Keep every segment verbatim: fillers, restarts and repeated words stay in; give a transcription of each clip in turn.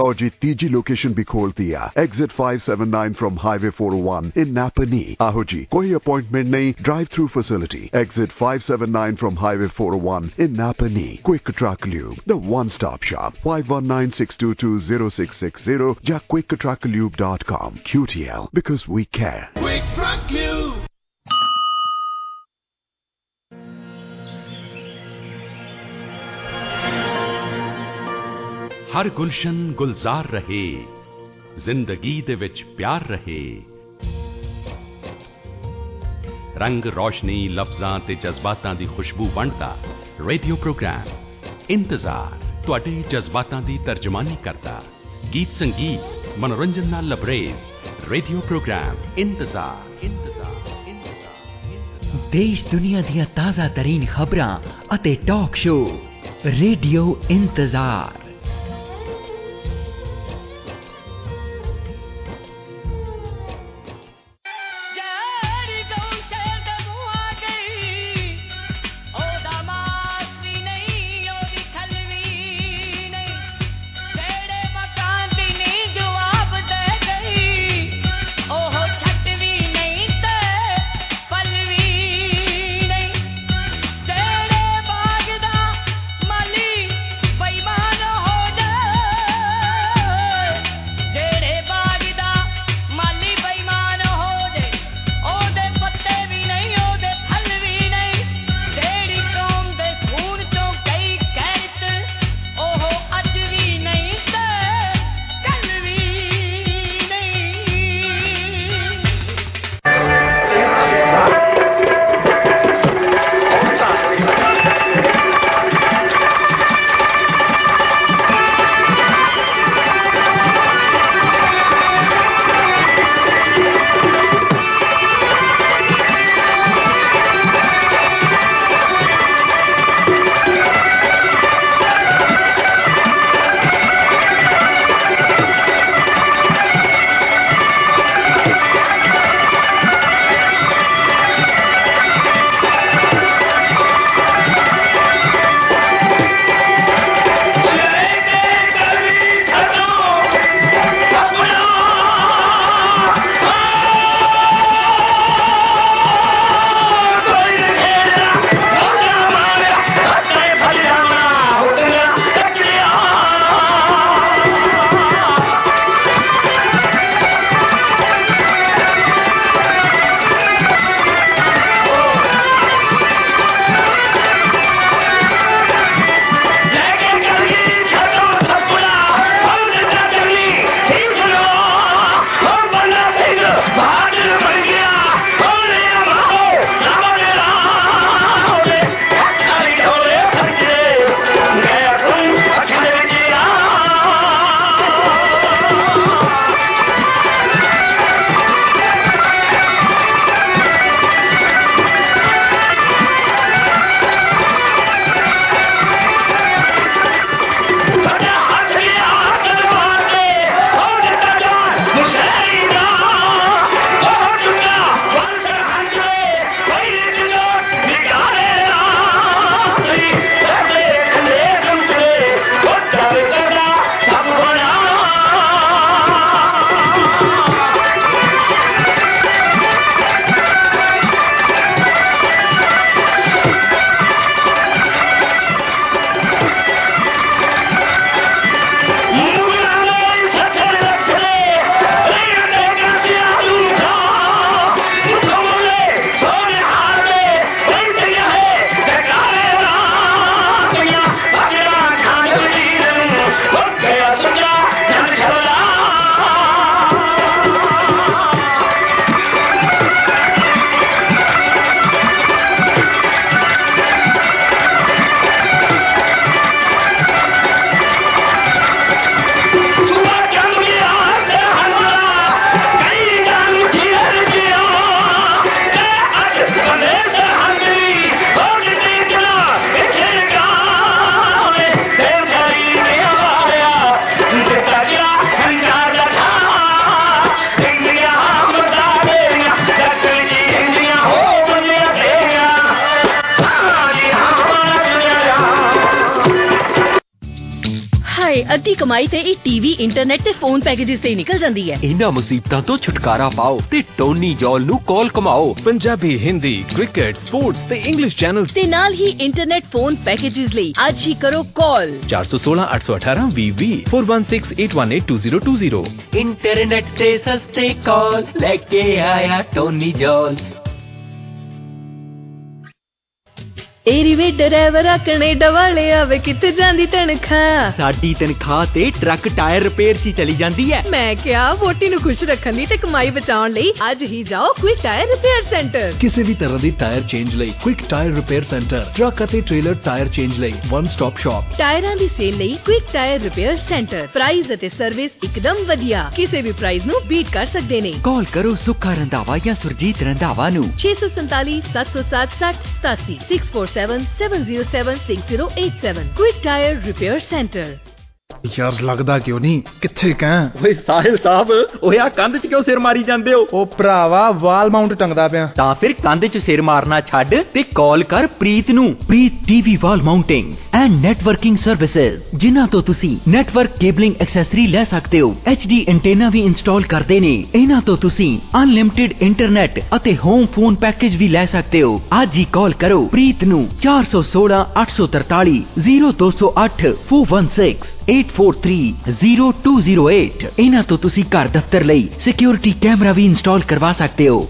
और जी तीजी लोकेशन भी खोल दिया, exit five seven nine from highway four O one in Napanee. आहो जी, कोई अपॉइंटमेंट नहीं, drive through facility, exit five seven nine from highway four O one in Napanee. Quick truck lube, the one stop shop, five one nine six two two zero six six zero या quick truck lube dot com. Q T L, because we care. Quick Truck Lube. हर गुलशन गुलजार रहे, जिंदगी दे विच प्यार रहे, रंग रोशनी लफ्जां ते जज्बातां दी खुशबू वंडदा रेडियो प्रोग्राम इंतजार तुहाडे जज्बातां दी तर्जमानी करदा, गीत संगीत मनोरंजन नाल लबरेज रेडियो प्रोग्राम इंतजार इंतजार इंतजार देश दुनिया ਦੀਆਂ ਤਾਜ਼ਾ ਤਰੀਨ ਖਬਰਾਂ ਅਤੇ ਟਾਕ ਸ਼ੋ ਰੇਡੀਓ ਇੰਤਜ਼ਾਰ। Bye. ਅੱਧੀ ਕਮਾਈ ਤੇ ਇਹ ਟੀਵੀ, ਇੰਟਰਨੈਟ ਤੇ ਫੋਨ ਪੈਕੇजेस ਤੇ ਨਿਕਲ ਜਾਂਦੀ ਹੈ। ਇਹਨਾਂ ਮੁਸੀਬਤਾਂ ਤੋਂ ਛੁਟਕਾਰਾ ਪਾਓ ਤੇ ਟੋਨੀ ਜੌਲ ਨੂੰ ਕਾਲ ਕਮਾਓ। ਪੰਜਾਬੀ, ਹਿੰਦੀ, ਕ੍ਰਿਕਟ, ਸਪੋਰਟਸ ਤੇ ਇੰਗਲਿਸ਼ ਚੈਨਲਸ ਤੇ ਨਾਲ ਹੀ ਇੰਟਰਨੈਟ ਫੋਨ ਪੈਕੇजेस ਲਈ ਅੱਜ ਹੀ ਕਰੋ ਕਾਲ ਚਾਰ ਸੌ ਸੋਲਾਂ ਅੱਠ ਸੌ ਅਠਾਰਾਂ ਵੀਹ ਵੀਹ four one six eight one eight two zero two zero। Internet ਤੇ ਸਸਤੇ ਕਾਲ ਲੈ ਕੇ ਆਇਆ ਟੋਨੀ ਜੌਲ। ਏ ਰੀਵੇ ਡਰਾਈਵਰਾ ਕੈਨੇਡਾ ਵਾਲਿਆ ਵੇ ਕਿੱਥੇ ਜਾਂਦੀ ਤਨਖਾਹ? ਸਾਡੀ ਤਨਖਾਹ ਤੇ ਟਰੱਕ ਟਾਇਰ ਰਿਪੇਅਰ 'ਚ ਚਲੀ ਜਾਂਦੀ ਹੈ। ਮੈਂ ਕਿਹਾ ਵੋਟੀ ਨੂੰ ਖੁਸ਼ ਰੱਖਣ ਲਈ ਤੇ ਕਮਾਈ ਬਚਾਉਣ ਲਈ ਅੱਜ ਹੀ ਜਾਓ ਕੁਇਕ ਟਾਇਰ ਰਿਪੇਅਰ ਸੈਂਟਰ। ਕਿਸੇ ਵੀ ਤਰ੍ਹਾਂ ਦੀ ਟਾਇਰ ਚੇਂਜ ਲਈ quick tyre repair centre, truck ਅਤੇ ਟ੍ਰੇਲਰ ਟਾਇਰ ਚੇਂਜ ਲਈ ਵਨ ਸਟਾਪ ਸ਼ਾਪ। ਟਾਇਰਾਂ ਦੀ ਸੇਲ ਲਈ quick tyre repair centre. Price ਅਤੇ ਸਰਵਿਸ ਇੱਕਦਮ ਵਧੀਆ, ਕਿਸੇ ਵੀ ਪ੍ਰਾਈਸ ਨੂੰ ਬੀਟ ਕਰ ਸਕਦੇ ਨੇ। ਕਾਲ ਕਰੋ ਸੁੱਖਾ ਰੰਧਾਵਾ ਜਾਂ ਸੁਰਜੀਤ ਰੰਧਾਵਾ ਨੂੰ ਛੇ ਸੌ ਸੰਤਾਲੀ ਸੱਤ ਸੌ ਸੱਤ ਸੱਠ ਸਤਾਸੀ six four seven seven zero seven six zero eight seven। Quick Tire Repair Center। ਯਾਰ ਲੱਗਦਾ ਕਿਉਂ ਨਹੀਂ, ਕਿੱਥੇ ਕਾਂ? ਓਏ ਸਾਹਿਲ ਸਾਹਿਬ, ਓਏ ਆ ਕੰਧ 'ਚ ਕਿਉਂ ਸਿਰ ਮਾਰੀ ਜਾਂਦੇ ਹੋ? ਉਹ ਭਰਾਵਾ ਵਾਲ ਮਾਊਂਟ ਟੰਗਦਾ ਪਿਆ। ਤਾਂ ਫਿਰ ਕੰਧ 'ਚ ਸਿਰ ਮਾਰਨਾ ਛੱਡ ਤੇ ਕਾਲ ਕਰ ਪ੍ਰੀਤ ਨੂੰ। Preet TV wall mounting and networking services, ਜਿਨ੍ਹਾਂ ਤੋਂ ਤੁਸੀਂ ਨੈਟਵਰਕ ਕੇਬਲਿੰਗ ਐਕਸੈਸਰੀ ਲੈ ਸਕਦੇ ਹੋ। ਐਚ ਡੀ ਐਂਟੇਨਾ ਵੀ ਇੰਸਟਾਲ ਕਰਦੇ ਨੇ। ਇਹਨਾਂ ਤੋਂ ਤੁਸੀਂ ਅਨਲਿਮਟਿਡ ਇੰਟਰਨੈਟ ਅਤੇ ਹੋਮ ਫੋਨ ਪੈਕੇਜ ਵੀ ਲੈ ਸਕਦੇ ਹੋ। ਅੱਜ ਹੀ ਕਾਲ ਕਰੋ ਪ੍ਰੀਤ ਨੂੰ ਚਾਰ ਸੌ ਸੋਲਾਂ ਅੱਠ ਸੌ ਤਰਤਾਲੀ ਜ਼ੀਰੋ ਦੋ ਸੌ ਅੱਠ four one six eight four three zero two zero eight। ਇਹਨਾਂ ਤੋਂ ਤੁਸੀਂ ਘਰ ਦਫ਼ਤਰ ਲਈ ਸਿਕਿਉਰਿਟੀ ਕੈਮਰਾ ਵੀ ਇੰਸਟਾਲ ਕਰਵਾ ਸਕਦੇ ਹੋ।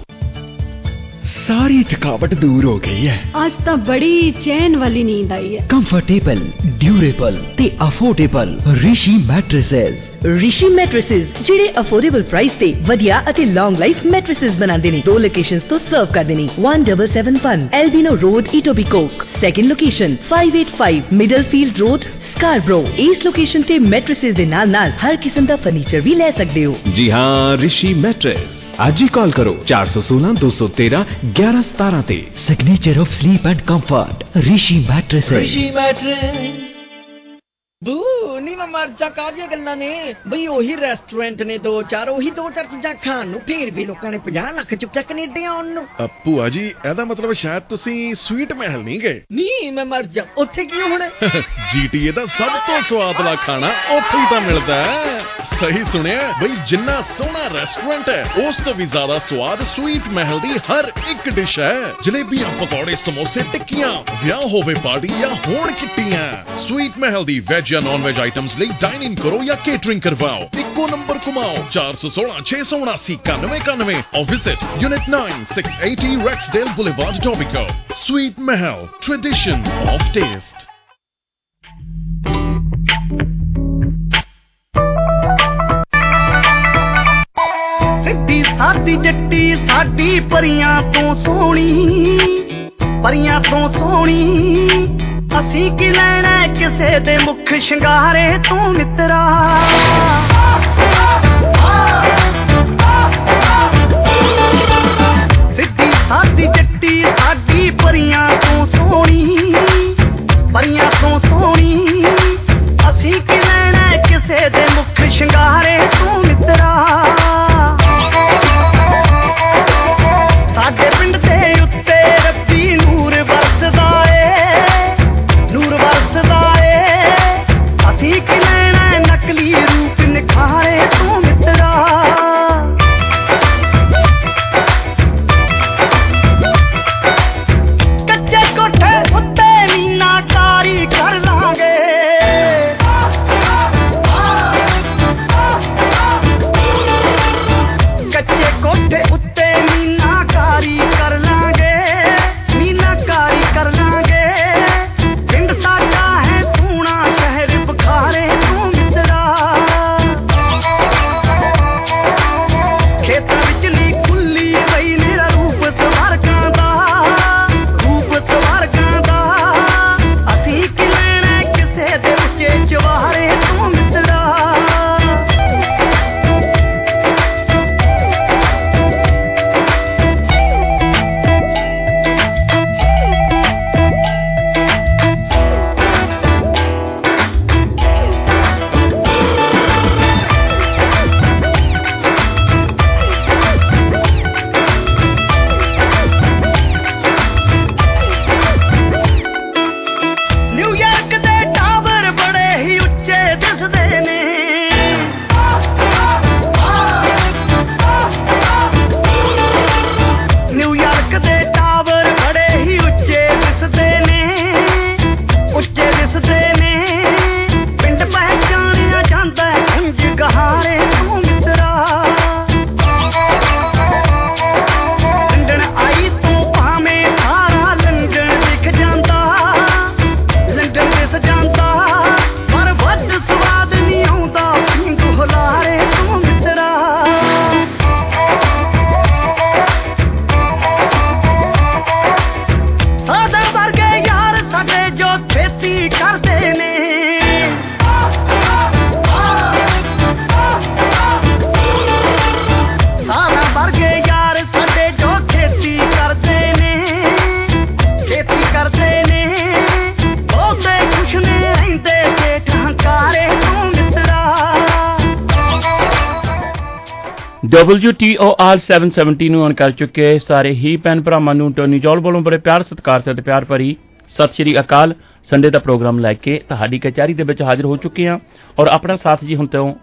ਸਾਰੀ ਥਕਾਵਟ ਦੂਰ ਹੋ ਗਈ ਹੈ। ਅੱਜ ਤਾਂ ਬੜੀ ਚੈਨ ਵਾਲੀ ਨੀਂਦ ਆਈ ਹੈ। ਕੰਫਰਟੇਬਲ, ਡਿਊਰੇਬਲ ਤੇ affordable Rishi mattresses. Rishi mattresses ਜਿਹੜੇ ਅਫੋਰਡੇਬਲ ਪ੍ਰਾਈਸ ਤੇ ਵਧੀਆ ਅਤੇ ਲੌਂਗ ਲਾਈਫ ਮੈਟ੍ਰੈਸਸ ਬਣਾਉਂਦੇ ਨੇ। ਦੋ ਲੋਕੇਸ਼ਨਸ ਤੋਂ ਸਰਵ ਕਰਦੇ ਨੇ। one seven seven one Albion road, Etobicoke. Second location five eight five Middlefield road, Scarborough. ਇਸ ਲੋਕੇਸ਼ਨ ਤੇ ਮੈਟ੍ਰੈਸਸ ਦੇ ਨਾਲ ਨਾਲ ਹਰ ਕਿਸਮ ਦਾ ਫਰਨੀਚਰ ਵੀ ਲੈ ਸਕਦੇ ਹੋ। ਜੀ ਹਾਂ, ਰਿਸ਼ੀ ਮੈਟਰੇਸ। ਅੱਜ ਹੀ ਕਾਲ ਕਰੋ ਚਾਰ ਸੌ ਸੋਲਾਂ ਦੋ ਸੌ ਤੇਰਾਂ ਗਿਆਰਾਂ ਸਤਾਰਾਂ ਤੇ। Signature of sleep and comfort Rishi mattresses. Rishi mattress. ਬੂ ਨੀ ਮੈਂ ਮਰ ਜਾ, ਕਾਹਦੀਆਂ ਗੱਲਾਂ ਨੇ ਬਈ? ਉਹੀ ਰੈਸਟੋਰੈਂਟ ਨੇ ਦੋ ਚਾਰ, ਉਹੀ ਦੋ ਚਾਰ ਚੀਜ਼ਾਂ ਖਾਣ ਨੂੰ, ਫੇਰ ਵੀ ਲੋਕਾਂ ਨੇ ਪੰਜਾਹ ਲੱਖ ਚੁੱਕਿਆ ਕੈਨੇਡਾ ਆਉਣ ਨੂੰ। ਭੂਆ ਜੀ, ਇਹਦਾ ਮਤਲਬ ਸ਼ਾਇਦ ਤੁਸੀਂ ਸਵੀਟ ਮਹਿਲ ਨਹੀਂ ਗਏ। ਨਹੀਂ ਮੈਂ ਮਰ ਜਾ, ਉੱਥੇ ਕੀ ਹੋਣਾ? ਜੀਟੀਏ ਦਾ ਸਭ ਤੋਂ ਸਵਾਦਲਾ ਖਾਣਾ ਉੱਥੇ ਹੀ ਤਾਂ ਮਿਲਦਾ ਹੈ। ਸਹੀ ਸੁਣਿਆ ਬਈ, ਜਿੰਨਾ ਸੋਹਣਾ ਰੈਸਟੋਰੈਂਟ ਹੈ ਉਸ ਤੋਂ ਵੀ ਜ਼ਿਆਦਾ ਸਵਾਦ ਸਵੀਟ ਮਹਿਲ ਦੀ ਹਰ ਇੱਕ ਡਿਸ਼ ਹੈ। ਜਲੇਬੀਆਂ, ਪਕੌੜੇ, ਸਮੋਸੇ, ਟਿੱਕੀਆਂ, ਵਿਆਹ ਹੋਵੇ ਪਾਰਟੀ ਜਾਂ ਹੋਣ ਕਿੱਟੀਆਂ, ਸਵੀਟ ਮਹਿਲ ਦੀ ਵੈਜ ਜਾਂ ਨॉन वेज आइटम्स ਲਈ ਡਾਈਨ ਇਨ ਕਰੋ ਜਾਂ ਕੇਟਰਿੰਗ ਕਰਵਾਓ। ਇੱਕੋ ਨੰਬਰ ਘੁਮਾਓ ਚਾਰ ਸੌ ਸੋਲਾਂ ਛੇ ਸੌ ਉਨਾਸੀ ਇਕਾਨਵੇਂ ਇਕਾਨਵੇਂ or visit Unit nine six eighty Rexdale Boulevard, Tobico। Sweet Mahal, tradition of taste। ਸਿੱਧੀ ਸਾਦੀ ਜੱਟੀ ਸਾਡੀ ਪਰੀਆਂ ਤੋਂ ਸੋਹਣੀ, ਪਰੀਆਂ ਤੋਂ ਸੋਹਣੀ। ਅਸੀਂ ਕੀ ਲੈਣਾ ਕਿਸੇ ਦੇ ਮੁਖ ਸ਼ਿੰਗਾਰੇ ਤੋਂ ਮਿੱਤਰਾ। ਸਿੱਧੀ ਸਾਦੀ ਜੱਟੀ ਸਾਡੀ ਪਰੀਆਂ ਤੋਂ ਸੋਹਣੀ, ਪਰੀਆਂ ਤੋਂ ਸੋਹਣੀ। ਅਸੀਂ ਕੀ ਲੈਣਾ ਕਿਸੇ ਦੇ ਮੁਖ ਸ਼ਿੰਗਾਰੇ ਤੋਂ ਮਿੱਤਰਾ। ਸਾਡੇ ਪਿੰਡ ਦੇ ਉੱਤੇ ਰੱਬੀ ਨੂਰ ਵਰਸਦਾ ਏ, ਨੂਰ ਵਰਸਦਾ ਏ। ਅਸੀਂ ਕੀ ਲੈਣਾ ਨਕਲੀ W T O R seven seventy ਨੂੰ ਔਨ ਕਰ ਚੁੱਕੇ ਸਾਰੇ ਹੀ ਭੈਣ ਭਰਾਵਾਂ ਨੂੰ ਟੋਨੀ ਜੌਲ ਵੱਲੋਂ ਬੜੇ ਪਿਆਰ ਸਤਿਕਾਰ ਸਤਿ ਪਿਆਰ ਭਰੀ ਸਤਿ ਸ਼੍ਰੀ ਅਕਾਲ। ਸੰਡੇ ਦਾ ਪ੍ਰੋਗਰਾਮ ਲੈ ਕੇ ਤੁਹਾਡੀ ਕਚਹਿਰੀ ਦੇ ਵਿੱਚ ਹਾਜ਼ਰ ਹੋ ਚੁੱਕੇ ਹਾਂ ਔਰ ਆਪਣਾ ਸਾਥ ਜੀ ਹੁਣ ਤੋਂ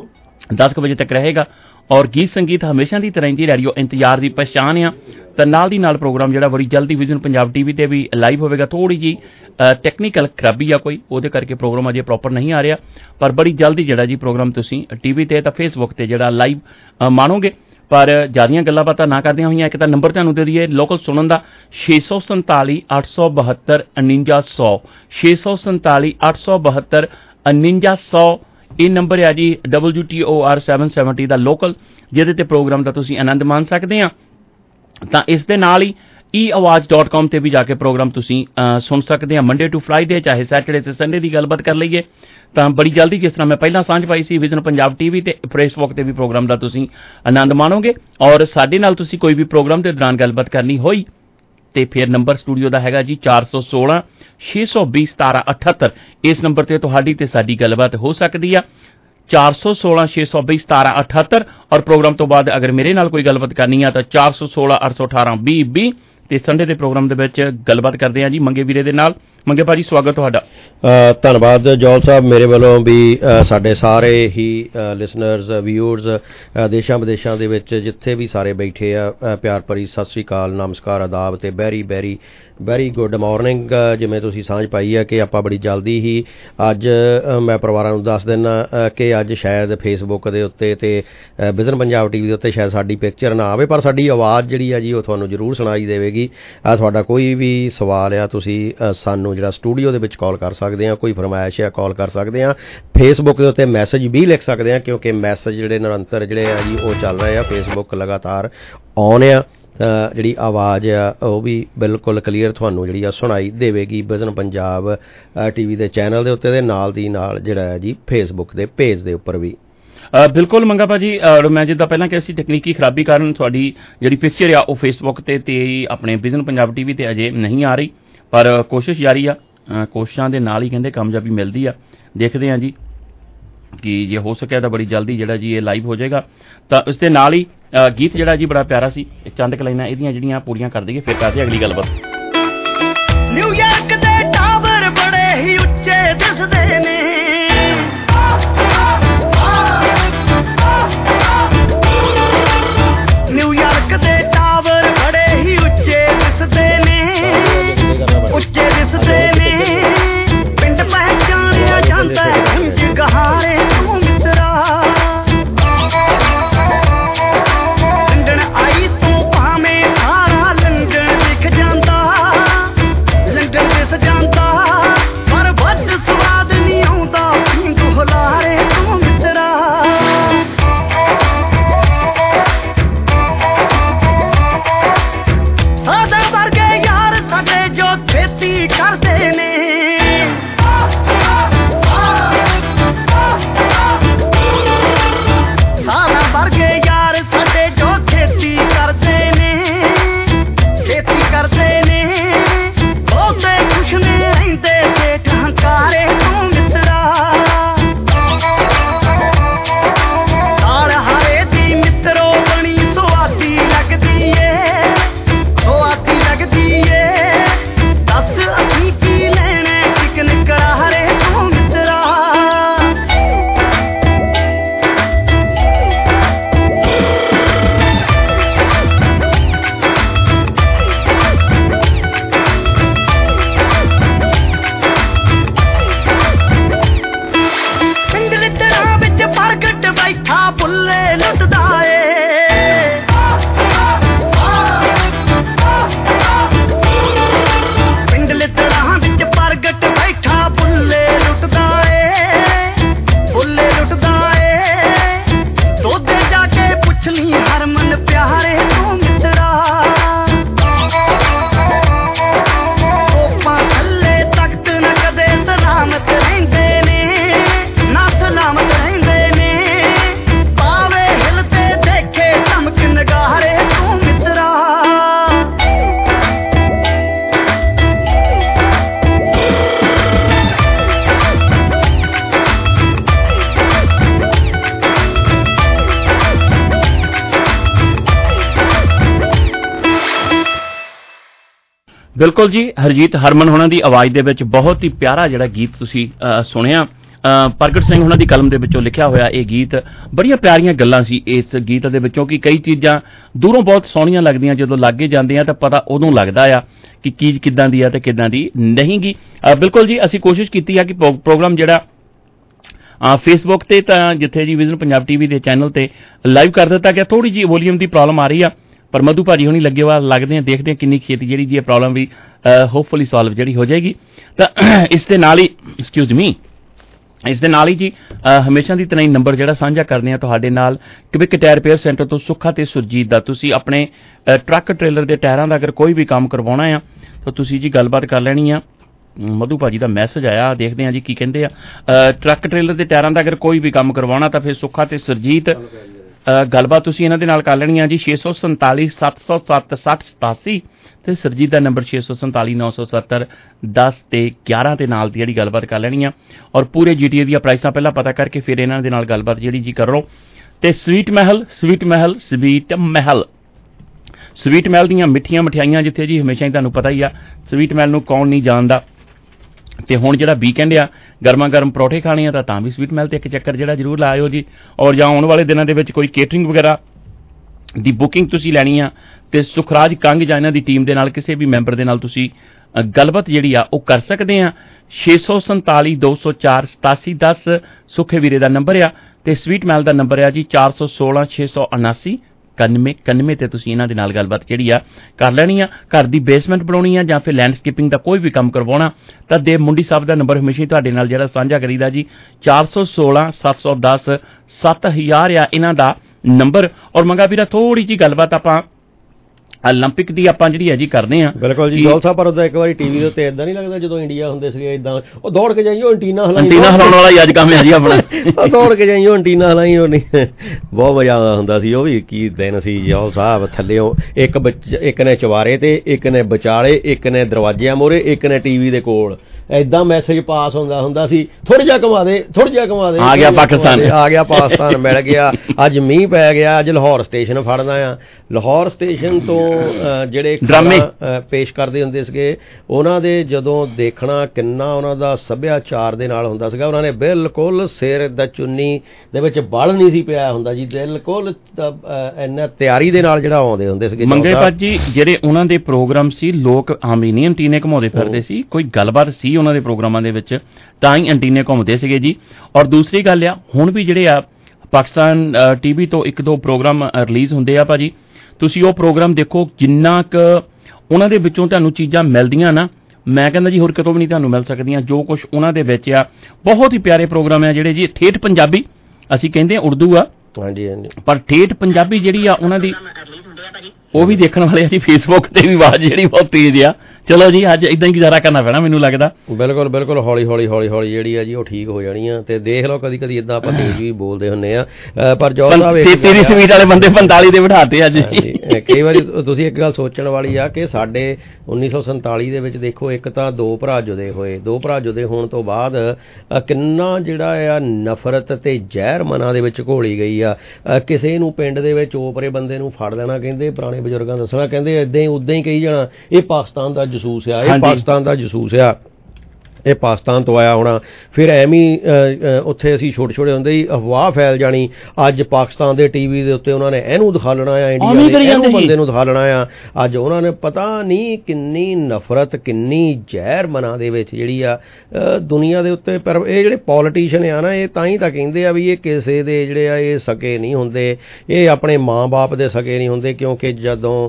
ਦਸ ਕੁ ਵਜੇ ਤੱਕ ਰਹੇਗਾ ਔਰ ਗੀਤ ਸੰਗੀਤ ਹਮੇਸ਼ਾ ਦੀ ਤਰ੍ਹਾਂ ਜੀ ਰੇਡੀਓ ਇੰਤਜ਼ਾਰ ਦੀ ਪਛਾਣ ਆ। ਤਾਂ ਨਾਲ ਦੀ ਨਾਲ ਪ੍ਰੋਗਰਾਮ ਜਿਹੜਾ ਬੜੀ ਜਲਦੀ ਵਿਜ਼ਨ ਪੰਜਾਬ ਟੀ ਵੀ 'ਤੇ ਵੀ ਲਾਈਵ ਹੋਵੇਗਾ। ਥੋੜ੍ਹੀ ਜੀ ਟੈਕਨੀਕਲ ਖਰਾਬੀ ਆ ਕੋਈ, ਉਹਦੇ ਕਰਕੇ ਪ੍ਰੋਗਰਾਮ ਅਜੇ ਪ੍ਰੋਪਰ ਨਹੀਂ ਆ ਰਿਹਾ, ਪਰ ਬੜੀ ਜਲਦੀ ਜਿਹੜਾ ਜੀ ਪ੍ਰੋਗਰਾਮ ਤੁਸੀਂ ਟੀ ਵੀ 'ਤੇ ਤਾਂ ਫੇਸਬੁੱਕ 'ਤੇ ਜਿਹੜਾ ਲਾਈਵ ਮਾਣੋਗੇ। ਪਰ ਜ਼ਿਆਦੀਆਂ ਗੱਲਾਂ ਬਾਤਾਂ ਨਾ ਕਰਦੀਆਂ ਹੋਈਆਂ, ਇੱਕ ਤਾਂ ਨੰਬਰ ਤੁਹਾਨੂੰ ਦੇ ਦਈਏ ਲੋਕਲ ਸੁਣਨ ਦਾ ਛੇ ਸੌ ਸੰਤਾਲੀ ਅੱਠ ਸੌ ਬਹੱਤਰ ਉਣੰਜਾ ਸੌ ਛੇ ਸੌ ਸੰਤਾਲੀ ਅੱਠ ਸੌ ਬਹੱਤਰ ਉਣੰਜਾ ਸੌ ਇਹ ਨੰਬਰ ਹੈ ਜੀ W T O R seven seventy ਦਾ ਲੋਕਲ, ਜਿਹਦੇ ਤੇ ਪ੍ਰੋਗਰਾਮ ਦਾ ਤੁਸੀਂ ਆਨੰਦ ਮਾਣ ਸਕਦੇ ਆ। ਤਾਂ ਇਸ ਦੇ ਨਾਲ ਹੀ ਈ ਆਵਾਜ਼ ਡਾਟ ਕਾਮ ਤੇ ਵੀ ਜਾ ਕੇ ਪ੍ਰੋਗਰਾਮ ਤੁਸੀਂ ਸੁਣ ਸਕਦੇ ਆ, ਮੰਡੇ ਟੂ ਫਰਾਈਡੇ, ਚਾਹੇ ਸੈਟਰਡੇ ਤੇ ਸੰਡੇ ਦੀ ਗੱਲਬਾਤ ਕਰ ਲਈਏ ਤਾਂ ਬੜੀ ਜਲਦੀ, ਜਿਸ ਤਰ੍ਹਾਂ ਮੈਂ ਪਹਿਲਾਂ ਸਾਂਝ ਪਾਈ ਸੀ ਵਿਜ਼ਨ ਪੰਜਾਬ ਟੀ ਵੀ ਤੇ ਫੇਸਬੁੱਕ ਤੇ ਵੀ ਪ੍ਰੋਗਰਾਮ ਦਾ ਤੁਸੀਂ ਆਨੰਦ ਮਾਣੋਗੇ। ਔਰ ਸਾਡੇ ਨਾਲ ਤੁਸੀਂ ਕੋਈ ਵੀ ਪ੍ਰੋਗਰਾਮ ਦੇ ਦੌਰਾਨ ਗੱਲਬਾਤ ਕਰਨੀ ਹੋਈ ਤੇ ਫਿਰ ਨੰਬਰ ਸਟੂਡੀਓ ਦਾ ਹੈਗਾ ਜੀ ਚਾਰ ਸੌ ਸੋਲਾਂ ਛੇ ਸੌ ਵੀਹ ਸਤਾਰਾਂ ਅਠੱਤਰ। ਇਸ ਨੰਬਰ ਤੇ ਤੁਹਾਡੀ ਤੇ ਸਾਡੀ ਗੱਲਬਾਤ ਹੋ ਸਕਦੀ ਆ, ਚਾਰ ਸੌ ਸੋਲਾਂ ਛੇ ਸੌ ਵੀਹ ਸਤਾਰਾਂ ਅਠੱਤਰ। ਔਰ ਪ੍ਰੋਗਰਾਮ ਤੋਂ ਬਾਅਦ ਅਗਰ ਮੇਰੇ ਨਾਲ ਕੋਈ ਗੱਲਬਾਤ ਕਰਨੀ ਆ ਤਾਂ ਚਾਰ ਸੌ ਸੋਲਾਂ ਅੱਠ ਸੌ ਅਠਾਰਾਂ ਵੀਹ ਵੀਹ। ਤੇ ਸੰਡੇ ਦੇ ਪ੍ਰੋਗਰਾਮ ਦੇ ਵਿੱਚ ਗੱਲਬਾਤ ਕਰਦੇ ਆ ਜੀ ਮੰਗੇ ਵੀਰੇ ਦੇ ਨਾਲ। ਮੰਗੇ ਭਾਜੀ ਸਵਾਗਤ ਤੁਹਾਡਾ। ਧੰਨਵਾਦ ਜੌਲ ਸਾਹਿਬ, ਮੇਰੇ ਵੱਲੋਂ ਵੀ ਸਾਡੇ ਸਾਰੇ ਹੀ ਲਿਸਨਰਸ ਵਿਊਅਰਸ ਦੇਸ਼ਾਂ ਵਿਦੇਸ਼ਾਂ ਦੇ ਵਿੱਚ ਜਿੱਥੇ ਵੀ ਸਾਰੇ ਬੈਠੇ ਆ, ਪਿਆਰ ਭਰੀ ਸਤਿ ਸ਼੍ਰੀ ਅਕਾਲ, ਨਮਸਕਾਰ, ਆਦਾਬ ਤੇ very very very good morning. ਜਿਵੇਂ ਤੁਸੀਂ ਸਾਂਝ ਪਾਈ ਹੈ ਕਿ ਆਪਾਂ ਬੜੀ ਜਲਦੀ ਹੀ ਅੱਜ ਮੈਂ ਪਰਿਵਾਰਾਂ ਨੂੰ ਦੱਸ ਦਿੰਦਾ ਕਿ ਅੱਜ ਸ਼ਾਇਦ ਫੇਸਬੁੱਕ ਦੇ ਉੱਤੇ ਤੇ ਵਿਜ਼ਨ ਪੰਜਾਬ ਟੀ ਵੀ ਦੇ ਉੱਤੇ ਸ਼ਾਇਦ ਸਾਡੀ ਪਿਕਚਰ ਨਾ ਆਵੇ, ਪਰ ਸਾਡੀ ਆਵਾਜ਼ ਜਿਹੜੀ ਆ ਜੀ ਉਹ ਤੁਹਾਨੂੰ ਜ਼ਰੂਰ ਸੁਣਾਈ ਦੇਵੇਗੀ। ਤੁਹਾਡਾ ਕੋਈ ਵੀ ਸਵਾਲ ਆ ਤੁਸੀਂ ਸਾਨੂੰ ਜਿਹੜਾ ਸਟੂਡੀਓ ਦੇ ਵਿੱਚ ਕਾਲ ਕਰ ਸਕਦੇ ਆ, ਕੋਈ ਫਰਮਾਇਸ਼ ਆ ਕਾਲ ਕਰ ਸਕਦੇ ਆ, ਫੇਸਬੁੱਕ ਦੇ ਉੱਤੇ ਮੈਸੇਜ ਵੀ ਲਿਖ ਸਕਦੇ ਆ, ਕਿਉਂਕਿ ਮੈਸੇਜ ਜਿਹੜੇ ਨਿਰੰਤਰ ਜਿਹੜੇ ਆ ਜੀ ਉਹ ਚੱਲ ਰਹੇ ਆ, ਫੇਸਬੁੱਕ ਲਗਾਤਾਰ ਔਨ ਆ। ਜਿਹੜੀ ਆਵਾਜ਼ ਆ ਉਹ ਵੀ ਬਿਲਕੁਲ ਕਲੀਅਰ ਤੁਹਾਨੂੰ ਜਿਹੜੀ ਆ ਸੁਣਾਈ ਦੇਵੇਗੀ ਵਿਜ਼ਨ ਪੰਜਾਬ ਟੀ ਵੀ ਦੇ ਚੈਨਲ ਦੇ ਉੱਤੇ, ਦੇ ਨਾਲ ਦੀ ਨਾਲ ਜਿਹੜਾ ਹੈ ਜੀ ਫੇਸਬੁੱਕ ਦੇ ਪੇਜ ਦੇ ਉੱਪਰ ਵੀ। ਬਿਲਕੁਲ ਮੰਗਾ ਭਾਜੀ, ਮੈਂ ਜਿੱਦਾਂ ਪਹਿਲਾਂ ਕਿਹਾ ਸੀ ਤਕਨੀਕੀ ਖਰਾਬੀ ਕਾਰਨ ਤੁਹਾਡੀ ਜਿਹੜੀ ਪਿਕਚਰ ਆ ਉਹ ਫੇਸਬੁੱਕ ਤੇ ਤੇ ਆਪਣੇ ਵਿਜ਼ਨ ਪੰਜਾਬ ਟੀ ਵੀ ਤੇ ਅਜੇ ਨਹੀਂ ਆ ਰਹੀ, ਪਰ ਕੋਸ਼ਿਸ਼ ਜਾਰੀ ਆ। ਕੋਸ਼ਿਸ਼ਾਂ ਦੇ ਨਾਲ ਹੀ ਕਹਿੰਦੇ ਕਾਮਯਾਬੀ ਮਿਲਦੀ ਆ। ਦੇਖਦੇ ਹਾਂ ਜੀ ਕਿ ਜੇ ਹੋ ਸਕਿਆ ਤਾਂ ਬੜੀ ਜਲਦੀ ਜਿਹੜਾ ਜੀ ਇਹ ਲਾਈਵ ਹੋ ਜਾਏਗਾ। ਤਾਂ ਉਸ ਦੇ ਨਾਲ ਹੀ ਗੀਤ ਜਿਹੜਾ ਜੀ ਬੜਾ ਪਿਆਰਾ ਸੀ, ਚੰਦ ਕਲਾਈਨਾਂ ਇਹਦੀਆਂ ਜਿਹੜੀਆਂ ਪੂਰੀਆਂ ਕਰ ਦਈਏ, ਫਿਰ ਕਰਦੇ ਅਗਲੀ ਗੱਲਬਾਤ। ਨਿਊਯਾਰਕ ਦੇ ਟਾਵਰ ਬੜੇ ਹੀ ਉੱਚੇ ਦਿਸਦੇ ਨੇ, ਨਿਊਯਾਰਕ ਦੇ ਟਾਵਰ ਬੜੇ ਹੀ ਉੱਚੇ ਦਿਸਦੇ ਨੇ, ਉੱਚੇ ਦਿਸਦੇ ਨੇ, ਪਿੰਡ ਪਹਿਚਾਣਿਆ ਜਾਂਦਾ ਇੰਜ ਗਹਾਰੇ ਤੋਂ ਮਿੱਤਰਾ, ਲੰਡਨ ਆਈ ਤੂੰ ਭਾਵੇਂ ਸਾਰਾ ਲੰਡਨ ਦਿਖ ਜਾਂਦਾ, ਲੰਡਨ ਦਿਸ ਬਿਲਕੁਲ ਜੀ, ਹਰਜੀਤ ਹਰਮਨ ਹੋਣਾ ਦੀ ਆਵਾਜ਼ ਦੇ ਵਿੱਚ ਬਹੁਤ ਹੀ ਪਿਆਰਾ ਜਿਹੜਾ ਗੀਤ ਤੁਸੀਂ ਅ, ਸੁਣਿਆ। ਪ੍ਰਗਟ ਸਿੰਘ ਉਹਨਾਂ ਦੀ ਕਲਮ ਦੇ ਵਿੱਚੋਂ ਲਿਖਿਆ ਹੋਇਆ ਇਹ ਗੀਤ, ਬੜੀਆਂ ਪਿਆਰੀਆਂ ਗੱਲਾਂ ਸੀ ਇਸ ਗੀਤ ਦੇ ਵਿੱਚੋਂ ਕਿ ਕਈ ਚੀਜ਼ਾਂ ਦੂਰੋਂ ਬਹੁਤ ਸੋਹਣੀਆਂ ਲੱਗਦੀਆਂ, ਜਦੋਂ ਲਾਗੇ ਜਾਂਦੇ ਆ ਤਾਂ ਪਤਾ ਉਦੋਂ ਲੱਗਦਾ ਆ ਕਿ ਚੀਜ਼ ਕਿੱਦਾਂ ਦੀ ਆ ਤੇ ਕਿੱਦਾਂ ਦੀ ਨਹੀਂ ਗੀ। ਬਿਲਕੁਲ ਜੀ, ਅਸੀਂ ਕੋਸ਼ਿਸ਼ ਕੀਤੀ ਆ ਕਿ ਪ੍ਰੋਗਰਾਮ ਜਿਹੜਾ ਫੇਸਬੁੱਕ ਤੇ ਤਾਂ ਜਿੱਥੇ ਜੀ ਵਿਜ਼ਨ ਪੰਜਾਬ ਟੀਵੀ ਦੇ ਚੈਨਲ ਤੇ ਲਾਈਵ ਕਰ ਦਿੱਤਾ ਗਿਆ, ਥੋੜੀ ਜਿਹੀ ਵੋਲੀਅਮ ਦੀ ਪ੍ਰੋਬਲਮ ਆ ਰਹੀ ਆ, ਪਰ ਮਧੂ ਭਾਜੀ ਹੁਣੀ ਲੱਗੇ ਵਾ, ਲੱਗਦੇ ਆ ਦੇਖਦੇ ਆ ਕਿੰਨੀ ਛੇਤੀ ਜਿਹੜੀ ਜੀ ਇਹ ਪ੍ਰੋਬਲਮ ਵੀ ਹੋਪਫੁਲੀ ਸੋਲਵ ਜਿਹੜੀ ਹੋ ਜਾਏਗੀ। ਤਾਂ ਇਸ ਦੇ ਨਾਲ ਹੀ ਐਕਸਕਿਊਜ਼ ਮੀ ਇਸ ਦੇ ਨਾਲ ਹੀ ਜੀ ਹਮੇਸ਼ਾ ਦੀ ਤਰ੍ਹਾਂ ਹੀ ਨੰਬਰ ਜਿਹੜਾ ਸਾਂਝਾ ਕਰਦੇ ਆ ਤੁਹਾਡੇ ਨਾਲ, ਕਵਿਕ ਟਾਇਰ ਰਿਪੇਅਰ ਸੈਂਟਰ ਤੋਂ ਸੁੱਖਾ ਤੇ ਸੁਰਜੀਤ ਦਾ। ਤੁਸੀਂ ਆਪਣੇ ਟਰੱਕ ਟ੍ਰੇਲਰ ਦੇ ਟਾਇਰਾਂ ਦਾ ਅਗਰ ਕੋਈ ਵੀ ਕੰਮ ਕਰਵਾਉਣਾ ਆ ਤਾਂ ਤੁਸੀਂ ਜੀ ਗੱਲਬਾਤ ਕਰ ਲੈਣੀ ਆ। ਮਧੂ ਭਾਜੀ ਦਾ ਮੈਸੇਜ ਆਇਆ, ਦੇਖਦੇ ਆ ਜੀ ਕੀ ਕਹਿੰਦੇ ਆ। ਟਰੱਕ ਟ੍ਰੇਲਰ ਦੇ ਟਾਇਰਾਂ ਦਾ ਅਗਰ ਕੋਈ ਵੀ ਕੰਮ ਕਰਵਾਉਣਾ ਤਾਂ ਫਿਰ ਸੁੱਖਾ ਤੇ ਸੁਰਜੀਤ ਗੱਲਬਾਤ ਤੁਸੀਂ ਇਹਨਾਂ ਦੇ ਨਾਲ ਕਰ ਲੈਣੀ ਆ ਜੀ। ਛੇ ਸੌ ਸੰਤਾਲੀ ਸੱਤ ਸੌ ਸੱਤ ਸੱਠ ਸਤਾਸੀ ਤੇ ਸਰਜੀਤ ਦਾ ਨੰਬਰ ਛੇ ਸੌ ਸੰਤਾਲੀ ਨੌ ਸੌ ਸੱਤਰ ਦਸ ਤੇ ਗਿਆਰਾਂ ਦੇ ਨਾਲ ਦੀ ਜਿਹੜੀ ਗੱਲਬਾਤ ਕਰ ਲੈਣੀ ਆ। ਔਰ ਪੂਰੇ ਜੀ ਟੀ ਏ ਦੀਆਂ ਪ੍ਰਾਈਸਾਂ ਪਹਿਲਾਂ ਪਤਾ ਕਰਕੇ ਫਿਰ ਇਹਨਾਂ ਦੇ ਨਾਲ ਗੱਲਬਾਤ ਜਿਹੜੀ ਜੀ ਕਰੋ। ਤੇ sweet Mahal sweet Mahal sweet Mahal sweet Mahal ਦੀਆਂ ਮਿੱਠੀਆਂ ਮਠਿਆਈਆਂ, ਜਿੱਥੇ ਜੀ ਹਮੇਸ਼ਾ ਹੀ ਤੁਹਾਨੂੰ ਪਤਾ ਹੀ ਆ ਸਵੀਟ ਮਹਿਲ ਨੂੰ ਕੌਣ ਨਹੀਂ ਜਾਣਦਾ। ਤੇ ਹੁਣ ਜਿਹੜਾ ਵੀਕਐਂਡ ਆ, ਗਰਮਾ ਗਰਮ ਪਰੌਠੇ ਖਾਣੇ ਆ ਤਾਂ ਤਾਂ ਵੀ ਸਵੀਟ ਮਹਿਲ ਤੇ ਇੱਕ ਚੱਕਰ ਜਿਹੜਾ ਜ਼ਰੂਰ ਲਾਇਓ ਜੀ। ਔਰ ਜਾਂ ਆਉਣ ਵਾਲੇ ਦਿਨਾਂ ਦੇ ਵਿੱਚ ਕੋਈ ਕੇਟਰਿੰਗ ਵਗੈਰਾ ਦੀ ਬੁਕਿੰਗ ਤੁਸੀਂ ਲੈਣੀ ਆ ਤੇ ਸੁਖਰਾਜ ਕੰਗ ਜਾਂ ਇਹਨਾਂ ਦੀ ਟੀਮ ਦੇ ਨਾਲ ਕਿਸੇ ਵੀ ਮੈਂਬਰ ਦੇ ਨਾਲ ਤੁਸੀਂ ਗੱਲਬਾਤ ਜਿਹੜੀ ਆ ਉਹ ਕਰ ਸਕਦੇ ਆ। ਛੇ ਸੌ ਸੰਤਾਲੀ ਦੋ ਸੌ ਚਾਰ ਸਤਾਸੀ ਦਸ ਸੁਖੇ ਵੀਰੇ ਦਾ ਨੰਬਰ ਆ ਤੇ ਸਵੀਟ ਮਹਿਲ ਦਾ ਨੰਬਰ ਆ ਜੀ ਚਾਰ ਸੌ ਸੋਲਾਂ ਛੇ ਸੌ ਉਨਾਸੀ ਇਕਾਨਵੇਂ ਇਕਾਨਵੇਂ ਤੇ ਤੁਸੀਂ ਇਹਨਾਂ ਦੇ ਨਾਲ ਗੱਲਬਾਤ ਜਿਹੜੀ ਆ ਕਰ ਲੈਣੀ ਆ। ਘਰ ਦੀ ਬੇਸਮੈਂਟ ਬਣਾਉਣੀ ਆ ਜਾਂ ਫਿਰ ਲੈਂਡਸਕੇਪਿੰਗ ਦਾ ਕੋਈ ਵੀ ਕੰਮ ਕਰਵਾਉਣਾ ਤਾਂ ਦੇਵ ਮੁੰਡੀ ਸਾਹਿਬ ਦਾ ਨੰਬਰ ਹਮੇਸ਼ਾ ਹੀ ਤੁਹਾਡੇ ਨਾਲ ਜਿਹੜਾ ਸਾਂਝਾ ਕਰੀਦਾ ਜੀ, ਚਾਰ ਸੌ ਸੋਲਾਂ ਸੱਤ ਸੌ ਦਸ ਸੱਤ ਹਜ਼ਾਰ ਆ ਇਹਨਾਂ ਦਾ ਨੰਬਰ। ਔਰ ਮੰਗਾ ਵੀਰਾ ਥੋੜੀ ਜਿਹੀ ਗੱਲਬਾਤ ਆਪਾਂ 올림픽 ਦੀ ਆਪਾਂ ਜਿਹੜੀ ਹੈ ਜੀ ਕਰਦੇ ਆ। ਬਿਲਕੁਲ ਜੀ ਜੋਲ ਸਾਹਿਬ, ਪਰ ਉਹਦਾ ਇੱਕ ਵਾਰੀ ਟੀਵੀ ਦੇ ਉੱਤੇ ਇਦਾਂ ਨਹੀਂ ਲੱਗਦਾ ਜਦੋਂ ਇੰਡੀਆ ਹੁੰਦੇ ਸੀਗੇ ਇਦਾਂ ਉਹ ਦੌੜ ਕੇ ਜਾਈਓ ਐਂਟੀਨਾ ਹਲਾਈ, ਐਂਟੀਨਾ ਹਲਾਉਣ ਵਾਲਾ ਹੀ ਅੱਜ ਕੰਮ ਹੈ ਜੀ ਆਪਣਾ, ਉਹ ਦੌੜ ਕੇ ਜਾਈਓ ਐਂਟੀਨਾ ਹਲਾਈ, ਉਹ ਨਹੀਂ ਬਹੁਤ ਮਜ਼ਾ ਆਉਂਦਾ ਹੁੰਦਾ ਸੀ। ਉਹ ਵੀ ਕੀ ਦਿਨ ਸੀ ਜੋਲ ਸਾਹਿਬ, ਥੱਲਿਓ ਇੱਕ ਇੱਕ ਨੇ ਚਵਾਰੇ ਤੇ ਇੱਕ ਨੇ ਵਿਚਾਲੇ, ਇੱਕ ਨੇ ਦਰਵਾਜ਼ਿਆਂ ਮੋਰੇ, ਇੱਕ ਨੇ ਟੀਵੀ ਦੇ ਕੋਲ, ਏਦਾਂ ਮੈਸੇਜ ਪਾਸ ਹੁੰਦਾ ਹੁੰਦਾ ਸੀ, ਥੋੜਾ ਜਿਹਾ ਘੁਮਾ ਦੇ ਥੋੜਾ ਜਿਹਾ ਘੁਮਾ ਦੇ, ਆ ਗਿਆ ਪਾਕਿਸਤਾਨ, ਆ ਗਿਆ ਪਾਕਿਸਤਾਨ ਮਿਲ ਗਿਆ। ਅੱਜ ਮੀਂਹ ਪੈ ਗਿਆ, ਅੱਜ ਲਾਹੌਰ ਸਟੇਸ਼ਨ ਫੜਨਾ ਆ। ਲਾਹੌਰ ਸਟੇਸ਼ਨ ਤੋਂ ਜਿਹੜੇ ਡਰਾਮੇ ਪੇਸ਼ ਕਰਦੇ ਹੁੰਦੇ ਸੀਗੇ ਉਹਨਾਂ ਦੇ ਜਦੋਂ ਦੇਖਣਾ ਕਿੰਨਾ ਉਹਨਾਂ ਦਾ ਸੱਭਿਆਚਾਰ ਦੇ ਨਾਲ ਹੁੰਦਾ ਸੀਗਾ। ਉਹਨਾਂ ਨੇ ਬਿਲਕੁਲ ਸਿਰ ਦਾ ਚੁੰਨੀ ਦੇ ਵਿੱਚ ਬਲ ਨਹੀਂ ਸੀ ਪਿਆ ਹੁੰਦਾ ਜੀ, ਬਿਲਕੁਲ ਇੰਨਾ ਤਿਆਰੀ ਦੇ ਨਾਲ ਜਿਹੜਾ ਆਉਂਦੇ ਹੁੰਦੇ ਸੀਗੇ। ਮੰਗੇ ਭਾਜੀ ਜਿਹੜੇ ਉਹਨਾਂ ਦੇ ਪ੍ਰੋਗਰਾਮ ਸੀ, ਲੋਕ ਆਮ ਹੀ ਨਹੀਂ ਐਂਟੀਨੇ ਘੁਮਾਉਂਦੇ ਫਿਰਦੇ ਸੀ, ਕੋਈ ਗੱਲਬਾਤ ਸੀ ਉਹਨਾਂ ਦੇ ਪ੍ਰੋਗਰਾਮਾਂ ਦੇ ਵਿੱਚ ਤਾਂ ਹੀ ਐਂਟੀਨੇ ਘੁੰਮਦੇ ਸੀਗੇ ਜੀ। ਔਰ ਦੂਸਰੀ ਗੱਲ ਆ, ਹੁਣ ਵੀ ਜਿਹੜੇ ਆ ਪਾਕਿਸਤਾਨ ਟੀਵੀ ਤੋਂ ਇੱਕ ਦੋ ਪ੍ਰੋਗਰਾਮ ਰਿਲੀਜ਼ ਹੁੰਦੇ ਆ ਭਾਜੀ, ਤੁਸੀਂ ਉਹ ਪ੍ਰੋਗਰਾਮ ਦੇਖੋ, ਜਿੰਨਾ ਕੁ ਉਹਨਾਂ ਦੇ ਵਿੱਚੋਂ ਤੁਹਾਨੂੰ ਚੀਜ਼ਾਂ ਮਿਲਦੀਆਂ ਨਾ, ਮੈਂ ਕਹਿੰਦਾ ਜੀ ਹੋਰ ਕਿਤੋਂ ਵੀ ਨਹੀਂ ਤੁਹਾਨੂੰ ਮਿਲ ਸਕਦੀਆਂ। ਜੋ ਕੁਝ ਉਹਨਾਂ ਦੇ ਵਿੱਚ ਆ ਬਹੁਤ ਹੀ ਪਿਆਰੇ ਪ੍ਰੋਗਰਾਮ ਆ ਜਿਹੜੇ ਜੀ ਠੇਠ ਪੰਜਾਬੀ, ਅਸੀਂ ਕਹਿੰਦੇ ਆ ਉਰਦੂ ਆ, ਹਾਂਜੀ ਹਾਂਜੀ, ਪਰ ਠੇਠ ਪੰਜਾਬੀ ਜਿਹੜੀ ਆ ਉਹਨਾਂ ਦੀ ਉਹ ਵੀ ਦੇਖਣ ਵਾਲੇ ਆ ਜੀ। ਫੇਸਬੁੱਕ ਤੇ ਵੀ ਆਵਾਜ਼ ਜਿਹੜੀ ਬਹੁਤ ਤੇਜ਼ ਆ। ਚਲੋ ਜੀ ਅੱਜ ਇਦਾਂ ਹੀ ਗੁਜ਼ਾਰਾ ਕਰਨਾ ਪੈਣਾ ਮੈਨੂੰ ਲੱਗਦਾ। ਬਿਲਕੁਲ ਬਿਲਕੁਲ, ਹੌਲੀ ਹੌਲੀ ਹੌਲੀ ਹੌਲੀ ਜਿਹੜੀ ਆ ਜੀ ਉਹ ਠੀਕ ਹੋ ਜਾਣੀ ਆ। ਤੇ ਦੇਖ ਲਓ ਕਦੀ ਕਦੀ ਇਦਾਂ ਆਪਾਂ ਤੇਜ਼ ਵੀ ਬੋਲਦੇ ਹੁੰਦੇ ਆ, ਪਰ ਜੋ ਤੇਰੀ ਸਵੀਟ ਵਾਲੇ ਬੰਦੇ ਪੰਤਾਲੀ ਦੇ ਬਿਠਾਤੇ ਅੱਜ। ਕਈ ਵਾਰੀ ਤੁਸੀਂ ਇੱਕ ਗੱਲ ਸੋਚਣ ਵਾਲੀ ਆ ਕਿ ਸਾਡੇ ਉੱਨੀ ਸੌ ਸੰਤਾਲੀ ਦੇ ਵਿੱਚ ਦੇਖੋ, ਇੱਕ ਤਾਂ ਦੋ ਭਰਾ ਜੁਦੇ ਹੋਏ, ਦੋ ਭਰਾ ਜੁਦੇ ਹੋਣ ਤੋਂ ਬਾਅਦ ਕਿੰਨਾ ਜਿਹੜਾ ਆ ਨਫ਼ਰਤ ਤੇ ਜ਼ਹਿਰ ਮਨਾਂ ਦੇ ਵਿੱਚ ਘੋਲੀ ਗਈ ਆ। ਕਿਸੇ ਨੂੰ ਪਿੰਡ ਦੇ ਵਿੱਚ ਓਪਰੇ ਬੰਦੇ ਨੂੰ ਫੜ ਲੈਣਾ, ਕਹਿੰਦੇ ਪੁਰਾਣੇ ਬਜ਼ੁਰਗਾਂ ਦੱਸਣਾ, ਕਹਿੰਦੇ ਏਦਾਂ ਹੀ ਉਦਾਂ ਹੀ ਕਹੀ ਜਾਣਾ ਇਹ ਪਾਕਿਸਤਾਨ ਦਾ ਜਸੂਸ ਆ, ਇਹ ਪਾਕਿਸਤਾਨ ਦਾ ਜਸੂਸ ਆ, ਇਹ ਪਾਕਿਸਤਾਨ ਤੋਂ ਆਇਆ ਹੋਣਾ। ਫਿਰ ਐਵੇਂ ਉੱਥੇ ਅਸੀਂ ਛੋਟੇ ਛੋਟੇ ਹੁੰਦੇ ਹੀ ਅਫਵਾਹ ਫੈਲ ਜਾਣੀ, ਅੱਜ ਪਾਕਿਸਤਾਨ ਦੇ ਟੀਵੀ ਦੇ ਉੱਤੇ ਉਹਨਾਂ ਨੇ ਇਹਨੂੰ ਦਿਖਾ ਲੈਣਾ ਆ, ਇੰਡੀਆ ਦੇ ਇਹਨੂੰ ਬੰਦੇ ਨੂੰ ਦਿਖਾ ਲੈਣਾ ਆ। ਅੱਜ ਉਹਨਾਂ ਨੇ ਪਤਾ ਨਹੀਂ ਕਿੰਨੀ ਨਫ਼ਰਤ ਕਿੰਨੀ ਜ਼ਹਿਰ ਮਨਾਂ ਦੇ ਵਿੱਚ ਜਿਹੜੀ ਆ ਦੁਨੀਆ ਦੇ ਉੱਤੇ। ਪਰ ਇਹ ਜਿਹੜੇ ਪੋਲੀਟੀਸ਼ੀਅਨ ਆ ਨਾ, ਇਹ ਤਾਂ ਹੀ ਤਾਂ ਕਹਿੰਦੇ ਆ ਵੀ ਇਹ ਕਿਸੇ ਦੇ ਜਿਹੜੇ ਆ ਇਹ ਸਕੇ ਨਹੀਂ ਹੁੰਦੇ, ਇਹ ਆਪਣੇ ਮਾਂ ਬਾਪ ਦੇ ਸਕੇ ਨਹੀਂ ਹੁੰਦੇ। ਕਿਉਂਕਿ ਜਦੋਂ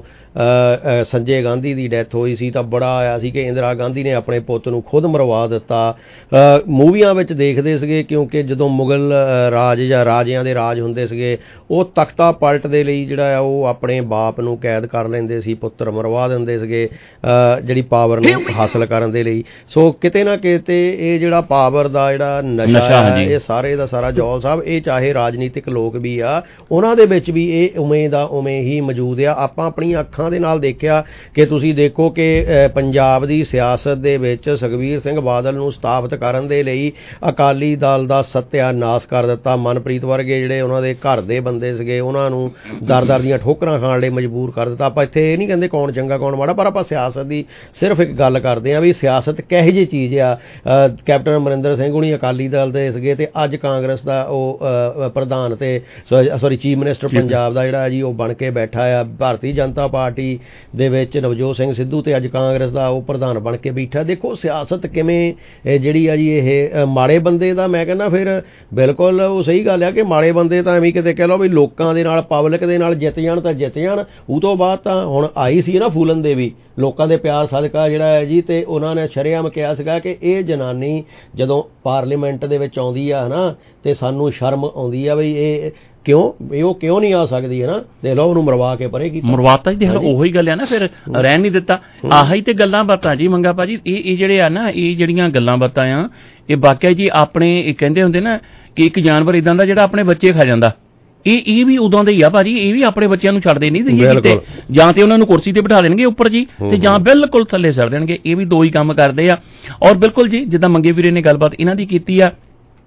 ਸੰਜੇ ਗਾਂਧੀ ਦੀ ਡੈਥ ਹੋਈ ਸੀ ਤਾਂ ਬੜਾ ਆਇਆ ਸੀ ਕਿ ਇੰਦਰਾ ਗਾਂਧੀ ਨੇ ਆਪਣੇ ਪੁੱਤ ਨੂੰ ਖੁਦ ਮਰਵਾ ਦਿੱਤਾ। ਮੂਵੀਆਂ ਵਿੱਚ ਦੇਖਦੇ ਸੀਗੇ, ਕਿਉਂਕਿ ਜਦੋਂ ਮੁਗਲ ਰਾਜ ਜਾਂ ਰਾਜਿਆਂ ਦੇ ਰਾਜ ਹੁੰਦੇ ਸੀਗੇ, ਉਹ ਤਖਤਾ ਪਲਟ ਦੇ ਲਈ ਜਿਹੜਾ ਆ ਉਹ ਆਪਣੇ ਬਾਪ ਨੂੰ ਕੈਦ ਕਰ ਲੈਂਦੇ ਸੀ, ਪੁੱਤਰ ਮਰਵਾ ਦਿੰਦੇ ਸੀਗੇ ਜਿਹੜੀ ਪਾਵਰ ਨੂੰ ਹਾਸਲ ਕਰਨ ਦੇ ਲਈ। ਸੋ ਕਿਤੇ ਨਾ ਕਿਤੇ ਇਹ ਜਿਹੜਾ ਪਾਵਰ ਦਾ ਜਿਹੜਾ ਨਸ਼ਾ ਹੈ, ਇਹ ਸਾਰੇ ਦਾ ਸਾਰਾ ਜੌਲ ਸਾਹਿਬ, ਇਹ ਚਾਹੇ ਰਾਜਨੀਤਿਕ ਲੋਕ ਵੀ ਆ ਉਹਨਾਂ ਦੇ ਵਿੱਚ ਵੀ ਇਹ ਉਵੇਂ ਦਾ ਉਵੇਂ ਹੀ ਮੌਜੂਦ ਆ। ਆਪਾਂ ਆਪਣੀਆਂ ਅੱਖਾਂ ਦੇ ਨਾਲ ਦੇਖਿਆ ਕਿ ਤੁਸੀਂ ਦੇਖੋ ਕਿ ਪੰਜਾਬ ਦੀ ਸਿਆਸਤ ਦੇ ਵਿੱਚ ਸੁਖਬੀਰ ਸਿੰਘ ਬਾਦਲ ਬਾਦਲ ਨੂੰ ਸਥਾਪਿਤ ਕਰਨ ਦੇ ਲਈ ਅਕਾਲੀ ਦਲ ਦਾ ਸੱਤਿਆਨਾਸ਼ ਕਰ ਦਿੱਤਾ। ਮਨਪ੍ਰੀਤ ਵਰਗੇ ਜਿਹੜੇ ਉਹਨਾਂ ਦੇ ਘਰ ਦੇ ਬੰਦੇ ਸੀਗੇ ਉਹਨਾਂ ਨੂੰ ਦਰ ਦਰ ਦੀਆਂ ਠੋਕਰਾਂ ਖਾਣ ਲਈ ਮਜਬੂਰ ਕਰ ਦਿੱਤਾ। ਆਪਾਂ ਇੱਥੇ ਇਹ ਨਹੀਂ ਕਹਿੰਦੇ ਕੌਣ ਚੰਗਾ ਕੌਣ ਮਾੜਾ, ਪਰ ਆਪਾਂ ਸਿਆਸਤ ਦੀ ਸਿਰਫ ਇੱਕ ਗੱਲ ਕਰਦੇ ਹਾਂ ਵੀ ਸਿਆਸਤ ਕਿਹੋ ਜਿਹੀ ਚੀਜ਼ ਆ। ਕੈਪਟਨ ਅਮਰਿੰਦਰ ਸਿੰਘ ਹੁਣੀ ਅਕਾਲੀ ਦਲ ਦੇ ਸੀਗੇ ਤੇ ਅੱਜ ਕਾਂਗਰਸ ਦਾ ਉਹ ਪ੍ਰਧਾਨ ਤੇ ਸੌਰੀ ਚੀਫ ਮਿਨਿਸਟਰ ਪੰਜਾਬ ਦਾ ਜਿਹੜਾ ਜੀ ਉਹ ਬਣ ਕੇ ਬੈਠਾ ਆ। ਭਾਰਤੀ ਜਨਤਾ ਪਾਰਟੀ ਦੇ ਵਿੱਚ ਨਵਜੋਤ ਸਿੰਘ ਸਿੱਧੂ ਤੇ ਅੱਜ ਕਾਂਗਰਸ ਦਾ ਉਹ ਪ੍ਰਧਾਨ ਬਣ ਕੇ ਬੈਠਾ। ਦੇਖੋ ਸਿਆਸਤ ਕਿਵੇਂ ਜਿਹੜੀ ਆ ਜੀ ਇਹ ਮਾੜੇ ਬੰਦੇ ਦਾ, ਮੈਂ ਕਹਿੰਦਾ ਫਿਰ ਬਿਲਕੁਲ ਉਹ ਸਹੀ ਗੱਲ ਆ ਕਿ ਮਾੜੇ ਬੰਦੇ ਤਾਂ ਐਵੇਂ ਕਿਤੇ ਕਹਿ ਲਓ ਵੀ ਲੋਕਾਂ ਦੇ ਨਾਲ ਪਬਲਿਕ ਦੇ ਨਾਲ ਜਿੱਤ ਜਾਣ ਤਾਂ ਜਿੱਤ ਜਾਣ। ਉਹ ਤੋਂ ਬਾਅਦ ਤਾਂ ਹੁਣ ਆਈ ਸੀ ਨਾ ਫੂਲਨ ਦੇਵੀ ਲੋਕਾਂ ਦੇ ਪਿਆਰ ਸਦਕਾ ਜਿਹੜਾ ਹੈ ਜੀ, ਤੇ ਉਹਨਾਂ ਨੇ ਸ਼ਰੇਆਮ ਕਿਹਾ ਸੀਗਾ ਕਿ ਇਹ ਜਨਾਨੀ ਜਦੋਂ ਪਾਰਲੀਮੈਂਟ ਦੇ ਵਿੱਚ ਆਉਂਦੀ ਆ ਨਾ ਤੇ ਸਾਨੂੰ ਸ਼ਰਮ ਆਉਂਦੀ ਆ ਵੀ ਇਹ ਕਿਉਂ ਇਹ ਉਹ ਕਿਉਂ ਨਹੀਂ ਆ ਸਕਦੀ ਹੈ ਨਾ। ਦੇਖ ਲਓ ਉਹਨੂੰ ਮਰਵਾ ਕੇ ਪਰੇ ਕੀਤਾ, ਮਰਵਾਤਾ ਜੀ। ਦੇਖ ਲਓ ਉਹੀ ਗੱਲ ਆ ਨਾ, ਫਿਰ ਰਹਿਣ ਨਹੀਂ ਦਿੱਤਾ। ਆਹੀ ਤੇ ਗੱਲਾਂ ਬਾਤਾਂ ਜੀ ਮੰਗਾ ਭਾਜੀ, ਇਹ ਇਹ ਜਿਹੜੇ ਆ ਨਾ ਇਹ ਜਿਹੜੀਆਂ ਗੱਲਾਂ ਬਾਤਾਂ ਆ ਇਹ ਵਾਕਿਆ ਜੀ ਆਪਣੇ ਕਹਿੰਦੇ ਹੁੰਦੇ ਨਾ ਕਿ ਇੱਕ ਜਾਨਵਰ ਇਦਾਂ ਦਾ ਜਿਹੜਾ ਆਪਣੇ ਬੱਚੇ ਖਾ ਜਾਂਦਾ। ਇਹ ਇਹ ਵੀ ਉਦੋਂ ਦੇ ਹੀ ਆ ਭਾਜੀ, ਇਹ ਵੀ ਆਪਣੇ ਬੱਚਿਆਂ ਨੂੰ ਛੱਡਦੇ ਨਹੀਂ ਸੀ ਕਿਤੇ, ਜਾਂ ਤੇ ਉਹਨਾਂ ਨੂੰ ਕੁਰਸੀ ਤੇ ਬਿਠਾ ਦੇਣਗੇ ਉੱਪਰ ਜੀ ਤੇ ਜਾਂ ਬਿਲਕੁਲ ਥੱਲੇ ਸੜ ਦੇਣਗੇ। ਇਹ ਵੀ ਦੋ ਹੀ ਕੰਮ ਕਰਦੇ ਆ। ਔਰ ਬਿਲਕੁਲ ਜੀ ਜਿੱਦਾਂ ਮੰਗੇ ਵੀਰੇ ਨੇ ਗੱਲਬਾਤ ਇਹਨਾਂ ਦੀ ਕੀਤੀ ਆ,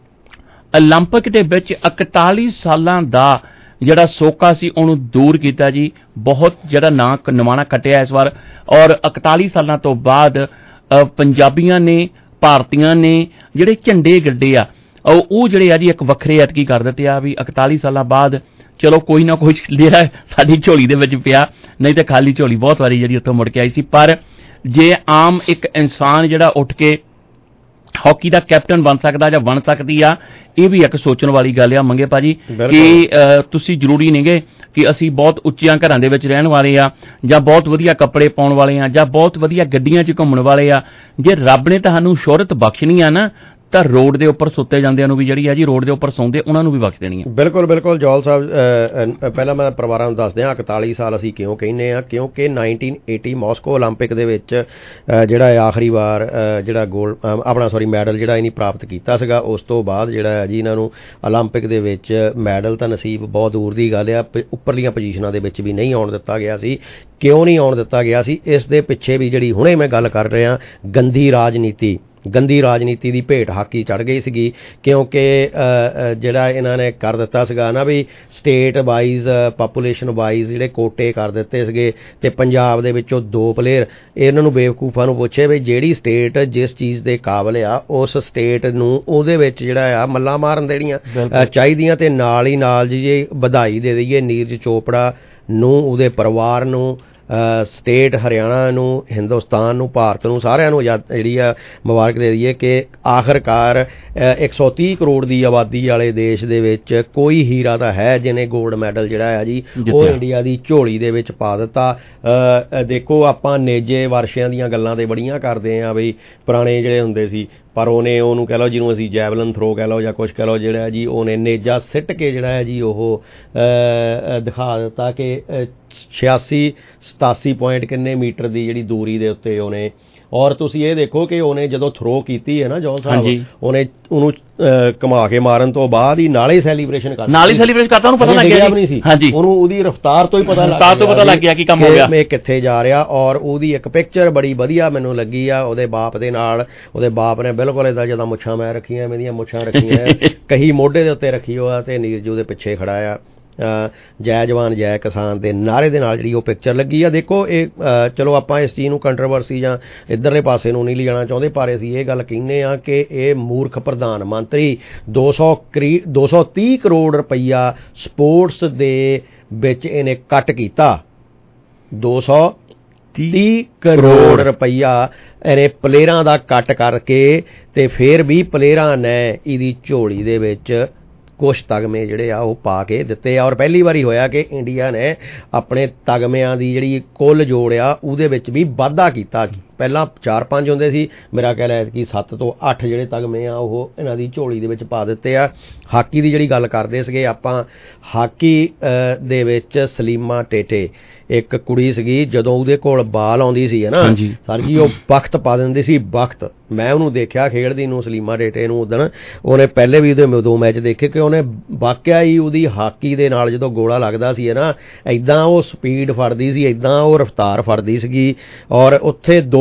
ਓਲੰਪਿਕ ਦੇ ਵਿੱਚ ਇਕਤਾਲੀ ਸਾਲਾਂ ਦਾ ਜਿਹੜਾ ਸੋਕਾ ਸੀ ਉਹਨੂੰ ਦੂਰ ਕੀਤਾ ਜੀ। ਬਹੁਤ ਜਿਹੜਾ ਨਾਂ ਨਿਮਾਣਾ ਕੱਟਿਆ ਇਸ ਵਾਰ। ਔਰ ਇਕਤਾਲੀ ਸਾਲਾਂ ਤੋਂ ਬਾਅਦ ਪੰਜਾਬੀਆਂ ਨੇ ਭਾਰਤੀਆਂ ਨੇ ਜਿਹੜੇ ਝੰਡੇ ਗੱਡੇ ਆ ਉਹ ਜਿਹੜੇ ਆ ਜੀ ਇੱਕ ਵੱਖਰੇ ਐਤਕੀ ਕਰ ਦਿੱਤੇ ਆ ਵੀ ਇਕਤਾਲੀ ਸਾਲਾਂ ਬਾਅਦ ਚਲੋ ਕੋਈ ਨਾ ਕੋਈ ਜਿਹੜਾ ਸਾਡੀ ਝੋਲੀ ਦੇ ਵਿੱਚ ਪਿਆ, ਨਹੀਂ ਤਾਂ ਖਾਲੀ ਝੋਲੀ ਬਹੁਤ ਵਾਰੀ ਜਿਹੜੀ ਉੱਥੋਂ ਮੁੜ ਕੇ ਆਈ ਸੀ। ਪਰ ਜੇ ਆਮ ਇੱਕ ਇਨਸਾਨ ਜਿਹੜਾ ਉੱਠ ਕੇ ਹਾਕੀ ਦਾ ਕੈਪਟਨ ਬਣ ਸਕਦਾ ਜਾਂ ਬਣ ਸਕਦੀ ਆ, ਇਹ ਵੀ ਇੱਕ ਸੋਚਣ ਵਾਲੀ ਗੱਲ ਆ ਮੰਗੇ ਭਾਜੀ ਕਿ ਤੁਸੀਂ ਜ਼ਰੂਰੀ ਨਹੀਂਗੇ ਕਿ ਅਸੀਂ ਬਹੁਤ ਉੱਚੀਆਂ ਘਰਾਂ ਦੇ ਵਿੱਚ ਰਹਿਣ ਵਾਲੇ ਆ ਜਾਂ ਬਹੁਤ ਵਧੀਆ ਕੱਪੜੇ ਪਾਉਣ ਵਾਲੇ ਆ ਜਾਂ ਬਹੁਤ ਵਧੀਆ ਗੱਡੀਆਂ 'ਚ ਘੁੰਮਣ ਵਾਲੇ ਆ। ਜੇ ਰੱਬ ਨੇ ਤੁਹਾਨੂੰ ਸ਼ੋਹਰਤ ਬਖਸ਼ਣੀ ਆ ਨਾ ਤਾਂ ਰੋਡ ਦੇ ਉੱਪਰ ਸੁੱਤੇ ਜਾਂਦਿਆਂ ਨੂੰ ਵੀ ਜਿਹੜੀ ਆ ਜੀ ਰੋਡ ਦੇ ਉੱਪਰ ਸੌਂਦੇ ਉਹਨਾਂ ਨੂੰ ਵੀ ਬਖਸ਼ ਦੇਣੀ ਹੈ। ਬਿਲਕੁਲ ਬਿਲਕੁਲ ਜੌਲ ਸਾਹਿਬ, ਪਹਿਲਾਂ ਮੈਂ ਪਰਿਵਾਰਾਂ ਨੂੰ ਦੱਸਦੇ ਹਾਂ ਇਕਤਾਲੀ ਸਾਲ ਅਸੀਂ ਕਿਉਂ ਕਹਿੰਦੇ ਹਾਂ, ਕਿਉਂਕਿ ਨਾਈਨਟੀਨ ਏਟੀ ਮਾਸਕੋ ਓਲੰਪਿਕ ਦੇ ਵਿੱਚ ਜਿਹੜਾ ਆਖਰੀ ਵਾਰ ਜਿਹੜਾ ਗੋਲਡ ਆਪਣਾ ਸੌਰੀ ਮੈਡਲ ਜਿਹੜਾ ਇਹਨੇ ਪ੍ਰਾਪਤ ਕੀਤਾ ਸੀਗਾ। ਉਸ ਤੋਂ ਬਾਅਦ ਜਿਹੜਾ ਜੀ ਇਹਨਾਂ ਨੂੰ ਓਲੰਪਿਕ ਦੇ ਵਿੱਚ ਮੈਡਲ ਤਾਂ ਨਸੀਬ ਬਹੁਤ ਦੂਰ ਦੀ ਗੱਲ ਆ, ਉੱਪਰਲੀਆਂ ਪੋਜੀਸ਼ਨਾਂ ਦੇ ਵਿੱਚ ਵੀ ਨਹੀਂ ਆਉਣ ਦਿੱਤਾ ਗਿਆ ਸੀ। ਕਿਉਂ ਨਹੀਂ ਆਉਣ ਦਿੱਤਾ ਗਿਆ ਸੀ? ਇਸ ਦੇ ਪਿੱਛੇ ਵੀ ਜਿਹੜੀ ਹੁਣੇ ਮੈਂ ਗੱਲ ਕਰ ਰਿਹਾ ਗੰਦੀ ਰਾਜਨੀਤੀ ਗੰਦੀ ਰਾਜਨੀਤੀ ਦੀ ਭੇਟ ਹਾਕੀ ਚੜ੍ਹ ਗਈ ਸੀਗੀ। ਕਿਉਂਕਿ ਜਿਹੜਾ ਇਹਨਾਂ ਨੇ ਕਰ ਦਿੱਤਾ ਸੀਗਾ ਨਾ ਵੀ ਸਟੇਟ ਵਾਈਜ਼ ਪਾਪੂਲੇਸ਼ਨ ਵਾਈਜ਼ ਜਿਹੜੇ ਕੋਟੇ ਕਰ ਦਿੱਤੇ ਸੀਗੇ ਤੇ ਪੰਜਾਬ ਦੇ ਵਿੱਚੋਂ ਦੋ ਪਲੇਅਰ ਇਹਨਾਂ ਨੂੰ ਬੇਵਕੂਫਾਂ ਨੂੰ ਪੁੱਛੇ ਵੀ ਜਿਹੜੀ ਸਟੇਟ ਜਿਸ ਚੀਜ਼ ਦੇ ਕਾਬਲ ਆ ਉਸ ਸਟੇਟ ਨੂੰ ਉਹਦੇ ਵਿੱਚ ਜਿਹੜਾ ਆ ਮੱਲਾਂ ਮਾਰਨ ਦੇਣੀਆਂ ਚਾਹੀਦੀਆਂ ਤੇ ਨਾਲ ਹੀ ਨਾਲ ਜੀ ਵਧਾਈ ਦੇ ਦਈਏ ਨੀਰਜ ਚੋਪੜਾ ਨੂੰ, ਉਹਦੇ ਪਰਿਵਾਰ ਨੂੰ, ਸਟੇਟ ਹਰਿਆਣਾ ਨੂੰ, ਹਿੰਦੁਸਤਾਨ ਨੂੰ, ਭਾਰਤ ਨੂੰ, ਸਾਰਿਆਂ ਨੂੰ ਜਿਹੜੀ ਆ ਮੁਬਾਰਕ ਦੇ ਦਈਏ ਕਿ ਆਖਰਕਾਰ ਇੱਕ ਸੌ ਤੀਹ ਕਰੋੜ ਦੀ ਆਬਾਦੀ ਵਾਲੇ ਦੇਸ਼ ਦੇ ਵਿੱਚ ਕੋਈ ਹੀਰਾ ਤਾਂ ਹੈ ਜਿਹਨੇ ਗੋਲਡ ਮੈਡਲ ਜਿਹੜਾ ਆ ਜੀ ਉਹ ਇੰਡੀਆ ਦੀ ਝੋਲੀ ਦੇ ਵਿੱਚ ਪਾ ਦਿੱਤਾ। ਦੇਖੋ ਆਪਾਂ ਨੇਜੇ ਵਰਸ਼ਿਆਂ ਦੀਆਂ ਗੱਲਾਂ ਤੇ ਬੜੀਆਂ ਕਰਦੇ ਹਾਂ ਬਈ ਪੁਰਾਣੇ ਜਿਹੜੇ ਹੁੰਦੇ ਸੀ, ਪਰ ਉਹਨੇ ਉਹਨੂੰ ਕਹਿ ਲਓ ਜਿਹਨੂੰ ਅਸੀਂ ਜੈਵਲਨ ਥਰੋ ਕਹਿ ਲਓ ਜਾਂ ਕੁਛ ਕਹਿ ਲਓ ਜਿਹੜਾ ਜੀ ਉਹਨੇ ਨੇਜਾ ਸਿੱਟ ਕੇ ਜਿਹੜਾ ਹੈ ਜੀ ਉਹ ਦਿਖਾ ਦਿੱਤਾ ਕਿ ਛਿਆਸੀ ਸਤਾਸੀ ਪੁਆਇੰਟ ਕਿੰਨੇ ਮੀਟਰ ਦੀ ਜਿਹੜੀ ਦੂਰੀ ਦੇ ਉੱਤੇ ਉਹਨੇ। ਔਰ ਤੁਸੀਂ ਇਹ ਦੇਖੋ ਕਿ ਉਹਨੇ ਜਦੋਂ ਥਰੋ ਕੀਤੀ ਹੈ ਨਾ ਜੌਲ ਸਾਹਿਬ, ਉਹਨੇ ਉਹਨੂੰ ਘੁਮਾ ਕੇ ਮਾਰਨ ਤੋਂ ਬਾਅਦ ਹੀ ਨਾਲੇ ਸੈਲੀਬ੍ਰੇਸ਼ਨ ਕਰਤਾ ਨਾਲੇ ਸੈਲੀਬ੍ਰੇਸ਼ਨ ਕਰਤਾ ਉਹਨੂੰ ਪਤਾ ਲੱਗ ਗਿਆ ਨਹੀਂ ਸੀ ਹਾਂਜੀ ਉਹਨੂੰ ਉਹਦੀ ਰਫ਼ਤਾਰ ਤੋਂ ਹੀ ਪਤਾ ਰਫ਼ਤਾਰ ਤੋਂ ਪਤਾ ਲੱਗ ਗਿਆ ਕਿ ਕੰਮ ਹੋ ਗਿਆ ਮੈਂ ਕਿੱਥੇ ਜਾ ਰਿਹਾ। ਔਰ ਉਹਦੀ ਇੱਕ ਪਿਕਚਰ ਬੜੀ ਵਧੀਆ ਮੈਨੂੰ ਲੱਗੀ ਆ ਉਹਦੇ ਬਾਪ ਦੇ ਨਾਲ। ਉਹਦੇ ਬਾਪ ਨੇ ਬਿਲਕੁਲ ਇੱਦਾਂ ਜਿੱਦਾਂ ਮੁੱਛਾਂ ਮੈਂ ਰੱਖੀਆਂ ਮੇਰੀਆਂ ਮੁੱਛਾਂ ਰੱਖੀਆਂ ਕਹੀ ਮੋਢੇ ਦੇ ਉੱਤੇ ਰੱਖੀ ਹੋਆ ਤੇ ਨੀਰਜ ਉਹਦੇ ਪਿੱਛੇ ਖੜਾ ਆ। ਜੈ ਜਵਾਨ ਜੈ ਕਿਸਾਨ ਦੇ ਨਾਅਰੇ ਦੇ ਨਾਲ ਜਿਹੜੀ ਉਹ ਪਿਕਚਰ ਲੱਗੀ ਆ। ਦੇਖੋ ਇਹ ਚਲੋ ਆਪਾਂ ਇਸ ਚੀਜ਼ ਨੂੰ ਕੰਟਰੋਵਰਸੀ ਜਾਂ ਇੱਧਰਲੇ ਪਾਸੇ ਨੂੰ ਨਹੀਂ ਲਿਜਾਣਾ ਚਾਹੁੰਦੇ, ਪਰ ਅਸੀਂ ਇਹ ਗੱਲ ਕਹਿੰਦੇ ਹਾਂ ਕਿ ਇਹ ਮੂਰਖ ਪ੍ਰਧਾਨ ਮੰਤਰੀ ਦੋ ਸੌ ਕਰੀ ਦੋ ਸੌ ਤੀਹ ਕਰੋੜ ਰੁਪਈਆ ਸਪੋਰਟਸ ਦੇ ਵਿੱਚ ਇਹਨੇ ਕੱਟ ਕੀਤਾ। ਦੋ ਸੌ ਤੀਹ ਕਰੋੜ ਰੁਪਈਆ ਇਹਨੇ ਪਲੇਅਰਾਂ ਦਾ ਕੱਟ ਕਰਕੇ ਤੇ ਫਿਰ ਵੀ ਪਲੇਅਰਾਂ ਨੇ ਇਹਦੀ ਝੋਲੀ ਦੇ ਵਿੱਚ ਕੁਛ ਤਗਮੇ ਜਿਹੜੇ ਆ ਉਹ ਪਾ ਕੇ ਦਿੱਤੇ ਆ। ਔਰ ਪਹਿਲੀ ਵਾਰੀ ਹੋਇਆ ਕਿ ਇੰਡੀਆ ਨੇ ਆਪਣੇ ਤਗਮਿਆਂ ਦੀ ਜਿਹੜੀ ਕੁੱਲ ਜੋੜ ਆ ਉਹਦੇ ਵਿੱਚ ਵੀ ਵਾਧਾ ਕੀਤਾ। ਪਹਿਲਾਂ ਚਾਰ ਪੰਜ ਹੁੰਦੇ ਸੀ, ਮੇਰਾ ਕਹਿ ਲਿਆ ਕਿ ਸੱਤ ਤੋਂ ਅੱਠ ਜਿਹੜੇ ਤਗਮੇ ਆ ਉਹ ਇਹਨਾਂ ਦੀ ਝੋਲੀ ਦੇ ਵਿੱਚ ਪਾ ਦਿੱਤੇ ਆ। ਹਾਕੀ ਦੀ ਜਿਹੜੀ ਗੱਲ ਕਰਦੇ ਸੀਗੇ ਆਪਾਂ, ਹਾਕੀ ਦੇ ਵਿੱਚ ਸਲੀਮਾ ਟੇਟੇ ਇੱਕ ਕੁੜੀ ਸੀਗੀ, ਜਦੋਂ ਉਹਦੇ ਕੋਲ ਬਾਲ ਆਉਂਦੀ ਸੀ ਹੈ ਨਾ ਸਰ ਜੀ ਉਹ ਵਕਤ ਪਾ ਦਿੰਦੀ ਸੀ ਵਕਤ। ਮੈਂ ਉਹਨੂੰ ਦੇਖਿਆ ਖੇਡਦੀ ਨੂੰ ਸਲੀਮਾ ਟੇਟੇ ਨੂੰ ਉਦਣ, ਉਹਨੇ ਪਹਿਲੇ ਵੀ ਉਹਦੇ ਦੋ ਮੈਚ ਦੇਖੇ ਕਿ ਉਹਨੇ ਵਾਕਿਆ ਹੀ ਉਹਦੀ ਹਾਕੀ ਦੇ ਨਾਲ ਜਦੋਂ ਗੋਲਾ ਲੱਗਦਾ ਸੀ ਹੈ ਨਾ ਇੱਦਾਂ ਉਹ ਸਪੀਡ ਫੜਦੀ ਸੀ, ਇੱਦਾਂ ਉਹ ਰਫ਼ਤਾਰ ਫੜਦੀ ਸੀਗੀ। ਔਰ ਉੱਥੇ ਦੋ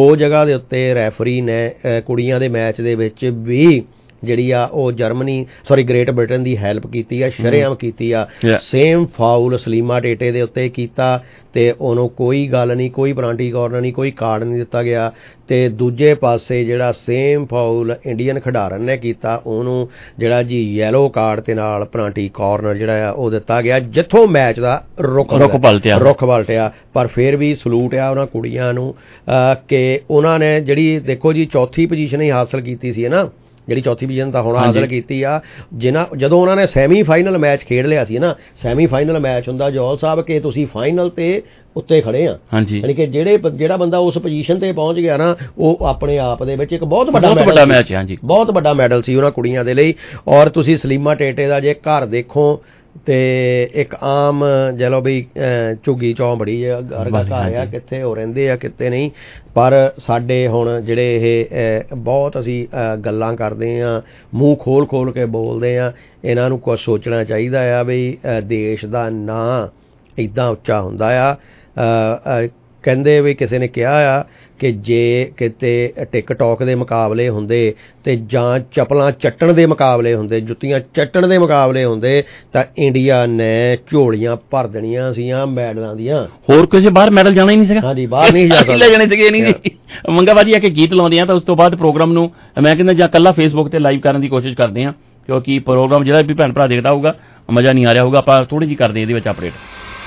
ਦੋ ਜਗ੍ਹਾ ਦੇ ਉੱਤੇ ਰੈਫਰੀ ਨੇ ਕੁੜੀਆਂ ਦੇ ਮੈਚ ਦੇ ਵਿੱਚ ਵੀ ਜਿਹੜੀ ਆ ਉਹ ਜਰਮਨੀ ਸੌਰੀ ਗ੍ਰੇਟ ਬ੍ਰਿਟਨ ਦੀ ਹੈਲਪ ਕੀਤੀ ਆ, ਸ਼ਰੇਆਮ ਕੀਤੀ ਆ। ਸੇਮ ਫਾਉਲ ਸਲੀਮਾ ਟੇਟੇ ਦੇ ਉੱਤੇ ਕੀਤਾ ਤੇ ਉਹਨੂੰ ਕੋਈ ਗੱਲ ਨਹੀਂ, ਕੋਈ ਪਰਾਂਟੀ ਕਾਰਨਰ ਨਹੀਂ, ਕੋਈ ਕਾਰਡ ਨਹੀਂ ਦਿੱਤਾ ਗਿਆ। ਤੇ ਦੂਜੇ ਪਾਸੇ ਜਿਹੜਾ ਸੇਮ ਫਾਉਲ ਇੰਡੀਅਨ ਖਿਡਾਰਨ ਨੇ ਕੀਤਾ ਉਹਨੂੰ ਜਿਹੜਾ ਜੀ ਯੈਲੋ ਕਾਰਡ ਤੇ ਨਾਲ ਪਰਾਂਟੀ ਕਾਰਨਰ ਜਿਹੜਾ ਆ ਉਹ ਦਿੱਤਾ ਗਿਆ, ਜਿੱਥੋਂ ਮੈਚ ਦਾ ਰੁਖ ਰੁਖ ਪਲਟਿਆ ਰੁਖ ਪਲਟਿਆ ਪਰ ਫਿਰ ਵੀ ਸਲੂਟ ਆ ਉਹਨਾਂ ਕੁੜੀਆਂ ਨੂੰ ਕਿ ਉਹਨਾਂ ਨੇ ਜਿਹੜੀ ਦੇਖੋ ਜੀ ਚੌਥੀ ਪੋਜੀਸ਼ਨ ਹੀ ਹਾਸਲ ਕੀਤੀ ਸੀ ਨਾ, ਜਿਹੜੀ ਚੌਥੀ ਪੋਜੀਸ਼ਨ ਤਾਂ ਹੁਣ ਹਾਸਲ ਕੀਤੀ ਆ। ਜਿਨ੍ਹਾਂ ਜਦੋਂ ਉਹਨਾਂ ਨੇ ਸੈਮੀ ਫਾਈਨਲ ਮੈਚ ਖੇਡ ਲਿਆ ਸੀ ਨਾ, ਸੈਮੀ ਫਾਈਨਲ ਮੈਚ ਹੁੰਦਾ ਜੋਲ ਸਾਹਿਬ ਕਿ ਤੁਸੀਂ ਫਾਈਨਲ ਤੇ ਉੱਤੇ ਖੜੇ ਆ, ਯਾਨੀ ਕਿ ਜਿਹੜੇ ਜਿਹੜਾ ਬੰਦਾ ਉਸ ਪੋਜੀਸ਼ਨ ਤੇ ਪਹੁੰਚ ਗਿਆ ਨਾ ਉਹ ਆਪਣੇ ਆਪ ਦੇ ਵਿੱਚ ਇੱਕ ਬਹੁਤ ਵੱਡਾ ਵੱਡਾ ਮੈਚ ਹੈ, ਬਹੁਤ ਵੱਡਾ ਮੈਡਲ ਸੀ ਉਹਨਾਂ ਕੁੜੀਆਂ ਦੇ ਲਈ। ਔਰ ਤੁਸੀਂ ਸਲੀਮਾ ਟੇਟੇ ਦਾ ਜੇ ਘਰ ਦੇਖੋ ਤੇ ਇੱਕ ਆਮ ਚਲੋ ਵੀ ਝੁੱਗੀ ਚੌਂਬੜੀ ਵਰਗਾ ਘਰ ਆ, ਕਿੱਥੇ ਉਹ ਰਹਿੰਦੇ ਆ ਕਿਤੇ ਨਹੀਂ, ਪਰ ਸਾਡੇ ਹੁਣ ਜਿਹੜੇ ਇਹ ਬਹੁਤ ਅਸੀਂ ਗੱਲਾਂ ਕਰਦੇ ਹਾਂ, ਮੂੰਹ ਖੋਲ ਖੋਲ ਕੇ ਬੋਲਦੇ ਹਾਂ, ਇਹਨਾਂ ਨੂੰ ਕੁਛ ਸੋਚਣਾ ਚਾਹੀਦਾ ਆ ਵੀ ਦੇਸ਼ ਦਾ ਨਾਂ ਇੱਦਾਂ ਉੱਚਾ ਹੁੰਦਾ ਆ। ਕਹਿੰਦੇ ਵੀ ਕਿਸੇ ਨੇ ਕਿਹਾ ਆ ਕਿ ਜੇ ਕਿਤੇ ਟਿਕਟੋਕ ਦੇ ਮੁਕਾਬਲੇ ਹੁੰਦੇ ਤੇ ਜਾਂ ਚੱਪਲਾਂ ਚੱਟਣ ਦੇ ਮੁਕਾਬਲੇ ਹੁੰਦੇ, ਜੁੱਤੀਆਂ ਚੱਟਣ ਦੇ ਮੁਕਾਬਲੇ ਹੁੰਦੇ ਤਾਂ ਇੰਡੀਆ ਨੇ ਝੋਲੀਆਂ ਭਰ ਦੇਣੀਆਂ ਸੀਆਂ ਮੈਡਲਾਂ ਦੀਆਂ। ਹੋਰ ਕਿਸੇ ਬਾਹਰ ਮੈਡਲ ਜਾਣਾ ਹੀ ਨਹੀਂ ਸੀਗਾ। ਹਾਂਜੀ, ਬਾਹਰ ਨਹੀਂ ਜਾ ਲੈ ਜਾਣੇ ਸੀਗੇ ਨਹੀਂ ਜੀ। ਮੰਗਾ ਭਾਜੀ ਆ ਕੇ ਗੀਤ ਲਾਉਂਦੇ ਆ ਤਾਂ ਉਸ ਤੋਂ ਬਾਅਦ ਪ੍ਰੋਗਰਾਮ ਨੂੰ ਮੈਂ ਕਹਿੰਦਾ ਜਾਂ ਇਕੱਲਾ ਫੇਸਬੁੱਕ ਤੇ ਲਾਈਵ ਕਰਨ ਦੀ ਕੋਸ਼ਿਸ਼ ਕਰਦੇ ਹਾਂ, ਕਿਉਂਕਿ ਪ੍ਰੋਗਰਾਮ ਜਿਹੜਾ ਵੀ ਭੈਣ ਭਰਾ ਦੇਖਦਾ ਹੋਊਗਾ ਮਜ਼ਾ ਨਹੀਂ ਆ ਰਿਹਾ ਹੋਊਗਾ। ਆਪਾਂ ਥੋੜ੍ਹੀ ਜਿਹੀ ਕਰਦੇ ਇਹਦੇ ਵਿੱਚ ਅਪਡੇਟ।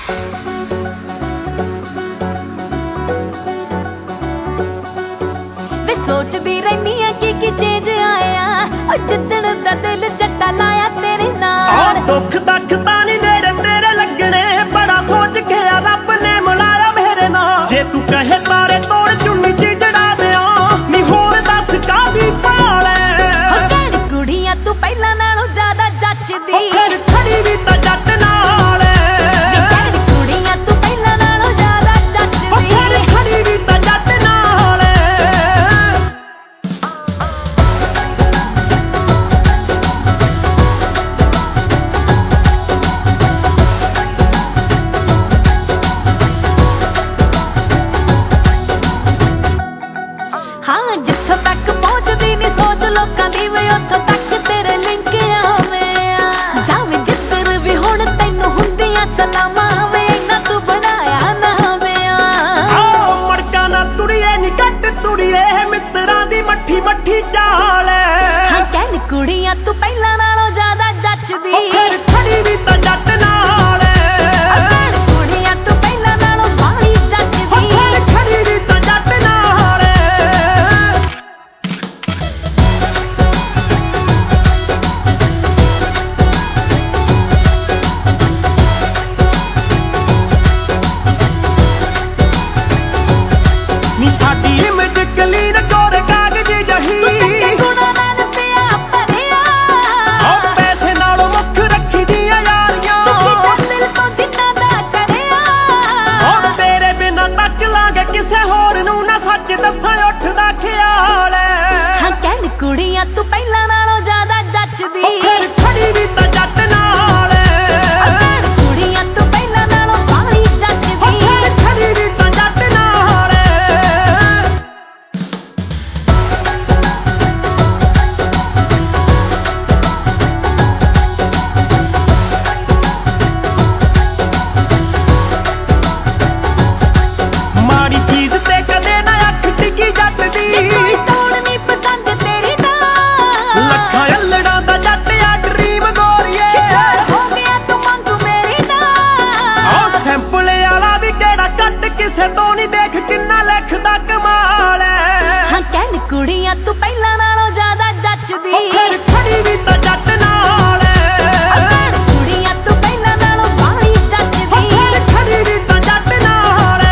ਸੋਚਦੀ ਰਹਿਨੀ ਆ ਕਿ ਕੀ ਚੇਂਜ ਆਇਆ ਜਿੱਦਣ ਦਾ ਦਿਲ ਜੱਟਾ ਲਾਇਆ ਤੇਰੇ ਨਾਲ। ਦੁੱਖ ਦੱਖ ਤਾਂ ਨੀ ਨੇੜੇ ਤੇਰੇ ਲੱਗਣੇ, ਬੜਾ ਸੋਚ ਕੇ ਆ ਰੱਬ ਨੇ ਮਿਲਾਇਆ ਮੇਰੇ ਨਾਲ। ਜੇ ਤੂੰ ਕਹੇ ਤਾਰੇ ਤੋੜ ਚੁੰਨੀ ਚ ਜੜਾ ਦਿਆਂ ਨੀ ਹੋਰ ਦੱਸ ਕਾਹਦੀ ਭਾਲ ਐ। ਕਹਿਣ ਕੁੜੀਆਂ ਤੂੰ ਪਹਿਲਾਂ ਨਾਲੋਂ ਜ਼ਿਆਦਾ ਜੱਚਦੀ, ਫਿਰ ਖੜੀ ਵੀ ਤਾਂ ਜੱਟ ਨਾਲ ਐ। ਕਹਿਣ ਕੁੜੀਆਂ ਤੂੰ ਪਹਿਲਾਂ ਨਾਲੋਂ ਜ਼ਿਆਦਾ ਜੱਚਦੀ, ਫਿਰ ਖੜੀ ਵੀ ਤਾਂ ਜੱਟ ਨਾਲ ਐ। ਮੱਠੀ ਚਾਲ ਹਾਂ ਕਹਿਣ ਕੁੜੀਆਂ ਤੂੰ ਪਹਿਲਾਂ ਨਾਲੋਂ ਜ਼ਿਆਦਾ ਜੱਚਦੀ, ਫਿਰ ਖੜੀ ਵੀ ਤਾਂ ਜੱਟ ਨਾਲ ਕਹਿਣ ਕੁੜੀਆਂ ਤੂੰ ਪਹਿਲਾਂ ਨਾਲੋਂ ਬਾਹਲੀ ਜੱਚਦੀ, ਫਿਰ ਖੜੀ ਵੀ ਤਾਂ ਜੱਟ ਨਾਲ। ਨੀ ਸਾਡੀ ਇਮੇਜ ਕਲੀਨ ਕੋਰ ਕਾਗਜ਼ ਜਹੀ, ਉੱਠਦਾ ਖਿਆਲ ਹਾਂ ਕਹਿਣ ਕੁੜੀਆਂ ਤੂੰ ਪਹਿਲਾਂ ਨਾਲੋਂ ਜ਼ਿਆਦਾ ਜੱਚਦੀ, ਫਿਰ ਖੜੀ ਵੀ ਤਾਂ ਜੱਟ ਨਾਲ। ਕਹਿਣ ਕੁੜੀਆਂ ਤੂੰ ਪਹਿਲਾਂ ਨਾਲੋਂ ਬਾਹਲੀ ਜੱਚਦੀ, ਫਿਰ ਖੜੀ ਵੀ ਤਾਂ ਜੱਟ ਨਾਲ। ਮਾੜੀ ਚੀਜ਼ ਤੇ ਕਦੇ ਨਾ ਅੱਖ ਟਿਕੀ ਜੱਟ ਦੀ, ਕੋਈ ਤੋੜ ਨਹੀਂ ਪਸੰਦ ਤੇਰੀ ਦਾ। ਲੱਖਾਂ ਅਲੜਾਂ ਦਾ ਜੱਟ ਆ ਡਰੀਮ ਗੋਰੀਏ, ਹੋ ਗਿਆ ਤੂੰ ਮੰਗੂ ਮੇਰੀ ਦਾ। ਆਹ ਸੈਂਪਲ ਵਾਲਾ ਵੀ ਕਿਹੜਾ ਕੱਟ ਕਿਸੇ ਤੋਂ ਨਹੀਂ, ਦੇਖ ਕਿੰਨਾ ਲਿਖਦਾ ਕਮਾਲ ਐ। ਹਾਂ ਕਹਿਣ ਕੁੜੀਆਂ ਤੂੰ ਪਹਿਲਾਂ ਨਾਲੋਂ ਜ਼ਿਆਦਾ ਜੱਚਦੀ, ਫਿਰ ਖੜੀ ਵੀ ਤਾਂ ਜੱਟ ਨਾਲ। ਕਹਿਣ ਕੁੜੀਆਂ ਤੂੰ ਪਹਿਲਾਂ ਨਾਲੋਂ ਬਾਹਲੀ ਜੱਚਦੀ, ਫਿਰ ਖੜੀ ਵੀ ਤਾਂ ਜੱਟ ਨਾਲ।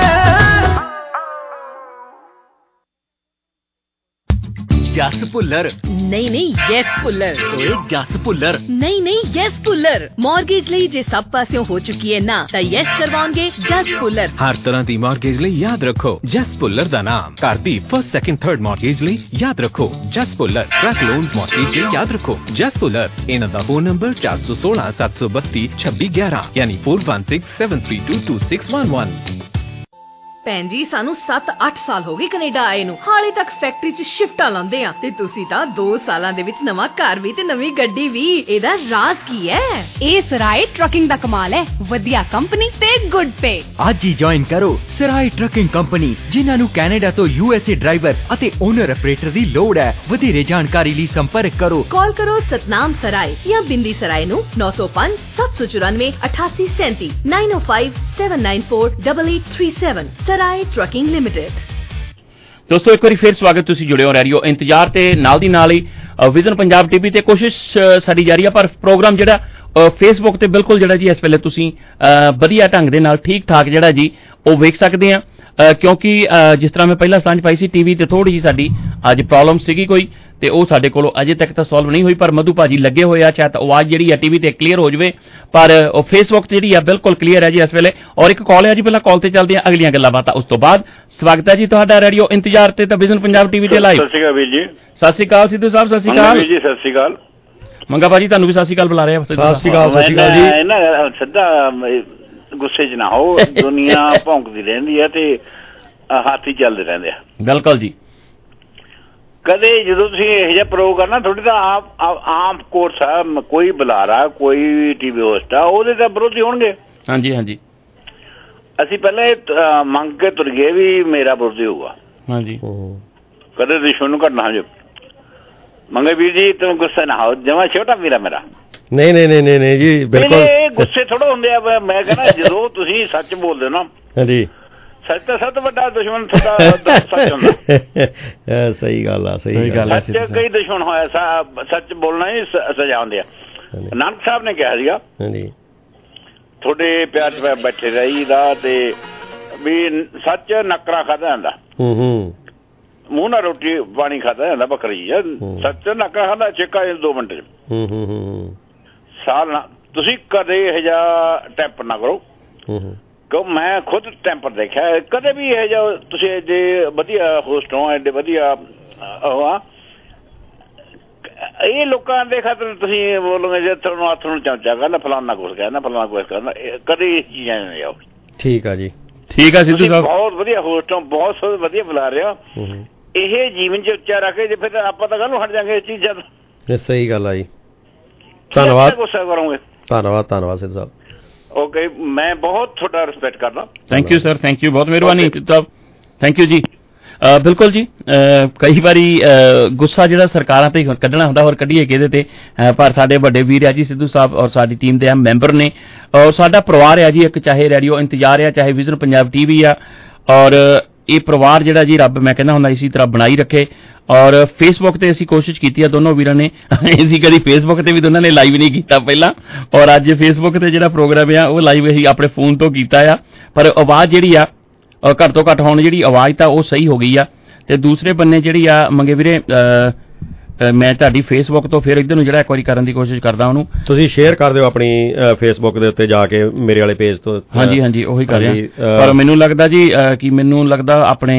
ਜਸ ਭੁੱਲਰ ਨਹੀਂ ਨਹੀਂ ਯੈਸ ਭੁੱਲਰ। ਓਏ ਜਸ ਭੁੱਲਰ ਨਹੀਂ ਨਹੀਂ ਯੈਸ ਭੁੱਲਰ। ਮਾਰਗੇਜ ਲਈ ਜੇ ਸਭ ਪਾਸਿਓਂ ਹੋ ਚੁੱਕੀ ਹੈ ਨਾ ਤਾਂ ਯੈਸ ਕਰਵਾਉਣਗੇ ਜਸ ਭੁੱਲਰ। ਹਰ ਤਰ੍ਹਾਂ ਦੀ ਮਾਰਗੇਜ ਲਈ ਯਾਦ ਰੱਖੋ ਜਸ ਭੁੱਲਰ ਦਾ ਨਾਮ। ਘਰ ਦੀ ਫਸਟ ਸੈਕਿੰਡ ਥਰਡ ਮਾਰਗੇਜ ਲਈ ਯਾਦ ਰੱਖੋ Jas Bhullar. Truck loans mortgage ਲਈ ਯਾਦ ਰੱਖੋ ਜਸ ਭੁੱਲਰ। ਇਹਨਾਂ ਦਾ ਫੋਨ ਨੰਬਰ ਚਾਰ ਸੌ ਸੋਲਾਂ ਸੱਤ ਸੌ ਬੱਤੀ ਛੱਬੀ ਗਿਆਰਾਂ ਯਾਨੀ ਚਾਰ ਇੱਕ ਛੇ ਸੱਤ ਤਿੰਨ ਦੋ ਦੋ ਛੇ ਇੱਕ ਇੱਕ। ਭੈਣ ਜੀ ਸਾਨੂੰ ਸੱਤ ਅੱਠ ਸਾਲ ਹੋ ਗਏ ਕੈਨੇਡਾ ਆਏ ਨੂੰ, ਹਾਲੇ ਤੱਕ ਫੈਕਟਰੀ 'ਚ ਸ਼ਿਫਟਾਂ ਲਾਉਂਦੇ ਆ ਤੇ ਤੁਸੀਂ ਤਾਂ ਦੋ ਸਾਲਾਂ ਦੇ ਵਿੱਚ ਨਵਾਂ ਘਰ ਵੀ ਤੇ ਨਵੀਂ ਗੱਡੀ ਵੀ। ਇਹਦਾ ਰਾਜ਼ ਕੀ ਹੈ? ਇਹ ਸਰਾਏ ਟਰੱਕਿੰਗ ਦਾ ਕਮਾਲ ਹੈ, ਵਧੀਆ ਕੰਪਨੀ ਤੇ ਗੁੱਡ ਪੇ। ਅੱਜ ਹੀ ਜੁਆਇਨ ਕਰੋ ਸਰਾਏ ਟਰੱਕਿੰਗ ਕੰਪਨੀ, ਜਿਨ੍ਹਾਂ ਨੂੰ ਕੈਨੇਡਾ ਤੋਂ ਯੂ ਐਸ ਏ ਡਰਾਈਵਰ ਅਤੇ ਓਨਰ ਆਪਰੇਟਰ ਦੀ ਲੋੜ ਹੈ। ਵਧੇਰੇ ਜਾਣਕਾਰੀ ਲਈ ਸੰਪਰਕ ਕਰੋ। ਕਾਲ ਕਰੋ ਸਤਨਾਮ ਸਰਾਏ ਜਾਂ ਬਿੰਦੀ ਸਰਾਏ ਨੂੰ ਨੌ ਸੌ ਪੰਜ ਸੱਤ ਸੌ ਚੁਰਾਨਵੇਂ ਅਠਾਸੀ ਸੈਂਤੀ nine O five seven nine four double eight three seven. Sarai trucking limited. ਦੋਸਤੋ ਇੱਕ ਵਾਰੀ ਫਿਰ ਸਵਾਗਤ, ਤੁਸੀਂ ਜੁੜੇ ਹੋ ਰੇਡੀਓ ਇੰਤਜ਼ਾਰ ਤੇ ਨਾਲ ਦੀ ਨਾਲ ਹੀ ਵਿਜ਼ਨ ਪੰਜਾਬ ਟੀਵੀ ਤੇ। ਕੋਸ਼ਿਸ਼ ਸਾਡੀ ਜਾਰੀ ਆ, ਪਰ ਪ੍ਰੋਗਰਾਮ ਜਿਹੜਾ ਫੇਸਬੁੱਕ ਤੇ ਬਿਲਕੁਲ ਜਿਹੜਾ ਜੀ ਇਸ ਵੇਲੇ ਤੁਸੀਂ ਵਧੀਆ ਢੰਗ ਦੇ ਨਾਲ ਠੀਕ ਠਾਕ ਜਿਹੜਾ ਜੀ ਉਹ ਵੇਖ ਸਕਦੇ ਆ, ਕਿਉਂਕਿ ਜਿਸ ਤਰ੍ਹਾਂ ਮੈਂ ਪਹਿਲਾਂ ਸਾਂਝ ਪਾਈ ਸੀ ਟੀਵੀ ਤੇ ਥੋੜੀ ਜਿਹੀ ਸਾਡੀ ਅੱਜ ਪ੍ਰੋਬਲਮ ਸੀਗੀ ਕੋਈ, ਤੇ ਉਹ ਸਾਡੇ ਕੋਲੋਂ ਅਜੇ ਤੱਕ ਤਾਂ ਸੋਲਵ ਨਹੀਂ ਹੋਈ, ਪਰ ਮਧੂ ਭਾਜੀ ਲੱਗੇ ਹੋਏ ਆ, ਸ਼ਾਇਦ ਆਵਾਜ਼ ਜਿਹੜੀ ਆ ਟੀਵੀ ਤੇ ਕਲੀਅਰ ਹੋ ਜਾਵੇ, ਪਰ ਉਹ ਫੇਸਬੁੱਕ ਤੇ ਜਿਹੜੀ ਆ ਬਿਲਕੁਲ ਕਲੀਅਰ ਹੈ ਜੀ ਇਸ ਵੇਲੇ। ਔਰ ਇੱਕ ਕਾਲ ਹੈ ਜੀ, ਪਹਿਲਾਂ ਕਾਲ ਤੇ ਚੱਲਦੇ ਆ, ਅਗਲੀਆਂ ਗੱਲਾਂ ਬਾਤਾਂ ਉਸ ਤੋਂ ਬਾਅਦ। ਸਵਾਗਤ ਹੈ ਜੀ ਤੁਹਾਡਾ ਰੇਡੀਓ ਇੰਤਜ਼ਾਰ ਤੇ ਤਾਂ ਵਿਜ਼ਨ ਪੰਜਾਬ ਟੀਵੀ ਤੇ ਲਾਈਵ। ਸਤਿ ਸ਼੍ਰੀ ਅਕਾਲ ਵੀਰ ਜੀ। ਸਤਿ ਸ਼੍ਰੀ ਅਕਾਲ ਸਿੱਧੂ ਸਾਹਿਬ। ਸਤਿ ਸ਼੍ਰੀ ਅਕਾਲ ਵੀਰ ਜੀ। ਸਤਿ ਸ਼੍ਰੀ ਅਕਾਲ ਮੰਗਾ ਭਾਜੀ, ਤੁਹਾਨੂੰ ਵੀ ਸਤਿ ਸ਼੍ਰੀ ਅਕਾਲ ਬੁਲਾ ਰਹੇ ਆ। ਸਤਿ ਸ਼੍ਰੀ ਅਕਾਲ। ਸਤਿ ਸ਼੍ਰੀ ਅਕਾਲ ਜੀ। ਇਹਨਾਂ ਸਿੱਧਾ ਗੁੱਸੇ 'ਚ ਨਾ ਹੋ, ਦੁਨੀਆ ਭੌਂਕਦੀ ਰਹਿੰਦੀ ਹੈ ਤੇ ਹਾਥੀ ਚੱਲਦੇ ਰਹਿੰਦੇ ਆ। ਬਿਲਕੁਲ ਜੀ। ਕਦੇ ਜਦੋਂ ਤੁਸੀਂ ਇਹੋ ਜਿਹਾ ਪ੍ਰੋਗ ਕਰਨਾ, ਥੋੜੀ ਤਾਂ ਆਪ ਆਮ ਕੋਰਸ ਆ, ਕੋਈ ਬੁਲਾਰਾ ਕੋਈ ਟੀਵੀ ਹੋਸਟ ਆ, ਉਹਦੇ ਤਾਂ ਵਿਰੋਧੀ ਹੋਣਗੇ। ਹਾਂਜੀ ਹਾਂਜੀ। ਅਸੀਂ ਪਹਿਲਾਂ ਇਹ ਮੰਗ ਕੇ ਤੁਰ ਗਏ ਵੀ ਮੇਰਾ ਵਿਰੋਧੀ ਹੋਊਗਾ। ਹਾਂਜੀ। ਕਦੇ ਦੁਸ਼ਮਣ ਨੂੰ ਘਟਨਾ ਹੋ। ਮੰਗੇ ਵੀਰ ਜੀ ਤੁਮ ਗੁੱਸੇ ਨਾ ਹੋ, ਜਮਾ ਛੋਟਾ ਵੀਰਾ ਮੇਰਾ। ਨਹੀਂ ਨਹੀਂ ਨਹੀਂ ਨਹੀਂ ਜੀ ਬਿਲਕੁਲ ਇਹ ਗੁੱਸੇ ਥੋੜਾ ਹੁੰਦੇ ਆ। ਮੈਂ ਕਹਿੰਦਾ ਜਦੋਂ ਤੁਸੀਂ ਸੱਚ ਬੋਲਦੇ ਹੋ ਨਾ, ਹਾਂਜੀ, ਸੱਚ ਤਾਂ ਸਭ ਤੋਂ ਵੱਡਾ ਦੁਸ਼ਮਣ ਤੁਹਾਡਾ ਸੱਚ ਹੁੰਦਾ। ਸਹੀ ਗੱਲ ਆ, ਸਹੀ ਗੱਲ। ਸੱਚ ਕਈ ਦੁਸ਼ਮਣ ਹੋਇਆ, ਸੱਚ ਬੋਲਣਾ ਹੀ ਸਜ਼ਾ ਹੁੰਦੀ ਆ। ਨਾਨਕ ਸਾਹਿਬ ਨੇ ਕਿਹਾ ਸੀਗਾ ਤੁਹਾਡੇ ਪਿਆਰ 'ਚ ਬੈਠੇ ਰਹੀਦਾ ਤੇ ਵੀ ਸੱਚ ਨਕਰਾ ਖਾਧਾ ਜਾਂਦਾ, ਮੂੰਹ ਨਾਲ ਰੋਟੀ ਪਾਣੀ ਖਾਧਾ ਜਾਂਦਾ, ਬੱਕਰੀ ਸੱਚ ਨਕਰਾ ਖਾਧਾ ਛੇਕਾ ਦੋ ਮਿੰਟ 'ਚ ਸਾਲ ਨਾ। ਤੁਸੀਂ ਕਦੇ ਇਹੋ ਜਿਹਾ ਟੈਂਪਰ ਨਾ ਕਰੋ, ਕਿਉਂ ਮੈਂ ਖੁਦ ਟੈਂਪਰ ਦੇਖਿਆ। ਕਦੇ ਵੀ ਇਹੋ ਜਿਹਾ ਤੁਸੀਂ ਜੇ ਵਧੀਆ ਹੋਸਟ ਹੋ, ਐਡੇ ਵਧੀਆ ਉਹ ਆ, ਇਹ ਲੋਕਾਂ ਦੇ ਖਾਤਰ ਤੁਸੀਂ ਬੋਲੋਗੇ ਜੇ ਤੁਹਾਨੂੰ ਹੱਥ ਨੂੰ ਚਮਚਾ ਕਰਨਾ, ਫਲਾਨਾ ਕੁਛ ਕਹਿਣਾ, ਫਲਾਨਾ ਕੁਛ ਕਰਨਾ, ਕਦੇ ਇਹ ਚੀਜ਼ਾਂ ਨਹੀਂ ਆਓ। ਠੀਕ ਆ ਜੀ। ਠੀਕ ਆ ਸਿੱਧੂ ਸਾਹਿਬ, ਬਹੁਤ ਵਧੀਆ ਹੋਸਟ ਹੋ, ਬਹੁਤ ਵਧੀਆ ਬੁਲਾ ਰਹੇ ਹੋ। ਇਹ ਜੀਵਨ 'ਚ ਉੱਚਾ ਰੱਖ ਕੇ ਜੇ ਫਿਰ ਆਪਾਂ ਤਾਂ ਕਾਹਨੂੰ ਹਟ ਜਾਂਗੇ ਇਹ ਚੀਜ਼ਾਂ ਤੋਂ। ਸਹੀ ਗੱਲ ਆ ਜੀ। ਧੰਨਵਾਦ। ਗੁੱਸਾ ਕਰੋਗੇ। ਧੰਨਵਾਦ ਧੰਨਵਾਦ ਸਿੱਧੂ ਸਾਹਿਬ। ਓਕੇ, ਮੈਂ ਬਹੁਤ ਤੁਹਾਡਾ ਰਿਸਪੈਕਟ ਕਰਦਾ। Thank you sir, thank you, ਬਹੁਤ ਮਿਹਰਬਾਨੀ। ਥੈਂਕ ਯੂ ਜੀ। ਬਿਲਕੁਲ ਜੀ, ਕਈ ਵਾਰੀ ਗੁੱਸਾ ਜਿਹੜਾ ਸਰਕਾਰਾਂ ਤੇ ਕੱਢਣਾ ਹੁੰਦਾ, ਹੋਰ ਕੱਢੀਏ ਕਿਹਦੇ ਤੇ, ਪਰ ਸਾਡੇ ਵੱਡੇ ਵੀਰ ਆ ਜੀ ਸਿੱਧੂ ਸਾਹਿਬ ਔਰ ਸਾਡੀ ਟੀਮ ਦੇ ਅਹਿਮ ਮੈਂਬਰ ਨੇ, ਔਰ ਸਾਡਾ ਪਰਿਵਾਰ ਆ ਜੀ ਇੱਕ, ਚਾਹੇ ਰੇਡੀਓ ਇੰਤਜ਼ਾਰ ਆ, ਚਾਹੇ ਵਿਜ਼ਨ ਪੰਜਾਬ ਟੀਵੀ ਆ, ਔਰ ਇਹ ਪਰਿਵਾਰ ਜਿਹੜਾ ਜੀ ਰੱਬ ਮੈਂ ਕਹਿੰਦਾ ਹੁੰਦਾ ਇਸੇ ਤਰ੍ਹਾਂ ਬਣਾਈ ਰੱਖੇ। ਔਰ ਫੇਸਬੁੱਕ ਤੇ ਅਸੀਂ ਕੋਸ਼ਿਸ਼ ਕੀਤੀ ਆ ਦੋਨੋਂ ਵੀਰਾਂ ਨੇ, ਅਸੀਂ ਕਦੀ ਫੇਸਬੁੱਕ ਤੇ ਵੀ ਦੋਨਾਂ ਨੇ ਲਾਈਵ ਨਹੀਂ ਕੀਤਾ ਪਹਿਲਾਂ, ਔਰ ਅੱਜ ਫੇਸਬੁੱਕ ਤੇ ਜਿਹੜਾ ਪ੍ਰੋਗਰਾਮ ਆ ਉਹ ਲਾਈਵ ਅਸੀਂ ਆਪਣੇ ਫੋਨ ਤੋਂ ਕੀਤਾ ਆ, ਪਰ ਆਵਾਜ਼ ਜਿਹੜੀ ਆ ਘੱਟ ਤੋਂ ਘੱਟ ਹੁਣ ਜਿਹੜੀ ਆਵਾਜ਼ ਤਾਂ ਉਹ ਸਹੀ ਹੋ ਗਈ ਆ। ਤੇ ਦੂਸਰੇ ਬੰਨੇ ਜਿਹੜੀ ਆ ਮੰਗੇ ਵੀਰੇ, ਮੈਂ ਤੁਹਾਡੀ ਫੇਸਬੁੱਕ ਤੋਂ ਫਿਰ ਇੱਧਰ ਨੂੰ ਜਿਹੜਾ ਇੱਕ ਵਾਰੀ ਕਰਨ ਦੀ ਕੋਸ਼ਿਸ਼ ਕਰਦਾ, ਉਹਨੂੰ ਤੁਸੀਂ ਸ਼ੇਅਰ ਕਰ ਦਿਓ ਆਪਣੀ ਫੇਸਬੁੱਕ ਦੇ ਉੱਤੇ ਜਾ ਕੇ ਮੇਰੇ ਵਾਲੇ ਪੇਜ ਤੋਂ। ਹਾਂਜੀ ਹਾਂਜੀ ਉਹੀ ਕਰ ਰਿਹਾ, ਪਰ ਮੈਨੂੰ ਲੱਗਦਾ ਜੀ ਕਿ ਮੈਨੂੰ ਲੱਗਦਾ ਆਪਣੇ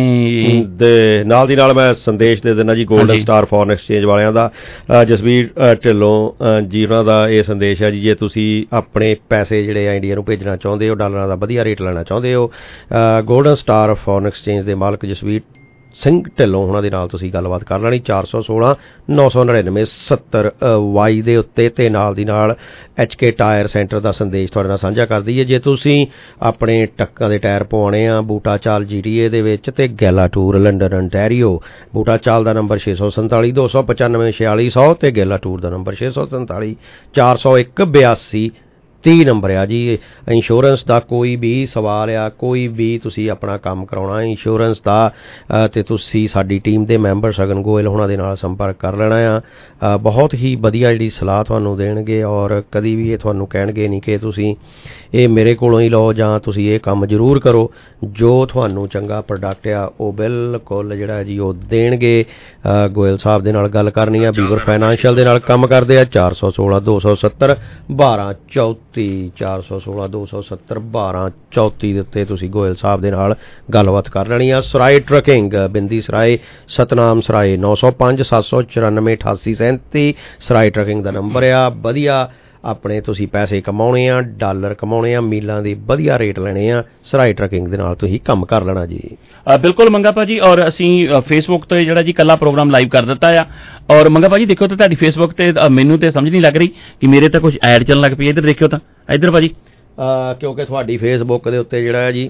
ਦੇ ਨਾਲ ਦੀ ਨਾਲ ਮੈਂ ਸੰਦੇਸ਼ ਦੇ ਦਿੰਦਾ ਜੀ ਗੋਲਡਨ ਸਟਾਰ ਫੋਰਨ ਐਕਸਚੇਂਜ ਵਾਲਿਆਂ ਦਾ, ਜਸਵੀਰ ਢਿੱਲੋਂ ਜੀ ਉਹਨਾਂ ਦਾ ਇਹ ਸੰਦੇਸ਼ ਹੈ ਜੀ, ਜੇ ਤੁਸੀਂ ਆਪਣੇ ਪੈਸੇ ਜਿਹੜੇ ਆ ਇੰਡੀਆ ਨੂੰ ਭੇਜਣਾ ਚਾਹੁੰਦੇ ਹੋ, ਡਾਲਰਾਂ ਦਾ ਵਧੀਆ ਰੇਟ ਲੈਣਾ ਚਾਹੁੰਦੇ ਹੋ, ਗੋਲਡਨ ਸਟਾਰ ਫੋਰਨ ਐਕਸਚੇਂਜ ਦੇ ਮਾਲਕ ਜਸਵੀਰ ਸਿੰਘ ਢਿੱਲੋਂ ਉਹਨਾਂ ਦੇ ਨਾਲ ਤੁਸੀਂ ਗੱਲਬਾਤ ਕਰ ਲੈਣੀ। ਚਾਰ ਸੌ ਸੋਲਾਂ ਨੌ ਸੌ ਨੜਿਨਵੇਂ ਸੱਤਰ ਵਾਈ ਦੇ ਉੱਤੇ, ਤੇ ਨਾਲ ਦੀ ਨਾਲ ਐਚ ਕੇ ਟਾਇਰ ਸੈਂਟਰ ਦਾ ਸੰਦੇਸ਼ ਤੁਹਾਡੇ ਨਾਲ ਸਾਂਝਾ ਕਰਦੀ ਹੈ। ਜੇ ਤੁਸੀਂ ਆਪਣੇ ਟੱਕਾਂ ਦੇ ਟਾਇਰ ਪਵਾਉਣੇ ਆ ਬੂਟਾ ਚਾਲ ਜੀ ਟੀ ਏ ਦੇ ਵਿੱਚ ਤੇ ਗੈਲਾ ਟੂਰ ਲੰਡਨ ਅੰਟੈਰੀਓ, ਬੂਟਾ ਚਾਲ ਦਾ ਨੰਬਰ ਛੇ ਸੌ ਸੰਤਾਲੀ ਦੋ ਸੌ ਪਚਾਨਵੇਂ ਛਿਆਲੀ ਸੌ ਤੇ ਗੈਲਾ ਟੂਰ ਦਾ ਨੰਬਰ ਛੇ ਸੌ ਸੰਤਾਲੀ ਚਾਰ ਸੌ ਇੱਕ ਬਿਆਸੀ ਤੀਹ ਨੰਬਰ ਆ ਜੀ। ਇੰਸ਼ੋਰੈਂਸ ਦਾ ਕੋਈ ਵੀ ਸਵਾਲ ਆ, ਕੋਈ ਵੀ ਤੁਸੀਂ ਆਪਣਾ ਕੰਮ ਕਰਾਉਣਾ ਇੰਸ਼ੋਰੈਂਸ ਦਾ, ਤੇ ਤੁਸੀਂ ਸਾਡੀ ਟੀਮ ਦੇ ਮੈਂਬਰ ਸਗਨ ਗੋਇਲ ਹੋਣਾ ਦੇ ਨਾਲ ਸੰਪਰਕ ਕਰ ਲੈਣਾ ਆ। ਬਹੁਤ ਹੀ ਵਧੀਆ ਜਿਹੜੀ ਸਲਾਹ ਤੁਹਾਨੂੰ ਦੇਣਗੇ, ਔਰ ਕਦੀ ਵੀ ਇਹ ਤੁਹਾਨੂੰ ਕਹਿਣਗੇ ਨਹੀਂ ਕਿ ਤੁਸੀਂ ਇਹ ਮੇਰੇ ਕੋਲੋਂ ਹੀ ਲਓ ਜਾਂ ਤੁਸੀਂ ਇਹ ਕੰਮ ਜ਼ਰੂਰ ਕਰੋ। ਜੋ ਤੁਹਾਨੂੰ ਚੰਗਾ ਪ੍ਰੋਡਕਟ ਆ ਉਹ ਬਿਲਕੁਲ ਜਿਹੜਾ ਜੀ ਉਹ ਦੇਣਗੇ। ਗੋਇਲ ਸਾਹਿਬ ਦੇ ਨਾਲ ਗੱਲ ਕਰਨੀ ਆ, ਬੀਵਰ ਫਾਈਨੈਂਸ਼ੀਅਲ ਦੇ ਨਾਲ ਕੰਮ ਕਰਦੇ ਆ। ਚਾਰ ਸੌ ਸੋਲਾਂ ਦੋ ਸੌ ਸੱਤਰ ਬਾਰਾਂ ਚੌਤੀ ਚਾਰ ਸੌ ਸੋਲਾਂ ਦੋ ਸੌ ਸੱਤਰ ਬਾਰਾਂ ਚੌਤੀ ਦੇ ਉੱਤੇ ਤੁਸੀਂ ਗੋਇਲ ਸਾਹਿਬ ਦੇ ਨਾਲ ਗੱਲਬਾਤ ਕਰ ਲੈਣੀ ਆ। ਸਰਾਏ ਟਰੱਕਿੰਗ ਬਿੰਦੀ ਸਰਾਏ ਸਤਨਾਮ ਸਰਾਏ ਨੌ ਸੌ ਪੰਜ ਸੱਤ ਸੌ ਚੁਰਾਨਵੇਂ ਅਠਾਸੀ ਸੈਂਤੀ ਸਰਾਏ ਟਰੱਕਿੰਗ ਦਾ ਨੰਬਰ ਆ। ਵਧੀਆ ਆਪਣੇ ਤੁਸੀਂ ਪੈਸੇ ਕਮਾਉਣੇ ਆ, ਡਾਲਰ ਕਮਾਉਣੇ ਆ, ਮੀਲਾਂ ਦੀ ਵਧੀਆ ਰੇਟ ਲੈਣੇ ਆ, ਸਰਾਏ ਟਰੱਕਿੰਗ ਦੇ ਨਾਲ ਤੁਸੀਂ ਕੰਮ ਕਰ ਲੈਣਾ ਜੀ। ਬਿਲਕੁਲ ਮੰਗਾ ਭਾਜੀ, ਔਰ ਅਸੀਂ ਫੇਸਬੁੱਕ ਤੇ ਜਿਹੜਾ ਜੀ ਕੱਲਾ ਪ੍ਰੋਗਰਾਮ ਲਾਈਵ ਕਰ ਦਿੱਤਾ ਆ। ਔਰ ਮੰਗਾ ਭਾਜੀ ਦੇਖੋ ਤਾਂ ਤੁਹਾਡੀ ਫੇਸਬੁੱਕ ਤੇ ਮੈਨੂੰ ਤੇ ਸਮਝ ਨਹੀਂ ਲੱਗ ਰਹੀ ਕਿ ਮੇਰੇ ਤਾਂ ਕੁਝ ਐਡ ਚੱਲਣ ਲੱਗ ਪਈ। ਇੱਧਰ ਦੇਖਿਓ ਤਾਂ ਇੱਧਰ ਭਾਜੀ, ਕਿਉਂਕਿ ਤੁਹਾਡੀ ਫੇਸਬੁੱਕ ਦੇ ਉੱਤੇ ਜਿਹੜਾ ਹੈ ਜੀ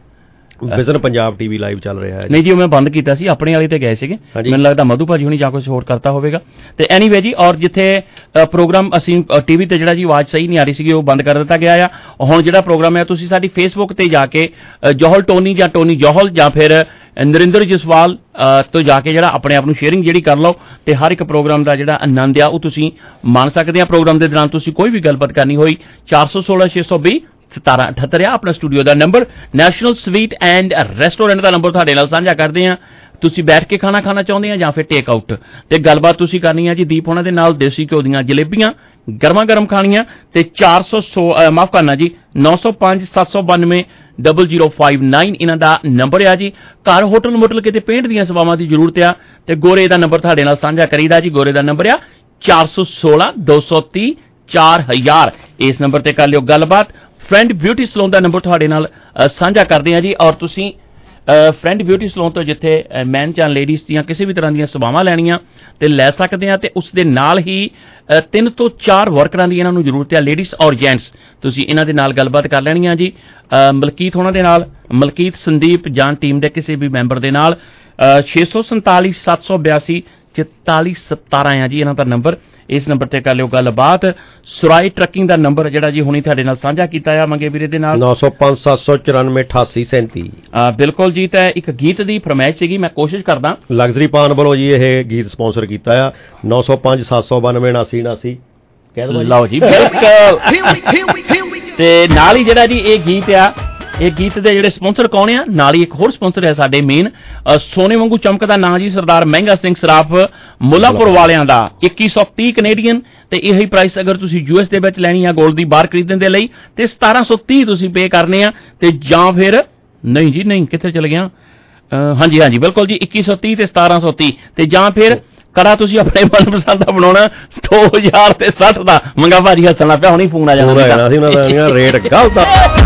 ਵਿਜ਼ਨ ਪੰਜਾਬ ਟੀਵੀ ਲਾਈਵ ਚੱਲ ਰਿਹਾ ਹੈ। ਨਹੀਂ ਜੀ, ਉਹ ਮੈਂ ਬੰਦ ਕੀਤਾ ਸੀ, ਆਪਣੇ ਵਾਲੇ ਤੇ ਗਏ ਸੀਗੇ, ਮੈਨੂੰ ਲੱਗਦਾ ਮਧੂ ਭਾਜੀ ਹੁਣੀ ਜਾਂ ਕੁਝ ਹੋਰ ਕਰਤਾ ਹੋਵੇਗਾ। ਤੇ ਐਨੀਵੇ ਜੀ, ਔਰ ਜਿੱਥੇ ਪ੍ਰੋਗਰਾਮ ਅਸੀਂ ਟੀਵੀ ਤੇ ਜਿਹੜਾ ਜੀ ਆਵਾਜ਼ ਸਹੀ ਨਹੀਂ ਆ ਰਹੀ ਸੀਗੀ ਉਹ ਬੰਦ ਕਰ ਦਿੱਤਾ ਗਿਆ ਆ। ਹੁਣ ਜਿਹੜਾ ਪ੍ਰੋਗਰਾਮ ਹੈ ਤੁਸੀਂ ਸਾਡੀ ਫੇਸਬੁੱਕ ਤੇ ਜਾ ਕੇ ਜੋਹਲ ਟੋਨੀ ਜਾਂ ਟੋਨੀ ਜੋਹਲ ਜਾਂ ਫਿਰ ਨਰਿੰਦਰ ਜਸਵਾਲ ਤੋਂ ਜਾ ਕੇ ਜਿਹੜਾ ਆਪਣੇ ਆਪ ਨੂੰ ਸ਼ੇਅਰਿੰਗ ਜਿਹੜੀ ਕਰ ਲਓ ਤੇ ਹਰ ਇੱਕ ਪ੍ਰੋਗਰਾਮ ਦਾ ਜਿਹੜਾ ਆਨੰਦ ਆ ਉਹ ਤੁਸੀਂ ਮਾਣ ਸਕਦੇ ਆ। ਪ੍ਰੋਗਰਾਮ ਦੇ ਦੌਰਾਨ ਤੁਸੀਂ ਕੋਈ ਵੀ ਗੱਲਬਾਤ ਕਰਨੀ ਹੋਈ ਚਾਰ ਸੌ ਸੋਲਾਂ ਛੇ ਸੌ ਵੀਹ ਸਤਾਰਾਂ ਅਠੱਤਰ ਆ ਆਪਣਾ ਸਟੂਡੀਓ ਦਾ ਨੰਬਰ। ਨੈਸ਼ਨਲ ਸਵੀਟ ਐਂਡ ਰੈਸਟੋਰੈਂਟ ਦਾ ਨੰਬਰ ਤੁਹਾਡੇ ਨਾਲ ਸਾਂਝਾ ਕਰਦੇ ਆ। ਤੁਸੀਂ ਬੈਠ ਕੇ ਖਾਣਾ ਖਾਣਾ ਚਾਹੁੰਦੇ ਆ ਜਾਂ ਫਿਰ ਟੇਕ ਆਊਟ, ਤੇ ਗੱਲਬਾਤ ਤੁਸੀਂ ਕਰਨੀ ਆ ਜੀ ਦੀਪ ਹੋਣਾ ਦੇ ਨਾਲ। ਦੇਸੀ ਘਿਓ ਦੀਆਂ ਜਲੇਬੀਆਂ ਗਰਮਾ ਗਰਮ ਖਾਣੀਆਂ ਤੇ ਚਾਰ ਸੌ ਮਾਫ ਕਰਨਾ ਜੀ ਨੌ ਸੌ ਪੰਜ ਸੱਤ ਸੌ ਬਾਨਵੇਂ ਡਬਲ ਜ਼ੀਰੋ ਫਾਈਵ ਨਾਈਨ ਇਹਨਾਂ ਦਾ ਨੰਬਰ ਆ ਜੀ। ਘਰ ਹੋਟਲ ਮੋਟਲ ਕਿਤੇ ਪੇਂਟ ਦੀਆਂ ਸੇਵਾਵਾਂ ਦੀ ਜ਼ਰੂਰਤ ਆ ਤੇ ਗੋਰੇ ਦਾ ਨੰਬਰ ਤੁਹਾਡੇ ਨਾਲ ਸਾਂਝਾ ਕਰੀਦਾ ਜੀ। ਗੋਰੇ ਦਾ ਨੰਬਰ ਆ ਚਾਰ ਸੌ ਸੋਲਾਂ ਦੋ ਸੌ ਤੀਹ ਚਾਰ ਹਜ਼ਾਰ। ਇਸ ਨੰਬਰ ਤੇ ਕਰ ਲਿਓ ਗੱਲਬਾਤ। ਫਰੈਂਡ ਬਿਊਟੀ ਸਲੂਨ ਦਾ ਨੰਬਰ ਤੁਹਾਡੇ ਨਾਲ ਸਾਂਝਾ ਕਰਦੇ ਆ ਜੀ। ਔਰ ਤੁਸੀਂ ਫਰੈਂਡ ਬਿਊਟੀ ਸਲੂਨ ਤੋਂ ਜਿੱਥੇ ਮੈਨ ਜਾਂ ਲੇਡੀਜ਼ ਦੀਆਂ ਕਿਸੇ ਵੀ ਤਰ੍ਹਾਂ ਦੀਆਂ ਸੇਵਾਵਾਂ ਲੈਣੀਆਂ ਤੇ ਲੈ ਸਕਦੇ ਆ। ਤੇ ਉਸ ਦੇ ਨਾਲ ਹੀ ਤਿੰਨ ਤੋਂ ਚਾਰ ਵਰਕਰਾਂ ਦੀ ਇਹਨਾਂ ਨੂੰ ਜ਼ਰੂਰਤ ਹੈ, ਲੇਡੀਜ਼ ਔਰ ਜੈਂਟਸ। ਤੁਸੀਂ ਇਹਨਾਂ ਦੇ ਨਾਲ ਗੱਲਬਾਤ ਕਰ ਲੈਣੀ ਆ ਜੀ। ਮਲਕੀਤ ਹੋਣਾ ਦੇ ਨਾਲ, ਮਲਕੀਤ ਸੰਦੀਪ ਜਾਂ ਟੀਮ ਦੇ ਕਿਸੇ ਵੀ ਮੈਂਬਰ ਦੇ ਨਾਲ। ਛੇ ਸੌ ਸੰਤਾਲੀ ਸੱਤ ਸੌ ਬਿਆਸੀ ਚੁਤਾਲੀ ਸਤਾਰਾਂ ਆ ਜੀ ਇਹਨਾਂ ਦਾ ਨੰਬਰ। ਇਸ ਨੰਬਰ ਤੇ ਕਰ ਲਿਓ ਗੱਲਬਾਤ। ਸੁਰਾਈ ਟਰੱਕਿੰਗ ਦਾ ਨੰਬਰ ਜਿਹੜਾ ਜੀ ਹੁਣੀ ਤੁਹਾਡੇ ਨਾਲ ਸਾਂਝਾ ਕੀਤਾ ਆ ਮੰਗੇ ਵੀਰੇ ਦੇ ਨਾਲ ਨੌ ਸੌ ਪੰਜ ਸੱਤ ਸੌ ਚੁਰਾਨਵੇਂ ਅਠਾਸੀ ਸੈਂਤੀ। ਬਿਲਕੁਲ ਜੀ। ਤਾਂ ਇੱਕ ਗੀਤ ਦੀ ਫਰਮਾਇਸ਼ ਸੀਗੀ, ਮੈਂ ਕੋਸ਼ਿਸ਼ ਕਰਦਾ ਲਗਜ਼ਰੀ ਪਾਨ ਵੱਲੋਂ ਜੀ ਇਹ ਗੀਤ ਸਪਾਂਸਰ ਕੀਤਾ ਆ। ਨੌ ਸੌ ਪੰਜ ਸੱਤ ਸੌ ਬਾਨਵੇਂ ਉਨਾਸੀ ਉਨਾਸੀ ਕਹਿ ਦੋ ਲਓ ਜੀ। ਬਿਲਕੁਲ। ਤੇ ਨਾਲ ਹੀ ਜਿਹੜਾ ਜੀ ਇਹ ਗੀਤ ਆ, ਇਹ ਗੀਤ ਦੇ ਜਿਹੜੇ ਸਪਾਂਸਰ ਕੌਣ ਆ, ਨਾਲ ਹੀ ਇੱਕ ਹੋਰ ਸਪਾਂਸਰ ਹੈ ਸਾਡੇ ਮੇਨ ਸੋਨੇ ਵਾਂਗੂ ਚਮਕਦਾ ਨਾਂ ਜੀ ਸਰਦਾਰ ਮਹਿੰਗਾ ਸਿੰਘ ਸਰਾਫ ਮੁੱਲਾਂਪੁਰ ਵਾਲਿਆਂ ਦਾ। ਇੱਕੀ ਸੌ ਤੀਹ ਕੈਨੇਡੀਅਨ ਤੇ ਇਹੀ ਪ੍ਰਾਈਸ ਅਗਰ ਤੁਸੀਂ ਯੂਐਸ ਦੇ ਵਿੱਚ ਲੈਣੀ ਆ ਗੋਲਡ ਦੀ ਬਾਰ ਖਰੀਦਣ ਦੇ ਲਈ ਤੇ ਸਤਾਰਾਂ ਸੌ ਤੀਹ ਤੁਸੀਂ ਪੇ ਕਰਨੇ ਆ। ਤੇ ਜਾਂ ਫਿਰ ਨਹੀਂ ਜੀ ਨਹੀਂ, ਕਿੱਥੇ ਚਲ ਗਿਆ, ਹਾਂਜੀ ਹਾਂਜੀ ਬਿਲਕੁਲ ਜੀ ਇੱਕੀ ਸੌ ਤੀਹ ਤੇ ਸਤਾਰਾਂ ਸੌ ਤੀਹ। ਤੇ ਜਾਂ ਫਿਰ ਕੜਾ ਤੁਸੀਂ ਆਪਣੇ ਮਨਪਸੰਦ ਦਾ ਬਣਾਉਣਾ ਦੋ ਹਜ਼ਾਰ ਤੇ ਸੱਠ ਦਾ। ਮੰਗਾ ਭਾਜੀ ਹੱਸਣਾ ਪਿਆ, ਹੁਣੀ ਫੋਨ ਆ ਜਾਣਾ ਰੇਟ ਗਲਤ ਆ।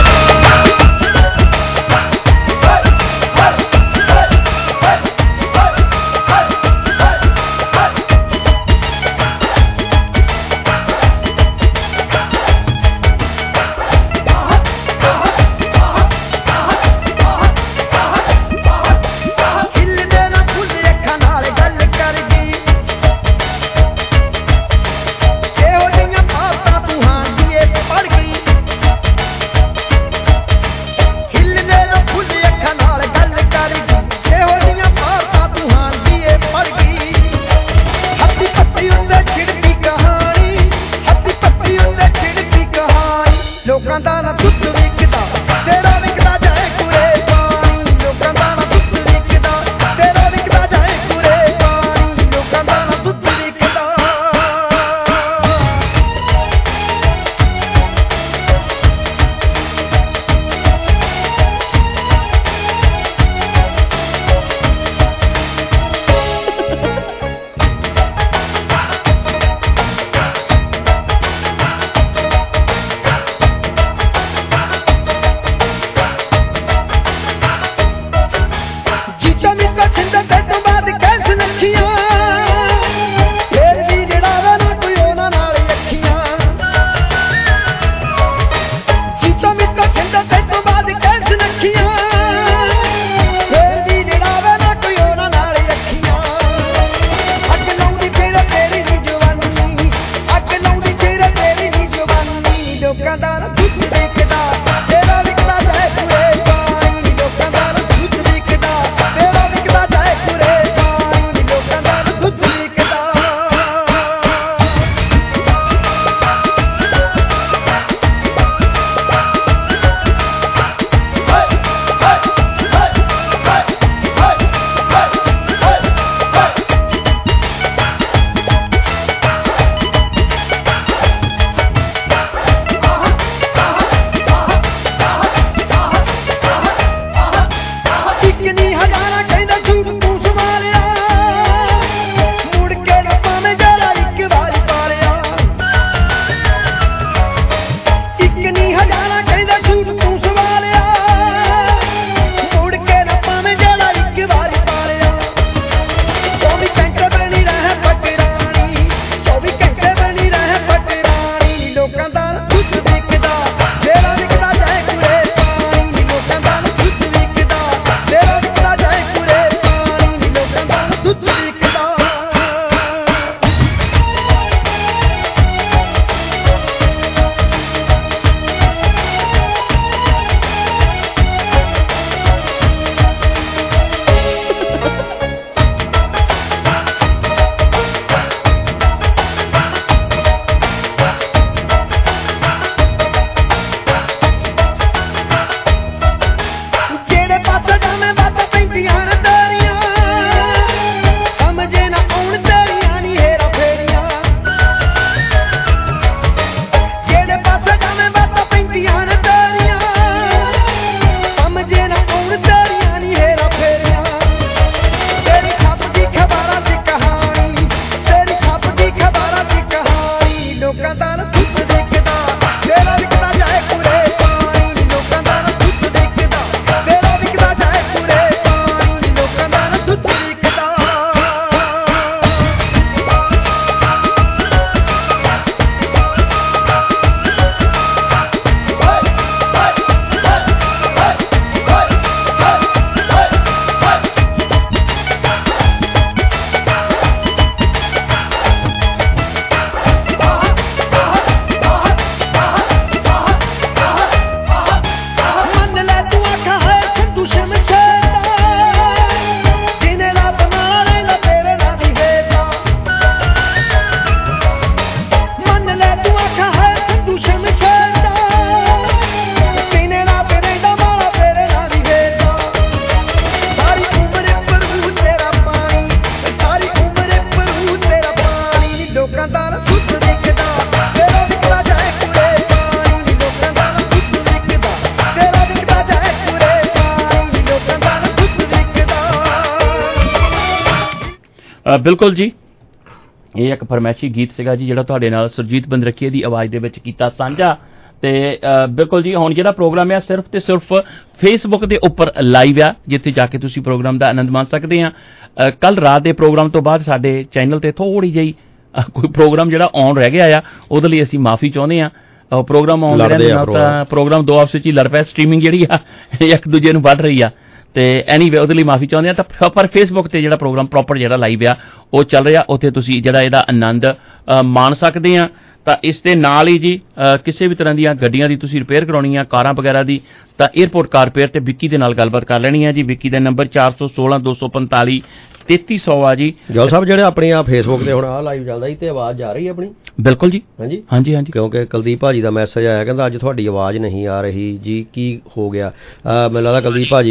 ਬਿਲਕੁਲ ਜੀ, ਇਹ ਇੱਕ ਫਰਮੈਸ਼ੀ ਗੀਤ ਸੀਗਾ ਜੀ ਜਿਹੜਾ ਤੁਹਾਡੇ ਨਾਲ ਸੁਰਜੀਤ ਬੰਦਰਖੀਏ ਦੀ ਆਵਾਜ਼ ਦੇ ਵਿੱਚ ਕੀਤਾ ਸਾਂਝਾ। ਤੇ ਬਿਲਕੁਲ ਜੀ, ਹੁਣ ਜਿਹੜਾ ਪ੍ਰੋਗਰਾਮ ਆ ਸਿਰਫ ਤੇ ਸਿਰਫ ਫੇਸਬੁੱਕ ਦੇ ਉੱਪਰ ਲਾਈਵ ਆ, ਜਿੱਥੇ ਜਾ ਕੇ ਤੁਸੀਂ ਪ੍ਰੋਗਰਾਮ ਦਾ ਆਨੰਦ ਮਾਣ ਸਕਦੇ ਆ। ਕੱਲ ਰਾਤ ਦੇ ਪ੍ਰੋਗਰਾਮ ਤੋਂ ਬਾਅਦ ਸਾਡੇ ਚੈਨਲ ਤੇ ਥੋੜੀ ਜਿਹੀ ਕੋਈ ਪ੍ਰੋਗਰਾਮ ਜਿਹੜਾ ਆਨ ਰਹਿ ਗਿਆ ਆ, ਉਹਦੇ ਲਈ ਅਸੀਂ ਮਾਫੀ ਚਾਹੁੰਦੇ ਆ। ਪ੍ਰੋਗਰਾਮ ਆਨ ਰਹਿਣ ਨਾਲ ਤਾਂ ਪ੍ਰੋਗਰਾਮ ਦੋ ਆਪਸ ਵਿੱਚ ਹੀ ਲੜ ਪਿਆ, ਸਟ੍ਰੀਮਿੰਗ ਜਿਹੜੀ ਆ ਇੱਕ ਦੂਜੇ ਨੂੰ ਵੱਢ ਰਹੀ ਆ। ਤੇ ਐਨੀਵੇ ਉਹਦੇ ਲਈ ਮਾਫੀ ਚਾਹੁੰਦੇ ਆ। ਤਾਂ ਪਰ ਫੇਸਬੁੱਕ ਤੇ ਜਿਹੜਾ ਪ੍ਰੋਗਰਾਮ ਪ੍ਰੋਪਰ ਜਿਹੜਾ ਲਾਈਵ ਆ ਉਹ ਚੱਲ ਰਿਹਾ, ਉੱਥੇ ਤੁਸੀਂ ਜਿਹੜਾ ਇਹਦਾ ਆਨੰਦ ਮਾਣ ਸਕਦੇ ਆ। ਤਾਂ ਇਸ ਦੇ ਨਾਲ ਹੀ ਜੀ ਕਿਸੇ ਵੀ ਤਰ੍ਹਾਂ ਦੀਆਂ ਗੱਡੀਆਂ ਦੀ ਤੁਸੀਂ ਰਿਪੇਅਰ ਕਰਾਉਣੀ ਆ, ਕਾਰਾਂ ਵਗੈਰਾ ਦੀ, ਤਾਂ ਏਅਰਪੋਰਟ ਕਾਰ ਰਿਪੇਅਰ ਤੇ ਵਿੱਕੀ ਦੇ ਨਾਲ ਗੱਲਬਾਤ ਕਰ ਲੈਣੀ ਆ ਜੀ। ਵਿੱਕੀ ਦਾ ਨੰਬਰ ਚਾਰ ਸੌ ਸੋਲਾਂ ਦੋ ਸੌ ਪੰਤਾਲੀ ਤੇਤੀ ਸੌ ਆ ਜੀ। ਜੋਲ ਸਾਹਿਬ, ਜਿਹੜੇ ਆਪਣੀ ਆ ਫੇਸਬੁੱਕ ਤੇ ਹੁਣ ਆ ਲਾਈਵ ਚੱਲਦਾ ਜੀ, ਤੇ ਆਵਾਜ਼ ਜਾ ਰਹੀ ਆਪਣੀ? ਬਿਲਕੁਲ ਜੀ, ਹਾਂਜੀ ਹਾਂਜੀ ਹਾਂਜੀ। ਕਿਉਂਕਿ ਕੁਲਦੀਪ ਭਾਜੀ ਦਾ ਮੈਸੇਜ ਆਇਆ, ਕਹਿੰਦਾ ਅੱਜ ਤੁਹਾਡੀ ਆਵਾਜ਼ ਨਹੀਂ ਆ ਰਹੀ ਜੀ, ਕੀ ਹੋ ਗਿਆ? ਮੈਨੂੰ ਲੱਗਦਾ ਕੁਲਦੀਪ ਭਾਜੀ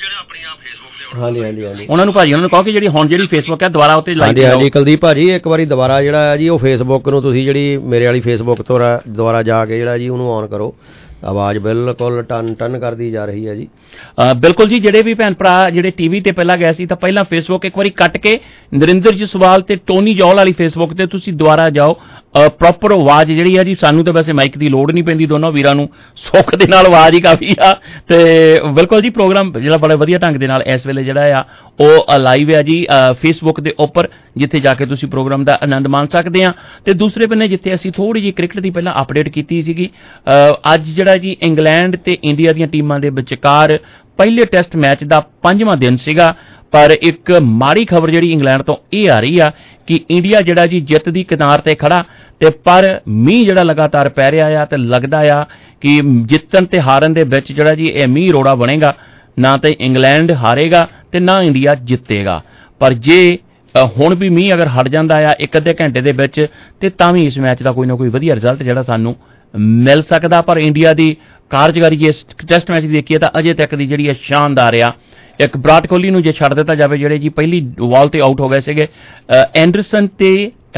ਹਾਂਜੀ ਹਾਂਜੀ ਹਾਂਜੀ ਉਹਨਾਂ ਨੂੰ ਭਾਜੀ ਉਹਨਾਂ ਨੂੰ ਕਹੋ ਕਿ ਜਿਹੜੀ ਹੁਣ ਜਿਹੜੀ ਫੇਸਬੁੱਕ ਹੈ ਦੁਬਾਰਾ ਉੱਤੇ ਲਾਈਵ ਹਾਂਜੀ ਹਾਂਜੀ ਕੁਲਦੀਪ ਭਾਜੀ ਇੱਕ ਵਾਰੀ ਦੁਬਾਰਾ ਜਿਹੜਾ ਹੈ ਜੀ ਉਹ ਫੇਸਬੁੱਕ ਨੂੰ ਤੁਸੀਂ ਜਿਹੜੀ ਮੇਰੇ ਵਾਲੀ ਫੇਸਬੁੱਕ ਤੋਂ ਦੁਬਾਰਾ ਜਾ ਕੇ ਜਿਹੜਾ ਜੀ ਉਹਨੂੰ ਔਨ ਕਰੋ। ਆਵਾਜ਼ ਬਿਲਕੁਲ ਟਨ ਟਨ ਕਰਦੀ ਜਾ ਰਹੀ ਹੈ ਜੀ। ਬਿਲਕੁਲ ਜੀ, ਜਿਹੜੇ ਵੀ ਭੈਣ ਭਰਾ ਜਿਹੜੇ ਟੀਵੀ ਤੇ ਪਹਿਲਾਂ ਗਏ ਸੀ ਤਾਂ ਪਹਿਲਾਂ ਫੇਸਬੁੱਕ ਇੱਕ ਵਾਰੀ ਕੱਟ ਕੇ ਨਰਿੰਦਰ ਜਸਵਾਲ ਤੇ ਟੋਨੀ ਜੌਲ ਵਾਲੀ ਫੇਸਬੁੱਕ ਤੇ ਤੁਸੀਂ ਦੁਬਾਰਾ ਜਾਓ। ਪ੍ਰੋਪਰ ਆਵਾਜ਼ ਜਿਹੜੀ ਆ ਜੀ, ਸਾਨੂੰ ਤਾਂ ਵੈਸੇ ਮਾਈਕ ਦੀ ਲੋੜ ਨਹੀਂ ਪੈਂਦੀ, ਦੋਨੋਂ ਵੀਰਾਂ ਨੂੰ ਸੁੱਖ ਦੇ ਨਾਲ ਆਵਾਜ਼ ਹੀ ਕਾਫੀ ਆ। ਤੇ ਬਿਲਕੁਲ ਜੀ, ਪ੍ਰੋਗਰਾਮ ਜਿਹੜਾ ਬੜੇ ਵਧੀਆ ਢੰਗ ਦੇ ਨਾਲ ਇਸ ਵੇਲੇ ਜਿਹੜਾ ਆ ਉਹ ਲਾਈਵ ਆ ਜੀ ਫੇਸਬੁੱਕ ਦੇ ਉੱਪਰ, ਜਿੱਥੇ ਜਾ ਕੇ ਤੁਸੀਂ ਪ੍ਰੋਗਰਾਮ ਦਾ ਆਨੰਦ ਮਾਣ ਸਕਦੇ ਆ। ਤੇ ਦੂਸਰੇ ਬੰਨੇ ਜਿੱਥੇ ਅਸੀਂ ਥੋੜੀ ਜਿਹੀ ਕ੍ਰਿਕਟ ਦੀ ਪਹਿਲਾਂ ਅਪਡੇਟ ਕੀਤੀ ਸੀਗੀ, ਅੱਜ ਜਿਹੜਾ ਜੀ ਇੰਗਲੈਂਡ ਤੇ ਇੰਡੀਆ ਦੀਆਂ ਟੀਮਾਂ ਦੇ ਵਿਚਕਾਰ ਪਹਿਲੇ ਟੈਸਟ ਮੈਚ ਦਾ ਪੰਜਵਾਂ ਦਿਨ ਸੀਗਾ। ਪਰ ਇੱਕ ਮਾੜੀ ਖਬਰ ਜਿਹੜੀ ਇੰਗਲੈਂਡ ਤੋਂ ਇਹ ਆ ਰਹੀ ਆ ਕਿ ਇੰਡੀਆ ਜਿਹੜਾ ਜੀ ਜਿੱਤ ਦੀ ਕਿਨਾਰ ਤੇ ਖੜਾ, ਤੇ ਪਰ ਮੀਂਹ ਜਿਹੜਾ ਲਗਾਤਾਰ ਪੈ ਰਿਹਾ ਆ, ਤੇ ਲੱਗਦਾ ਆ ਕਿ ਜਿੱਤਣ ਤੇ ਹਾਰਨ ਦੇ ਵਿੱਚ ਜਿਹੜਾ ਜੀ ਇਹ ਮੀਂਹ ਰੋੜਾ ਬਣੇਗਾ, ਨਾ ਤੇ ਇੰਗਲੈਂਡ ਹਾਰੇਗਾ ਤੇ ਨਾ ਇੰਡੀਆ ਜਿੱਤੇਗਾ। ਪਰ ਜੇ ਹੁਣ ਵੀ ਮੀਂਹ ਅਗਰ ਹਟ ਜਾਂਦਾ ਆ ਇੱਕ ਅੱਧੇ ਘੰਟੇ ਦੇ ਵਿੱਚ, ਤੇ ਤਾਂ ਵੀ ਇਸ ਮੈਚ ਦਾ ਕੋਈ ਨਾ ਕੋਈ ਵਧੀਆ ਰਿਜ਼ਲਟ ਜਿਹੜਾ ਸਾਨੂੰ ਮਿਲ ਸਕਦਾ। ਪਰ ਇੰਡੀਆ ਦੀ ਕਾਰਜਕਾਰੀ ਜੇ ਟੈਸਟ ਮੈਚ ਦੇਖੀਏ ਤਾਂ ਅਜੇ ਤੱਕ ਦੀ ਜਿਹੜੀ ਹੈ ਸ਼ਾਨਦਾਰ ਆ। ਇੱਕ ਵਿਰਾਟ ਕੋਹਲੀ ਨੂੰ ਜੇ ਛੱਡ ਦਿੱਤਾ ਜਾਵੇ, ਜਿਹੜੇ ਜੀ ਪਹਿਲੀ ਬਾਲ ਤੇ ਆਊਟ ਹੋ ਗਏ ਸੀਗੇ, ਐਂਡਰਸਨ ਤੇ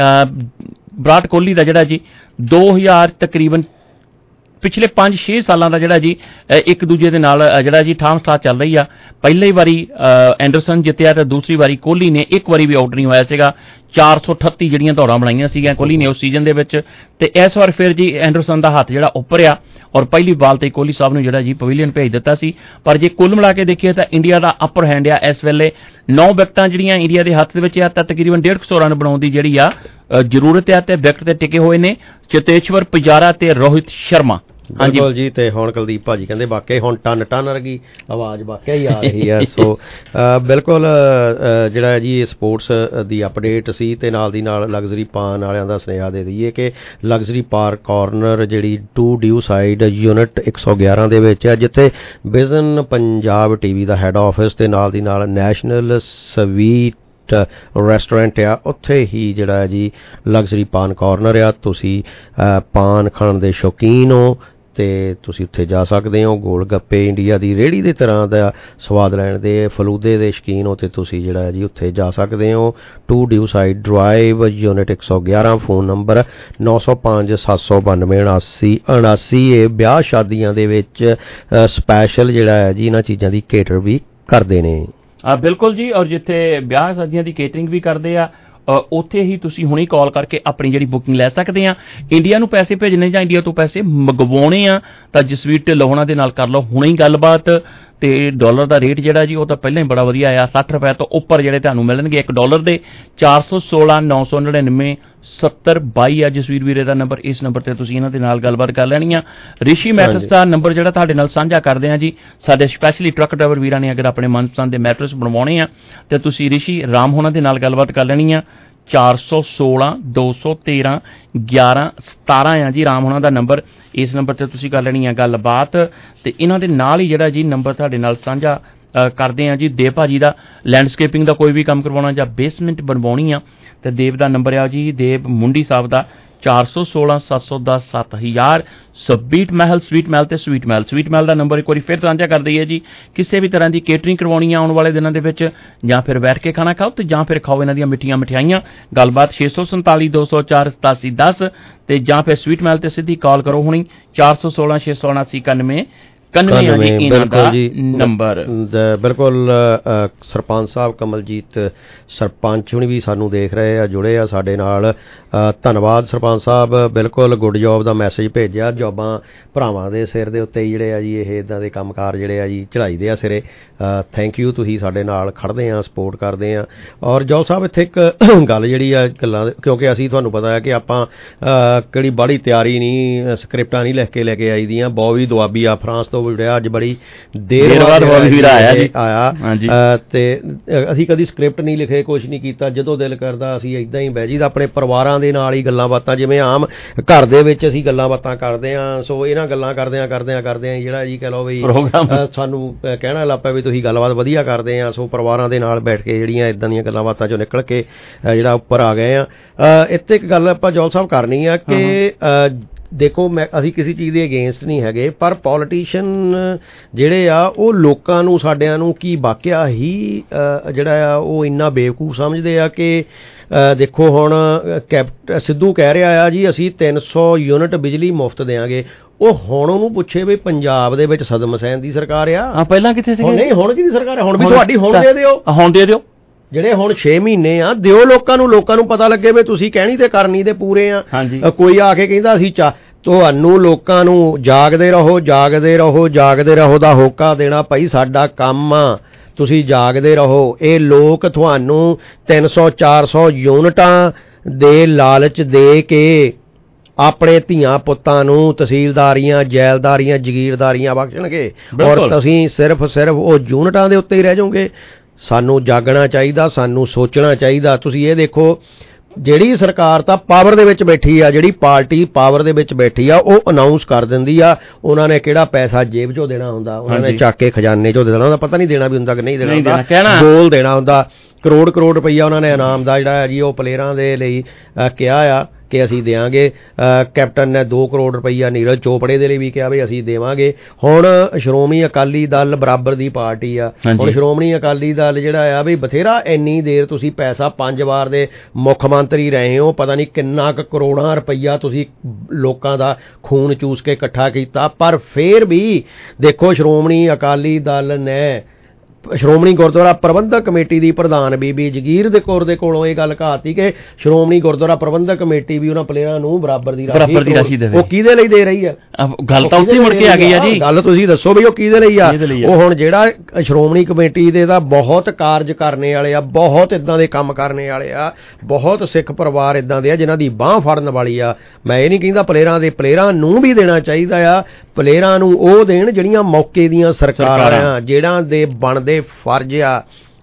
ਵਿਰਾਟ ਕੋਹਲੀ ਦਾ ਜਿਹੜਾ ਜੀ ਦੋ ਹਜ਼ਾਰ ਤਕਰੀਬਨ ਪਿਛਲੇ ਪੰਜ ਛੇ ਸਾਲਾਂ ਦਾ ਜਿਹੜਾ ਜੀ ਇੱਕ ਦੂਜੇ ਦੇ ਨਾਲ ਜਿਹੜਾ ਜੀ ਠਾਮ ਠਾਹ ਚੱਲ ਰਹੀ ਆ। ਪਹਿਲੀ ਵਾਰੀ ਐਂਡਰਸਨ ਜਿੱਤਿਆ ਤੇ ਦੂਸਰੀ ਵਾਰੀ ਕੋਹਲੀ ਨੇ ਇੱਕ ਵਾਰੀ ਵੀ ਆਊਟ ਨਹੀਂ ਹੋਇਆ ਸੀਗਾ। ਚਾਰ ਸੌ ਅਠੱਤੀ ਜਿਹੜੀਆਂ ਦੌੜਾਂ ਬਣਾਈਆਂ ਸੀਗੀਆਂ ਕੋਹਲੀ ਨੇ ਉਸ ਸੀਜ਼ਨ ਦੇ ਵਿੱਚ, ਤੇ ਇਸ ਵਾਰ ਫਿਰ ਜੀ ਐਂਡਰਸਨ ਦਾ ਹੱਥ ਜਿਹੜਾ ਉੱਪਰ ਆ ਔਰ ਪਹਿਲੀ ਬਾਲ ਤੇ ਕੋਹਲੀ ਸਾਹਿਬ ਨੂੰ ਜਿਹੜਾ ਜੀ ਪਵੇਲੀਅਨ ਭੇਜ ਦਿੱਤਾ ਸੀ। ਪਰ ਜੇ ਕੁੱਲ ਮਿਲਾ ਕੇ ਦੇਖੀਏ ਤਾਂ ਇੰਡੀਆ ਦਾ ਅਪਰ ਹੈਂਡ ਆ ਇਸ ਵੇਲੇ। ਨੌ ਵਿਕਟਾਂ ਜਿਹੜੀਆਂ ਇੰਡੀਆ ਦੇ ਹੱਥ ਦੇ ਵਿੱਚ ਆ, ਤਾਂ ਤਕਰੀਬਨ ਡੇਢ ਸੌ ਰਨ ਬਣਾਉਣ ਦੀ ਜਿਹੜੀ ਆ ਜ਼ਰੂਰਤ ਆ, ਤੇ ਵਿਕਟ ਤੇ ਟਿਕੇ ਹੋਏ ਨੇ ਚੇਤੇਸ਼ਵਰ ਪੁਜਾਰਾ ਤੇ ਰੋਹਿਤ ਸ਼ਰਮਾ। ਬਿਲਕੁਲ ਜੀ, ਤੇ ਹੁਣ ਕੁਲਦੀਪ ਭਾਜੀ ਕਹਿੰਦੇ ਵਾਕਈ ਹੁਣ ਟਨ ਟਨ ਵਰਗੀ ਆਵਾਜ਼ ਵਾਕਿਆ ਹੀ ਆ ਰਹੀ ਹੈ। ਸੋ ਬਿਲਕੁਲ ਜਿਹੜਾ ਜੀ ਸਪੋਰਟਸ ਦੀ ਅਪਡੇਟ ਸੀ, ਤੇ ਨਾਲ ਦੀ ਨਾਲ ਲਗਜ਼ਰੀ ਪਾਨ ਵਾਲਿਆਂ ਦਾ ਸੁਨੇਹਾ ਦੇ ਦਈਏ ਕਿ ਲਗਜ਼ਰੀ ਪਾਰਕ ਕਾਰਨਰ ਜਿਹੜੀ ਟੂ ਡਿਊ ਸਾਈਡ ਯੂਨਿਟ ਇੱਕ ਸੌ ਗਿਆਰਾਂ ਦੇ ਵਿੱਚ ਹੈ, ਜਿੱਥੇ ਵਿਜ਼ਨ ਪੰਜਾਬ ਟੀਵੀ ਦਾ ਹੈੱਡ ਆਫਿਸ ਤੇ ਨਾਲ ਦੀ ਨਾਲ ਨੈਸ਼ਨਲ ਸਵੀਟ ਰੈਸਟੋਰੈਂਟ ਆ, ਉੱਥੇ ਹੀ ਜਿਹੜਾ ਜੀ ਲਗਜ਼ਰੀ ਪਾਨ ਕਾਰਨਰ ਆ। ਤੁਸੀਂ ਪਾਨ ਖਾਣ ਦੇ ਸ਼ੌਕੀਨ ਹੋ ਤੇ ਤੁਸੀਂ ਉੱਥੇ ਜਾ ਸਕਦੇ ਹੋ। ਗੋਲ ਗੱਪੇ ਇੰਡੀਆ ਦੀ ਰੇਹੜੀ ਦੇ ਤਰ੍ਹਾਂ ਦਾ ਸਵਾਦ ਲੈਣ ਦੇ, ਫਲੂਦੇ ਦੇ ਸ਼ੌਕੀਨ ਹੋ ਤੇ ਤੁਸੀਂ ਜਿਹੜਾ ਜੀ ਉੱਥੇ ਜਾ ਸਕਦੇ ਹੋ। Two Dewside drive unit ਇੱਕ ਸੌ ਗਿਆਰਾਂ, ਫੋਨ ਨੰਬਰ ਨੌ ਸੌ ਪੰਜ ਸੱਤ ਸੌ ਬਾਨਵੇਂ ਉਨਾਸੀ ਉਨਾਸੀ। ਇਹ ਵਿਆਹ ਸ਼ਾਦੀਆਂ ਦੇ ਵਿੱਚ ਸਪੈਸ਼ਲ ਜਿਹੜਾ ਹੈ ਜੀ ਇਹਨਾਂ ਚੀਜ਼ਾਂ ਦੀ ਕੇਟਰ ਵੀ ਕਰਦੇ ਨੇ। ਆ ਬਿਲਕੁਲ ਜੀ, ਔਰ ਜਿੱਥੇ ਵਿਆਹ ਸ਼ਾਦੀਆਂ ਦੀ ਕੇਟਰਿੰਗ ਵੀ ਕਰਦੇ ਆ, ਉੱਥੇ ਹੀ ਤੁਸੀਂ ਹੁਣੇ ਕਾਲ ਕਰਕੇ ਆਪਣੀ ਜਿਹੜੀ ਬੁਕਿੰਗ ਲੈ ਸਕਦੇ ਆ। ਇੰਡੀਆ ਨੂੰ ਪੈਸੇ ਭੇਜਣੇ ਜਾਂ ਇੰਡੀਆ ਤੋਂ ਪੈਸੇ ਮੰਗਵਾਉਣੇ ਆ ਤਾਂ ਜਸਵੀਰ ਢਿੱਲੋਂ ਹੋਣਾ ਦੇ ਨਾਲ ਕਰ ਲਓ ਹੁਣੇ ਹੀ ਗੱਲਬਾਤ। ਤੇ ਡਾਲਰ ਦਾ ਰੇਟ ਜਿਹੜਾ ਜੀ ਉਹ ਤਾਂ ਪਹਿਲਾਂ ਹੀ ਬੜਾ ਵਧੀਆ ਆ, ਸੱਠ ਰੁਪਏ ਤੋਂ ਉੱਪਰ ਜਿਹੜੇ ਤੁਹਾਨੂੰ ਮਿਲਣਗੇ ਇੱਕ ਡਾਲਰ ਦੇ। ਚਾਰ ਸੌ ਸੋਲਾਂ ਨੌ ਸੌ ਨੜਿਨਵੇਂ ਸੱਤਰ ਬਾਈ ਆ ਜਸਵੀਰ ਵੀਰੇ ਦਾ ਨੰਬਰ। ਇਸ ਨੰਬਰ ਤੇ ਤੁਸੀਂ ਇਹਨਾਂ ਦੇ ਨਾਲ ਗੱਲਬਾਤ ਕਰ ਲੈਣੀ ਆ। ਰਿਸ਼ੀ ਮੈਟਰਸ ਦਾ ਨੰਬਰ ਜਿਹੜਾ ਤੁਹਾਡੇ ਨਾਲ ਸਾਂਝਾ ਕਰਦੇ ਆ ਜੀ, ਸਾਡੇ ਸਪੈਸ਼ਲੀ ਟਰੱਕ ਡਰਾਈਵਰ ਵੀਰਾਂ ਨੇ ਅਗਰ ਆਪਣੇ ਮਨਪਸੰਦ ਦੇ ਮੈਟਰਸ ਬਣਵਾਉਣੇ ਆ ਤੇ ਤੁਸੀਂ ਰਿਸ਼ੀ ਰਾਮ ਹੋਣਾ ਦੇ ਨਾਲ ਗੱਲਬਾਤ ਕਰ ਲੈਣੀ ਆ। ਚਾਰ ਸੌ ਸੋਲਾਂ ਦੋ ਸੌ ਤੇਰਾਂ ਗਿਆਰਾਂ ਸਤਾਰਾਂ ਆ ਜੀ ਰਾਮ ਹੋਣਾ ਦਾ ਨੰਬਰ। ਇਸ ਨੰਬਰ ਤੇ ਤੁਸੀਂ ਕਰ ਲੈਣੀ ਆ ਗੱਲਬਾਤ। ਤੇ ਇਹਨਾਂ ਦੇ ਨਾਲ ਹੀ ਜਿਹੜਾ ਜੀ ਨੰਬਰ ਤੁਹਾਡੇ ਨਾਲ ਸਾਂਝਾ ਕਰਦੇ ਆ ਜੀ ਦੇਵ ਭਾਜੀ ਦਾ। ਲੈਂਡਸਕੇਪਿੰਗ ਦਾ ਕੋਈ ਵੀ ਕੰਮ ਕਰਵਾਉਣਾ ਜਾਂ ਬੇਸਮੈਂਟ ਬਣਵਾਉਣੀ ਆ ਤੇ ਦੇਵ ਦਾ ਨੰਬਰ ਆ ਜੀ ਦੇਵ ਮੁੰਡੀ ਸਾਹਿਬ ਦਾ ਚਾਰ ਸੌ ਸੋਲਾਂ ਸੱਤ ਸੌ ਦਸ ਸੱਤ ਹਜ਼ਾਰ। ਸਵੀਟ ਮਹਿਲ ਸਵੀਟ ਮਹਿਲ ਤੇ ਸਵੀਟ ਮਹਿਲ ਸਵੀਟ ਮਹਿਲ ਦਾ ਨੰਬਰ ਇੱਕ ਵਾਰੀ ਫਿਰ ਸਾਂਝਾ ਕਰ ਦਈਏ ਜੀ। ਕਿਸੇ ਵੀ ਤਰ੍ਹਾਂ ਦੀ ਕੇਟਰਿੰਗ ਕਰਵਾਉਣੀ ਆ ਆਉਣ ਵਾਲੇ ਦਿਨਾਂ ਦੇ ਵਿੱਚ, ਜਾਂ ਫਿਰ ਬੈਠ ਕੇ ਖਾਣਾ ਖਾਓ ਤੇ ਜਾਂ ਫਿਰ ਖਾਓ ਇਹਨਾਂ ਦੀਆਂ ਮਿੱਠੀਆਂ ਮਠਿਆਈਆਂ। ਗੱਲਬਾਤ ਛੇ ਸੌ ਸੰਤਾਲੀ ਦੋ ਸੌ ਚਾਰ ਸਤਾਸੀ ਦਸ ਤੇ ਜਾਂ ਫਿਰ ਸਵੀਟ ਮਹਿਲ ਤੇ ਸਿੱਧੀ ਕਾਲ ਕਰੋ ਹੁਣੀ ਚਾਰ ਸੌ ਸੋਲਾਂ ਛੇ ਸੌ ਉਨਾਸੀ ਇਕਾਨਵੇਂ ਬਿਲਕੁਲ ਜੀ ਨੰਬਰ ਬਿਲਕੁਲ ਸਰਪੰਚ ਸਾਹਿਬ ਕਮਲਜੀਤ ਸਰਪੰਚ ਹੁਣੀ ਵੀ ਸਾਨੂੰ ਦੇਖ ਰਹੇ ਆ, ਜੁੜੇ ਆ ਸਾਡੇ ਨਾਲ। ਧੰਨਵਾਦ ਸਰਪੰਚ ਸਾਹਿਬ, ਬਿਲਕੁਲ ਗੁੱਡ ਜੋਬ ਦਾ ਮੈਸੇਜ ਭੇਜਿਆ। ਜੋਬਾਂ ਭਰਾਵਾਂ ਦੇ ਸਿਰ ਦੇ ਉੱਤੇ ਹੀ ਜਿਹੜੇ ਆ ਜੀ ਇਹ ਇੱਦਾਂ ਦੇ ਕੰਮਕਾਰ ਜਿਹੜੇ ਆ ਜੀ ਚੜਾਈ ਦੇ ਆ ਸਿਰੇ। ਥੈਂਕ ਯੂ, ਤੁਸੀਂ ਸਾਡੇ ਨਾਲ ਖੜਦੇ ਆ, ਸਪੋਰਟ ਕਰਦੇ ਆ। ਔਰ ਜੋਲ ਸਾਹਿਬ ਇੱਥੇ ਇੱਕ ਗੱਲ ਜਿਹੜੀ ਆ ਗੱਲਾਂ, ਕਿਉਂਕਿ ਅਸੀਂ ਤੁਹਾਨੂੰ ਪਤਾ ਹੈ ਕਿ ਆਪਾਂ ਕਿਹੜੀ ਬੜੀ ਤਿਆਰੀ ਨਹੀਂ, ਸਕ੍ਰਿਪਟਾਂ ਨਹੀਂ ਲਿਖ ਕੇ ਲੈ ਕੇ ਆਈ ਦੀਆਂ। ਬੌਬੀ ਦੁਆਬੀ ਆ ਫਰਾਂਸ ਤੋਂ ਜੁੜਿਆ, ਅੱਜ ਬੜੀ ਦੇਰ ਬਾਅਦ ਆਇਆ ਤੇ ਅਸੀਂ ਕਦੀ ਸਕ੍ਰਿਪਟ ਨਹੀਂ ਲਿਖੇ, ਕੁਛ ਨਹੀਂ ਕੀਤਾ। ਜਦੋਂ ਦਿਲ ਕਰਦਾ ਅਸੀਂ ਏਦਾਂ ਹੀ ਬਹਿ ਜੀਦਾ, ਆਪਣੇ ਪਰਿਵਾਰਾਂ ਦੇ ਨਾਲ ਹੀ ਗੱਲਾਂ ਬਾਤਾਂ, ਜਿਵੇਂ ਆਮ ਘਰ ਦੇ ਵਿੱਚ ਅਸੀਂ ਗੱਲਾਂ ਬਾਤਾਂ ਕਰਦੇ ਹਾਂ। ਸੋ ਇਹਨਾਂ ਗੱਲਾਂ ਕਰਦਿਆਂ ਕਰਦਿਆਂ ਕਰਦਿਆਂ ਜਿਹੜਾ ਜੀ ਕਹਿ ਲਓ ਵੀ ਸਾਨੂੰ ਕਹਿਣਾ ਲੱਗ ਪਿਆ ਵੀ ਤੁਸੀਂ ਗੱਲਬਾਤ ਵਧੀਆ ਕਰਦੇ ਆ। ਸੋ ਪਰਿਵਾਰਾਂ ਦੇ ਨਾਲ ਬੈਠ ਕੇ ਜਿਹੜੀਆਂ ਇੱਦਾਂ ਦੀਆਂ ਗੱਲਾਂ ਬਾਤਾਂ ਚੋਂ ਨਿਕਲ ਕੇ ਜਿਹੜਾ ਉੱਪਰ ਆ ਗਏ ਆ। ਇੱਥੇ ਇੱਕ ਗੱਲ ਆਪਾਂ ਜੌਲ ਸਾਹਿਬ ਕਰਨੀ ਆ ਕਿ ਦੇਖੋ, ਮੈਂ ਅਸੀਂ ਕਿਸੇ ਚੀਜ਼ ਦੇ ਅਗੇਂਸਟ ਨਹੀਂ ਹੈਗੇ, ਪਰ ਪੋਲੀਟੀਸ਼ੀਅਨ ਜਿਹੜੇ ਆ ਉਹ ਲੋਕਾਂ ਨੂੰ, ਸਾਡਿਆਂ ਨੂੰ ਕੀ ਵਾਕਿਆ ਹੀ ਜਿਹੜਾ ਆ ਉਹ ਇੰਨਾ ਬੇਵਕੂਫ ਸਮਝਦੇ ਆ ਕਿ ਦੇਖੋ ਹੁਣ ਕੈਪਟ ਸਿੱਧੂ ਕਹਿ ਰਿਹਾ ਆ ਜੀ ਅਸੀਂ ਤਿੰਨ ਸੌ ਯੂਨਿਟ ਬਿਜਲੀ ਮੁਫਤ ਦੇਵਾਂਗੇ। ਉਹ ਹੁਣ ਉਹਨੂੰ ਪੁੱਛੇ ਵੀ ਪੰਜਾਬ ਦੇ ਵਿੱਚ ਸਦਮ ਹੁਸੈਨ ਦੀ ਸਰਕਾਰ ਆ, ਪਹਿਲਾਂ ਕਿੱਥੇ ਸੀ? ਨਹੀਂ, ਹੁਣ ਕਿਹਦੀ ਸਰਕਾਰ ਆ? ਹੁਣ ਵੀ ਤੁਹਾਡੀ, ਹੁਣ ਦੇ ਦਿਓ, ਹੁਣ ਦੇ ਦਿਓ। ਜਿਹੜੇ ਹੁਣ ਛੇ ਮਹੀਨੇ ਆ ਦਿਓ ਲੋਕਾਂ ਨੂੰ, ਲੋਕਾਂ ਨੂੰ ਪਤਾ ਲੱਗੇ ਵੀ ਤੁਸੀਂ ਕਹਿਣੀ ਤੇ ਕਰਨੀ ਤੇ ਪੂਰੇ ਆ। ਕੋਈ ਆ ਕੇ ਕਹਿੰਦਾ ਅਸੀਂ ਚਾ ਤੁਹਾਨੂੰ ਲੋਕਾਂ ਨੂੰ ਜਾਗਦੇ ਰਹੋ ਜਾਗਦੇ ਰਹੋ ਜਾਗਦੇ ਰਹੋ ਦਾ ਹੋਕਾ ਦੇਣਾ ਭਾਈ ਸਾਡਾ ਕੰਮ ਆ, ਤੁਸੀਂ ਜਾਗਦੇ ਰਹੋ। ਇਹ ਲੋਕ ਤੁਹਾਨੂੰ ਤਿੰਨ ਸੌ ਚਾਰ ਸੌ ਯੂਨਿਟਾਂ ਦੇ ਲਾਲਚ ਦੇ ਕੇ ਆਪਣੇ ਧੀਆਂ ਪੁੱਤਾਂ ਨੂੰ ਤਹਿਸੀਲਦਾਰੀਆਂ, ਜੈਲਦਾਰੀਆਂ, ਜਗੀਰਦਾਰੀਆਂ ਬਖਸ਼ਣਗੇ, ਔਰ ਤੁਸੀਂ ਸਿਰਫ ਸਿਰਫ ਉਹ ਯੂਨਿਟਾਂ ਦੇ ਉੱਤੇ ਹੀ ਰਹਿ ਜਾਓਗੇ। ਸਾਨੂੰ ਜਾਗਣਾ ਚਾਹੀਦਾ, ਸਾਨੂੰ ਸੋਚਣਾ ਚਾਹੀਦਾ। ਤੁਸੀਂ ਇਹ ਦੇਖੋ, ਜਿਹੜੀ ਸਰਕਾਰ ਤਾਂ ਪਾਵਰ ਦੇ ਵਿੱਚ ਬੈਠੀ ਆ, ਜਿਹੜੀ ਪਾਰਟੀ ਪਾਵਰ ਦੇ ਵਿੱਚ ਬੈਠੀ ਆ, ਉਹ ਅਨਾਉਂਸ ਕਰ ਦਿੰਦੀ ਆ ਉਹਨਾਂ ਨੇ ਕਿਹੜਾ ਪੈਸਾ ਜੇਬ ਚੋਂ ਦੇਣਾ ਹੁੰਦਾ, ਉਹਨਾਂ ਨੇ ਚੱਕ ਕੇ ਖਜ਼ਾਨੇ ਚੋਂ ਦੇ ਦੇਣਾ ਹੁੰਦਾ। ਪਤਾ ਨਹੀਂ ਦੇਣਾ ਵੀ ਹੁੰਦਾ ਕਿ ਨਹੀਂ ਦੇਣਾ ਹੁੰਦਾ, ਗੋਲ ਦੇਣਾ ਹੁੰਦਾ। ਕਰੋੜ ਕਰੋੜ ਰੁਪਈਆ ਉਹਨਾਂ ਨੇ ਇਨਾਮ ਦਾ ਜਿਹੜਾ ਜੀ ਉਹ ਪਲੇਅਰਾਂ ਦੇ ਲਈ ਕਿਹਾ ਆ ਕਿ ਅਸੀਂ ਦੇਵਾਂਗੇ। ਕੈਪਟਨ ਨੇ ਦੋ ਕਰੋੜ ਰੁਪਈਆ ਨੀਰਜ ਚੋਪੜੇ ਦੇ ਲਈ ਵੀ ਕਿਹਾ ਵੀ ਅਸੀਂ ਦੇਵਾਂਗੇ। ਹੁਣ ਸ਼੍ਰੋਮਣੀ ਅਕਾਲੀ ਦਲ ਬਰਾਬਰ ਦੀ ਪਾਰਟੀ ਆ, ਹੁਣ ਸ਼੍ਰੋਮਣੀ ਅਕਾਲੀ ਦਲ ਜਿਹੜਾ ਆ ਵੀ ਬਥੇਰਾ ਇੰਨੀ ਦੇਰ ਤੁਸੀਂ ਪੈਸਾ, ਪੰਜ ਵਾਰ ਦੇ ਮੁੱਖ ਮੰਤਰੀ ਰਹੇ ਹੋ, ਪਤਾ ਨਹੀਂ ਕਿੰਨਾ ਕੁ ਕਰੋੜਾਂ ਰੁਪਈਆ ਤੁਸੀਂ ਲੋਕਾਂ ਦਾ ਖੂਨ ਚੂਸ ਕੇ ਇਕੱਠਾ ਕੀਤਾ, ਪਰ ਫੇਰ ਵੀ ਦੇਖੋ ਸ਼੍ਰੋਮਣੀ ਅਕਾਲੀ ਦਲ ਨੇ ਸ਼੍ਰੋਮਣੀ ਗੁਰਦੁਆਰਾ ਪ੍ਰਬੰਧਕ ਕਮੇਟੀ ਦੀ ਪ੍ਰਧਾਨ ਬੀਬੀ ਜਗੀਰ ਦੇ ਕੌਰ ਦੇ ਕੋਲੋਂ ਇਹ ਗੱਲ ਕਹਾਤੀ ਕਿ ਸ਼੍ਰੋਮਣੀ ਗੁਰਦੁਆਰਾ ਪ੍ਰਬੰਧਕ ਕਮੇਟੀ ਵੀ ਉਹਨਾਂ ਪਲੇਅਰਾਂ ਨੂੰ ਬਰਾਬਰ ਦੀ ਰਾਸ਼ੀ ਦੇਵੇ। ਉਹ ਕਿਹਦੇ ਲਈ ਦੇ ਰਹੀ ਆ? ਗੱਲ ਤਾਂ ਉੱਥੇ ਮੁੜ ਕੇ ਆ ਗਈ ਆ ਜੀ। ਗੱਲ ਤੁਸੀਂ ਦੱਸੋ ਵੀ ਉਹ ਕਿਹਦੇ ਲਈ ਆ? ਉਹ ਹੁਣ ਜਿਹੜਾ ਸ਼੍ਰੋਮਣੀ ਕਮੇਟੀ ਦੇ ਦਾ ਬਹੁਤ ਕਾਰਜ ਕਰਨੇ ਵਾਲੇ ਆ, ਬਹੁਤ ਇਦਾਂ ਦੇ ਕੰਮ ਕਰਨੇ ਵਾਲੇ ਆ, ਬਹੁਤ ਸਿੱਖ ਪਰਿਵਾਰ ਇਦਾਂ ਦੇ ਆ ਜਿਨ੍ਹਾਂ ਦੀ ਬਾਂਹ ਫੜਨ ਵਾਲੀ ਆ। ਮੈਂ ਇਹ ਨਹੀਂ ਕਹਿੰਦਾ ਪਲੇਅਰਾਂ ਦੇ, ਪਲੇਅਰਾਂ ਨੂੰ ਵੀ ਦੇਣਾ ਚਾਹੀਦਾ ਆ। ਪਲੇਅਰਾਂ ਨੂੰ ਉਹ ਦੇਣ ਜਿਹੜੀਆਂ ਮੌਕੇ ਦੀਆਂ ਸਰਕਾਰਾਂ ਆ, ਜਿਹੜਾ ਦੇ ਬਣਦੇ ਫਰਜ਼ ਆ।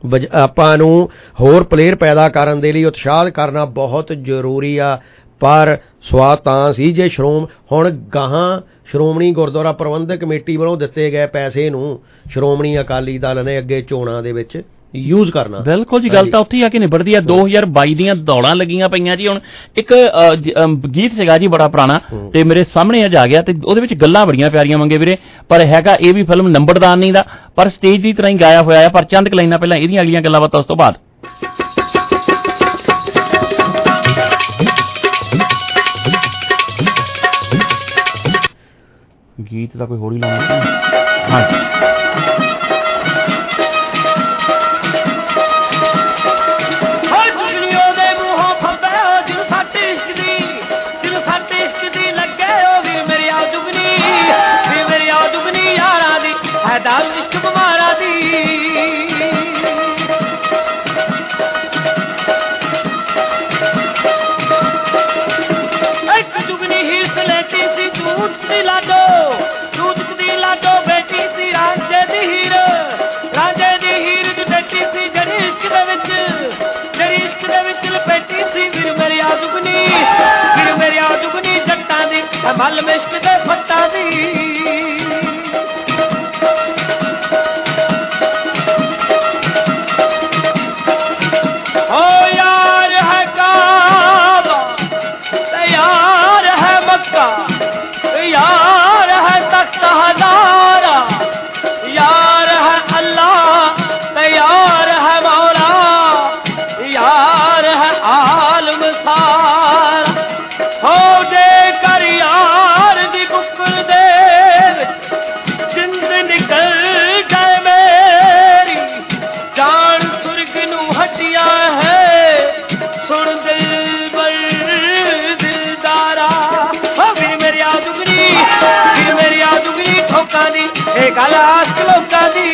ਆਪਾਂ ਨੂੰ ਹੋਰ ਪਲੇਅਰ ਪੈਦਾ ਕਰਨ ਦੇ ਲਈ ਉਤਸ਼ਾਹ ਕਰਨਾ ਬਹੁਤ ਜ਼ਰੂਰੀ ਆ। ਪਰ ਸਵਾਦ ਤਾਂ ਸੀ ਜੇ ਸ਼੍ਰੋਮ ਹੁਣ ਗਾਹਾਂ ਸ਼੍ਰੋਮਣੀ ਗੁਰਦੁਆਰਾ ਪ੍ਰਬੰਧਕ ਕਮੇਟੀ ਵੱਲੋਂ ਦਿੱਤੇ ਗਏ ਪੈਸੇ ਨੂੰ ਸ਼੍ਰੋਮਣੀ ਅਕਾਲੀ ਦਲ ਨੇ ਅੱਗੇ ਚੋਣਾਂ ਦੇ ਵਿੱਚ ਯੂਜ਼ ਕਰਨਾ। ਬਿਲਕੁਲ ਜੀ, ਗੱਲ ਤਾਂ ਉੱਥੇ ਆ ਕੇ ਨਿਬੜਦੀ ਆ। ਦੋ ਹਜ਼ਾਰ ਬਾਈ ਦੀਆਂ ਦੌੜਾਂ ਲੱਗੀਆਂ ਪਈਆਂ ਜੀ। ਹੁਣ ਇੱਕ ਗੀਤ ਸੀਗਾ ਜੀ ਬੜਾ ਪੁਰਾਣਾ ਤੇ ਮੇਰੇ ਸਾਹਮਣੇ ਅੱਜ ਆ ਗਿਆ ਤੇ ਉਹਦੇ ਵਿੱਚ ਗੱਲਾਂ ਬੜੀਆਂ ਪਿਆਰੀਆਂ ਮੰਗੇ ਵੀਰੇ, ਪਰ ਹੈਗਾ ਇਹ ਵੀ ਫਿਲਮ ਨੰਬਰਦਾਰ ਨਹੀਂ ਦਾ, ਪਰ ਸਟੇਜ ਦੀ ਤਰ੍ਹਾਂ ਹੀ ਗਾਇਆ ਹੋਇਆ ਆ। ਪਰ ਚੰਦ ਕਲਾਈਨਾਂ ਪਹਿਲਾਂ ਇਹਦੀਆਂ ਅਗਲੀਆਂ ਗੱਲਾਂ ਬਾਤਾਂ ਉਸ ਤੋਂ ਬਾਅਦ। ਗੀਤ ਦਾ ਕੋਈ ਹੋਰ ਹੀ ਲਾਉਣਾ। ਹਾਂਜੀ, ਲਾਡੋ, ਦੂਧ ਦੀ ਲਾਡੋ ਬੇਟੀ ਸੀ ਰਾਂਝੇ ਦੀ ਹੀਰ ਇਹ ਗੱਲ ਆਸ਼ਕ ਲੋਕਾਂ ਦੀ।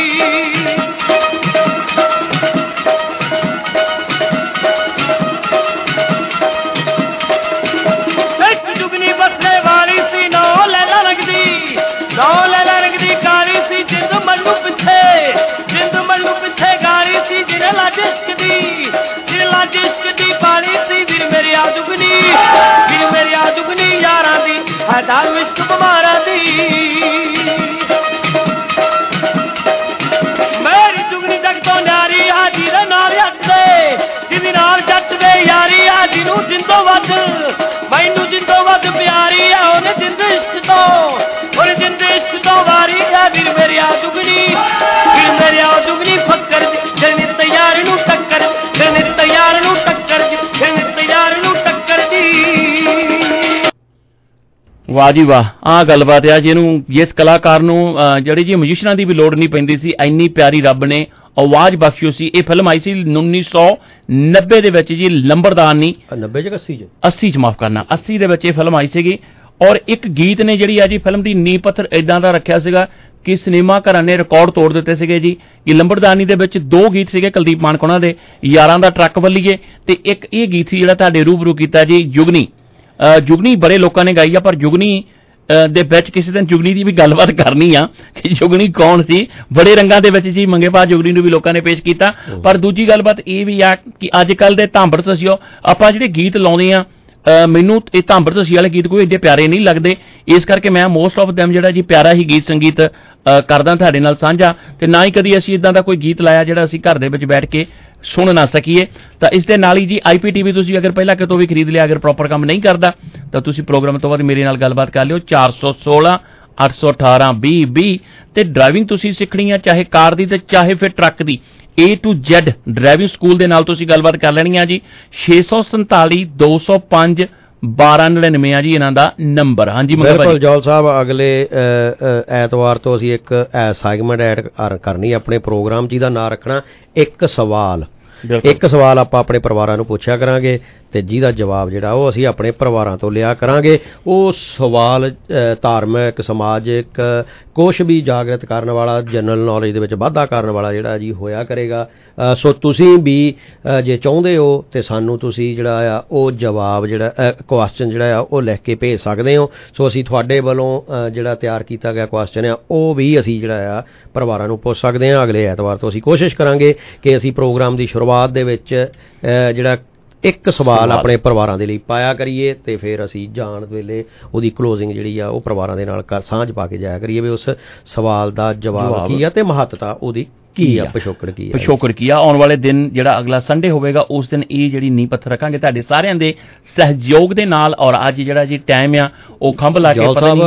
ਇੱਕ ਜੁਗਨੀ ਬਸਰੇ ਵਾਲੀ ਸੀ, ਨੌ ਲੈਲਾ ਰੰਗਦੀ, ਨੌ ਲੈਲਾ ਰੰਗਦੀ ਕਾਲੀ ਸੀ, ਜਿੰਦ ਮੈਨੂੰ ਪਿੱਛੇ, ਜਿੰਦ ਮੈਨੂੰ ਪਿੱਛੇ ਗਾਲੀ ਸੀ, ਜਿਹਨੇ ਲੱਜ ਇਸ਼ਕ ਦੀ, ਜਿਹਨੇ ਲੱਜ ਇਸ਼ਕ ਦੀ ਪਾਲੀ ਸੀ। ਵੀਰ ਮੇਰੀ ਆ ਜੁਗਨੀ, ਵੀਰ ਮੇਰੀ ਆ ਜੁਗਨੀ ਯਾਰਾਂ ਦੀ, ਹੈ ਦਾਰੂ ਇਸ਼ਕ ਬਿਮਾਰਾਂ ਦੀ। ਮੇਰੀ ਜੁਗਨੀ ਜਗ ਤੋਂ ਨਿਆਰੀ ਆ, ਜਿਹਦੇ ਨਾਲ ਜੱਟ ਦੇ, ਜਿਹਦੇ ਨਾਲ ਜੱਟ ਦੇ ਯਾਰੀ ਆ, ਜਿਹਨੂੰ ਜਿੰਦੋਂ ਵੱਧ, ਮੈਨੂੰ ਜਿੰਦੋਂ ਵੱਧ ਪਿਆਰੀ ਆ, ਉਹਨੇ ਜਿੰਦ ਇਸ਼ਕ ਤੋਂ, ਉਹਨੇ ਜਿੰਦ ਇਸ਼ਕ ਤੋਂ ਵਾਰੀ ਆ। ਵੀਰ ਮੇਰੀ ਆ ਜੁਗਨੀ, ਵੀਰ ਮੇਰੀ ਆ ਜੁਗਨੀ ਫੱਕਰ ਦੀ, ਜਿਹਨੇ ਤਿਆਰ ਨੂੰ ਟੱਕਰ, ਜਿਹਨੇ ਤਿਆਰ ਨੂੰ ਟੱਕਰ ਦੀ, ਜਿਹਨੇ ਤਿਆਰ ਨੂੰ ਟੱਕਰ ਦੀ। ਵਾਹ ਜੀ ਵਾਹ, ਆਹ ਗੱਲਬਾਤ ਆ ਜਿਹਨੂੰ, ਜਿਸ ਕਲਾਕਾਰ ਨੂੰ ਜਿਹੜੀ ਜੀ ਮਿਊਜ਼ੀਸ਼ੀਅਨਾਂ ਦੀ ਵੀ ਲੋੜ ਨਹੀਂ ਪੈਂਦੀ ਸੀ, ਇੰਨੀ ਪਿਆਰੀ ਰੱਬ ਨੇ ਆਵਾਜ਼ ਬਖਸ਼ੀ ਸੀ। ਇਹ ਫਿਲਮ ਆਈ ਸੀ ਉੱਨੀ ਸੌ ਨੱਬੇ ਦੇ ਵਿੱਚ ਜੀ, ਲੰਬੜਦਾਰਨੀ। ਨੱਬੇ ਚ ਅੱਸੀ ਚ ਅੱਸੀ ਚ ਮਾਫ ਕਰਨਾ, ਅੱਸੀ ਦੇ ਵਿੱਚ ਇਹ ਫਿਲਮ ਆਈ ਸੀਗੀ। ਔਰ ਇੱਕ ਗੀਤ ਨੇ ਜਿਹੜੀ ਆ ਜੀ ਫਿਲਮ ਦੀ ਨੀਂਹ ਪੱਥਰ ਇਦਾਂ ਦਾ ਰੱਖਿਆ ਸੀਗਾ ਕਿ ਸਿਨੇਮਾ ਘਰਾਂ ਨੇ ਰਿਕਾਰਡ ਤੋੜ ਦਿੱਤੇ ਸੀਗੇ ਜੀ। ਇਹ ਲੰਬੜਦਾਰਨੀ ਦੇ ਵਿੱਚ ਦੋ ਗੀਤ ਸੀਗੇ ਕੁਲਦੀਪ ਮਾਨਕੋਣਾ ਦੇ, ਯਾਰਾਂ ਦਾ ਟਰੱਕ ਵੱਲੀਏ, ਤੇ ਇੱਕ ਇਹ ਗੀਤ ਸੀ ਜਿਹੜਾ ਤੁਹਾਡੇ ਰੂਬਰੂ ਕੀਤਾ ਜੀ, ਜੁਗਨੀ। ਜੁਗਨੀ ਬੜੇ ਲੋਕਾਂ ਨੇ ਗਾਈ ਆ, ਪਰ ਜੁਗਨੀ ਦੇ ਵਿੱਚ ਕਿਸੇ ਦਿਨ ਜੁਗਨੀ ਦੀ ਵੀ ਗੱਲਬਾਤ ਕਰਨੀ ਆ ਕਿ ਜੁਗਨੀ ਕੌਣ ਸੀ। ਬੜੇ ਰੰਗਾਂ ਦੇ ਵਿੱਚ ਜੀ ਮੰਗੇ ਪਾ ਜੁਗਨੀ ਨੂੰ ਵੀ ਲੋਕਾਂ ਨੇ ਪੇਸ਼ ਕੀਤਾ। ਪਰ ਦੂਜੀ ਗੱਲਬਾਤ ਇਹ ਵੀ ਆ ਕਿ ਅੱਜ ਕੱਲ੍ਹ ਦੇ ਧਾਂਬੜ ਤਸੀਓ ਆਪਾਂ ਜਿਹੜੇ ਗੀਤ ਲਾਉਂਦੇ ਆ, ਮੈਨੂੰ ਇਹ ਧਾਂਬੜ ਤਸੀ ਵਾਲੇ ਗੀਤ ਕੋਈ ਏਡੇ ਪਿਆਰੇ ਨਹੀਂ ਲੱਗਦੇ, ਇਸ ਕਰਕੇ ਮੈਂ ਮੋਸਟ ਆਫ ਦੈਮ ਜਿਹੜਾ ਜੀ ਪਿਆਰਾ ਹੀ ਗੀਤ ਸੰਗੀਤ ਕਰਦਾ ਤੁਹਾਡੇ ਨਾਲ ਸਾਂਝਾ, ਤੇ ਨਾ ਹੀ ਕਦੀ ਅਸੀਂ ਇਦਾਂ ਦਾ ਕੋਈ ਗੀਤ ਲਾਇਆ ਜਿਹੜਾ ਅਸੀਂ ਘਰ ਦੇ ਵਿੱਚ ਬੈਠ ਕੇ ਸੁਣ ਨਾ ਸਕੀਏ। ਤਾਂ ਇਸ ਦੇ ਨਾਲ ਹੀ ਜੀ ਆਈ ਪੀ ਟੀ ਵੀ ਤੁਸੀਂ ਅਗਰ ਪਹਿਲਾਂ ਕਿਤੋਂ ਵੀ ਖਰੀਦ ਲਿਆ, ਅਗਰ ਪ੍ਰੋਪਰ ਕੰਮ ਨਹੀਂ ਕਰਦਾ ਤਾਂ ਤੁਸੀਂ ਪ੍ਰੋਗਰਾਮ ਤੋਂ ਬਾਅਦ ਮੇਰੇ ਨਾਲ ਗੱਲਬਾਤ ਕਰ ਲਿਓ। ਚਾਰ ਸੌ ਸੋਲਾਂ ਅੱਠ ਸੌ ਅਠਾਰਾਂ ਵੀਹ ਵੀਹ ਤੇ ਡਰਾਈਵਿੰਗ ਤੁਸੀਂ ਸਿੱਖਣੀ ਆ, ਚਾਹੇ ਕਾਰ ਦੀ ਤੇ ਚਾਹੇ ਫਿਰ ਟਰੱਕ ਦੀ, A to Z driving school ਦੇ ਨਾਲ ਤੁਸੀਂ ਗੱਲਬਾਤ ਕਰ ਲੈਣੀ ਆ ਜੀ। ਛੇ ਸੌ ਸੰਤਾਲੀ ਦੋ ਸੌ ਪੰਜ ਬਾਰਾਂ ਨੜਿਨਵੇਂ ਆ ਜੀ ਇਹਨਾਂ ਦਾ ਨੰਬਰ। ਹਾਂਜੀ ਬਿਲਕੁਲ ਜੌਲ ਸਾਹਿਬ, ਅਗਲੇ ਐਤਵਾਰ ਤੋਂ ਅਸੀਂ ਇੱਕ ਸੈਗਮੈਂਟ ਐਡ ਕਰਨੀ ਆਪਣੇ ਪ੍ਰੋਗਰਾਮ, ਜਿਹਦਾ ਨਾਂ ਰੱਖਣਾ ਇੱਕ ਸਵਾਲ। ਇੱਕ ਸਵਾਲ ਆਪਾਂ ਆਪਣੇ ਪਰਿਵਾਰਾਂ ਨੂੰ ਪੁੱਛਿਆ ਕਰਾਂਗੇ ਤੇ ਜਿਹਦਾ ਜਵਾਬ ਜਿਹੜਾ ਉਹ ਅਸੀਂ ਆਪਣੇ ਪਰਿਵਾਰਾਂ ਤੋਂ ਲਿਆ ਕਰਾਂਗੇ। ਉਹ ਸਵਾਲ ਧਾਰਮਿਕ, ਸਮਾਜਿਕ, ਕੁਛ ਵੀ ਜਾਗਰਤ ਕਰਨ ਵਾਲਾ, ਜਨਰਲ ਨੌਲੇਜ ਦੇ ਵਿੱਚ ਵਾਧਾ ਕਰਨ ਵਾਲਾ ਜਿਹੜਾ ਜੀ ਹੋਇਆ ਕਰੇਗਾ। ਸੋ ਤੁਸੀਂ ਵੀ ਜੇ ਚਾਹੁੰਦੇ ਹੋ ਤੇ ਸਾਨੂੰ ਤੁਸੀਂ ਜਿਹੜਾ ਆ ਉਹ ਜਵਾਬ ਜਿਹੜਾ ਕੁਐਸਚਨ ਜਿਹੜਾ ਆ ਉਹ ਲਿਖ ਕੇ ਭੇਜ ਸਕਦੇ ਹੋ। ਸੋ ਅਸੀਂ ਤੁਹਾਡੇ ਵੱਲੋਂ ਜਿਹੜਾ ਤਿਆਰ ਕੀਤਾ ਗਿਆ ਕੁਐਸਚਨ ਆ ਉਹ ਵੀ ਅਸੀਂ ਜਿਹੜਾ ਆ ਪਰਿਵਾਰਾਂ ਨੂੰ ਪੁੱਛ ਸਕਦੇ ਹਾਂ। ਅਗਲੇ ਐਤਵਾਰ ਤੋਂ ਅਸੀਂ ਕੋਸ਼ਿਸ਼ ਕਰਾਂਗੇ ਕਿ ਅਸੀਂ ਪ੍ਰੋਗਰਾਮ ਦੀ ਸ਼ੁਰੂਆਤ ਦੇ ਵਿੱਚ ਜਿਹੜਾ ਇੱਕ ਸਵਾਲ ਆਪਣੇ ਪਰਿਵਾਰਾਂ ਦੇ ਲਈ ਪਾਇਆ ਕਰੀਏ ਤੇ ਫਿਰ ਅਸੀਂ ਜਾਣ ਵੇਲੇ ਉਹਦੀ ਕਲੋਜ਼ਿੰਗ ਜਿਹੜੀ ਆ ਉਹ ਪਰਿਵਾਰਾਂ ਦੇ ਨਾਲ ਸਾਂਝ ਪਾ ਕੇ ਜਾਇਆ ਕਰੀਏ ਵੀ ਉਸ ਸਵਾਲ ਦਾ ਜਵਾਬ ਕੀ ਆ ਤੇ ਮਹੱਤਤਾ ਉਹਦੀ ਕੀ ਆ, ਪਿਛੋਕੜ ਕੀ ਆ, ਪਿਛੋਕੜ ਕੀ ਆ। ਆਉਣ ਵਾਲੇ ਦਿਨ ਜਿਹੜਾ ਅਗਲਾ ਸੰਡੇ ਹੋਵੇਗਾ ਉਸ ਦਿਨ ਇਹ ਜਿਹੜੀ ਨੀਂਹ ਪੱਥਰ ਰੱਖਾਂਗੇ ਤੁਹਾਡੇ ਸਾਰਿਆਂ ਦੇ ਸਹਿਯੋਗ ਦੇ ਨਾਲ। ਔਰ ਅੱਜ ਜਿਹੜਾ ਜੀ ਟਾਈਮ ਆ ਉਹ ਖੰਭ ਲਾ ਕੇ ਪਤਾ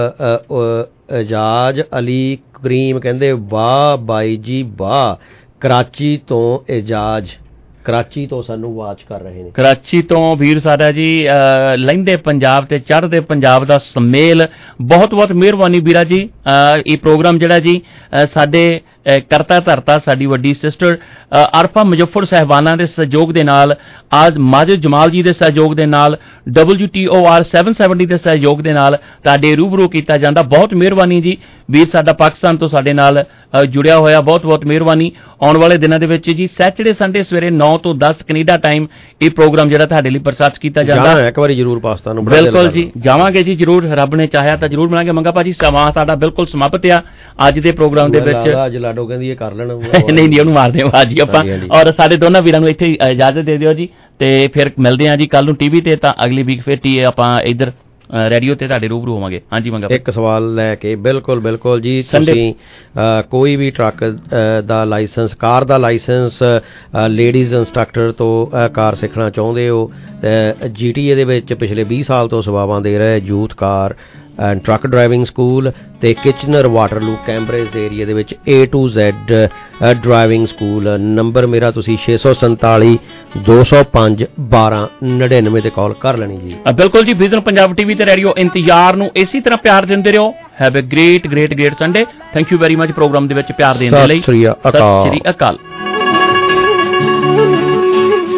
ਨਹੀਂ। ਇਜਾਜ਼ ਅਲੀ ਕਰੀਮ ਕਹਿੰਦੇ ਵਾਹ ਬਾਈ ਜੀ ਵਾਹ, ਕਰਾਚੀ ਤੋਂ ਇਜਾਜ਼, ਕਰਾਚੀ ਤੋਂ ਸਾਨੂੰ ਆਵਾਜ਼ ਕਰ ਰਹੇ ਨੇ। ਕਰਾਚੀ ਤੋਂ ਵੀਰ ਸਾਡਾ ਜੀ ਲਹਿੰਦੇ ਪੰਜਾਬ ਤੇ ਚੜ੍ਹਦੇ ਪੰਜਾਬ ਦਾ ਸਮੇਲ, ਬਹੁਤ ਬਹੁਤ ਮਿਹਰਬਾਨੀ ਵੀਰਾ ਜੀ। ਇਹ ਪ੍ਰੋਗਰਾਮ ਜਿਹੜਾ ਜੀ ਸਾਡੇ ਕਰਤਾ ਧਰਤਾ ਸਾਡੀ ਵੱਡੀ ਸਿਸਟਰ ਅਰਫਾ ਮੁਜ਼ੱਫਰ ਸਾਹਿਬਾਨਾ ਦੇ ਸਹਿਯੋਗ ਦੇ ਨਾਲ, ਅੱਜ ਮਾਜਿਦ ਜਮਾਲ ਜੀ ਦੇ ਸਹਿਯੋਗ ਦੇ ਨਾਲ, ਡਬਲਯੂ ਟੀ ਓ ਆਰ ਸੱਤ ਸੌ ਸੱਤਰ ਦੇ ਸਹਿਯੋਗ ਦੇ ਨਾਲ ਤੁਹਾਡੇ ਰੂਬਰੂ ਕੀਤਾ ਜਾਂਦਾ। ਬਹੁਤ ਮਿਹਰਬਾਨੀ ਜੀ ਵੀਰ ਸਾਡਾ ਪਾਕਿਸਤਾਨ ਤੋਂ ਸਾਡੇ ਨਾਲ ਜੁੜਿਆ ਹੋਇਆ, ਬਹੁਤ ਬਹੁਤ ਮਿਹਰਬਾਨੀ। ਆਉਣ ਵਾਲੇ ਦਿਨਾਂ ਦੇ ਵਿੱਚ ਜੀ ਸੈਟਰਡੇ ਸੰਡੇ ਸਵੇਰੇ ਨੌ ਤੋਂ ਦਸ ਕੈਨੇਡਾ ਟਾਈਮ ਇਹ ਪ੍ਰੋਗਰਾਮ ਜਿਹੜਾ ਤੁਹਾਡੇ ਲਈ ਪ੍ਰਸਾਰਿਤ ਕੀਤਾ ਜਾਂਦਾ। ਇੱਕ ਵਾਰੀ ਜ਼ਰੂਰ ਪਾਕਿਸਤਾਨ ਨੂੰ ਬਿਲਕੁਲ ਜੀ ਜਾਵਾਂਗੇ ਜੀ, ਜ਼ਰੂਰ ਰੱਬ ਨੇ ਚਾਹਿਆ ਤਾਂ ਜ਼ਰੂਰ ਮਿਲਾਂਗੇ। ਮੰਗਾ ਭਾਜੀ ਸਮਾਂ ਸਾਡਾ ਬਿਲਕੁਲ ਸਮਾਪਤ ਆ ਅੱਜ ਦੇ ਪ੍ਰੋਗਰਾਮ ਦੇ ਵਿੱਚ। ਲਾਡੋ ਕਹਿੰਦੀ ਇਹ ਕਰ ਲੈਣਾ ਨਹੀਂ ਨਹੀਂ ਉਹਨੂੰ ਮਾਰਦੇ ਆ ਜੀ ਆਪਾਂ। ਔਰ ਸਾਡੇ ਦੋਨਾਂ ਵੀਰਾਂ ਨੂੰ ਇੱਥੇ ਇਜਾਜ਼ਤ ਦੇ ਦਿਓ ਜੀ, ਤੇ ਫਿਰ ਮਿਲਦੇ ਆ ਜੀ ਕੱਲ ਨੂੰ ਟੀਵੀ ਤੇ, ਤਾਂ ਅਗਲੀ ਵੀਕ ਫਿਰ ਟੀ ਆਪਾਂ ਇੱਧਰ ਰੇਡੀਓ ਤੇ ਤੁਹਾਡੇ ਰੂਬਰੂ ਹੋਵਾਂਗੇ। ਹਾਂਜੀ ਮੰਗਾ ਇੱਕ ਸਵਾਲ ਲੈ ਕੇ। ਬਿਲਕੁਲ ਬਿਲਕੁਲ ਜੀ, ਤੁਸੀਂ ਕੋਈ ਵੀ ਟਰੱਕ ਦਾ ਲਾਇਸੈਂਸ, ਕਾਰ ਦਾ ਲਾਇਸੈਂਸ, ਲੇਡੀਜ਼ ਇੰਸਟਰਕਟਰ ਤੋਂ ਕਾਰ ਸਿੱਖਣਾ ਚਾਹੁੰਦੇ ਹੋ, ਜੀ ਟੀ ਏ ਦੇ ਵਿੱਚ ਪਿਛਲੇ ਵੀਹ ਸਾਲ ਤੋਂ ਸੇਵਾਵਾਂ ਦੇ ਰਹੇ youth car and truck driving school ਤੇ ਕਿਚਨਰ ਵਾਟਰਲੂ ਕੈਂਬਰੇਜ ਦੇ ਏਰੀਆ ਦੇ ਵਿੱਚ A to Z driving school. Number ਮੇਰਾ ਤੁਸੀਂ ਛੇ ਸੌ ਸੰਤਾਲੀ ਦੋ ਸੌ ਪੰਜ ਬਾਰਾਂ ਨੜਿਨਵੇਂ ਤੇ ਕਾਲ ਕਰ ਲੈਣੀ ਜੀ। ਬਿਲਕੁਲ ਜੀ, ਵਿਜ਼ਨ ਪੰਜਾਬ ਟੀਵੀ ਤੇ ਰੇਡੀਓ ਇੰਤਜ਼ਾਰ ਨੂੰ ਇਸੇ ਤਰ੍ਹਾਂ ਪਿਆਰ ਦਿੰਦੇ ਰਹੋ। Have a great great great Sunday. Thank you very much programme ਦੇ ਵਿੱਚ ਪਿਆਰ ਦੇਣ ਦੇ ਲਈ। ਸਤਿ ਸ੍ਰੀ ਅਕਾਲ।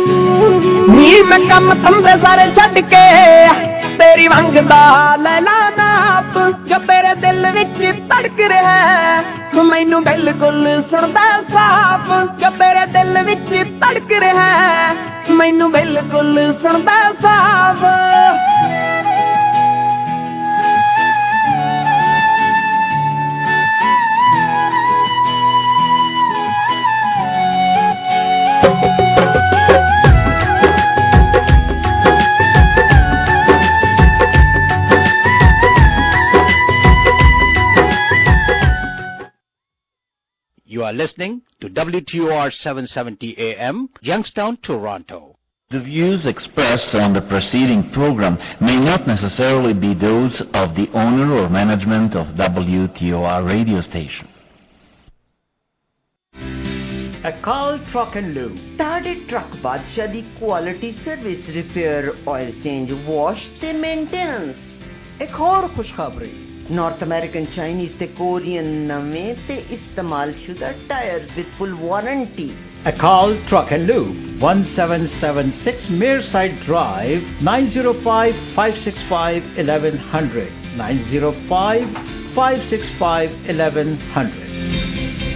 ਨੀ ਮੈਂ ਕੰਮ ਧੰਦੇ ਸਾਰੇ ਛੱਡ ਕੇ ਤੇਰੀ ਵੰਗ ਦਾ ਲੈ ਲਾ ਨਾਪ ਜੋ ਤੇਰੇ ਦਿਲ ਵਿੱਚ ਧੜਕ ਰਿਹਾ ਹੈ ਮੈਨੂੰ ਬਿਲਕੁਲ ਸੁਣਦਾ ਸਾਫ਼ ਜੋ ਤੇਰੇ ਦਿਲ ਵਿੱਚ ਧੜਕ ਰਿਹਾ ਹੈ ਮੈਨੂੰ ਬਿਲਕੁਲ ਸੁਣਦਾ ਸਾਫ਼ You are listening to W T O R seven seventy A M, Youngstown, Toronto. The views expressed on the preceding program may not necessarily be those of the owner or management of W T O R radio station. Akal Truck and Lube. ਤੁਹਾਡੇ truck Badshah ਦੀ quality service repair oil change wash ਤੇ maintenance ਇੱਕ ਹੋਰ ਖੁਸ਼ਖਬਰੀ North American Chinese ਤੇ Korean ਨਵੇਂ ਤੇ ਇਸਤੇਮਾਲਸ਼ੁਦਾ tyres with full warranty Akal Truck and Lube, seventeen seventy-six Mearside Drive, nine zero five, five six five, eleven hundred, nine zero five, five six five, eleven hundred.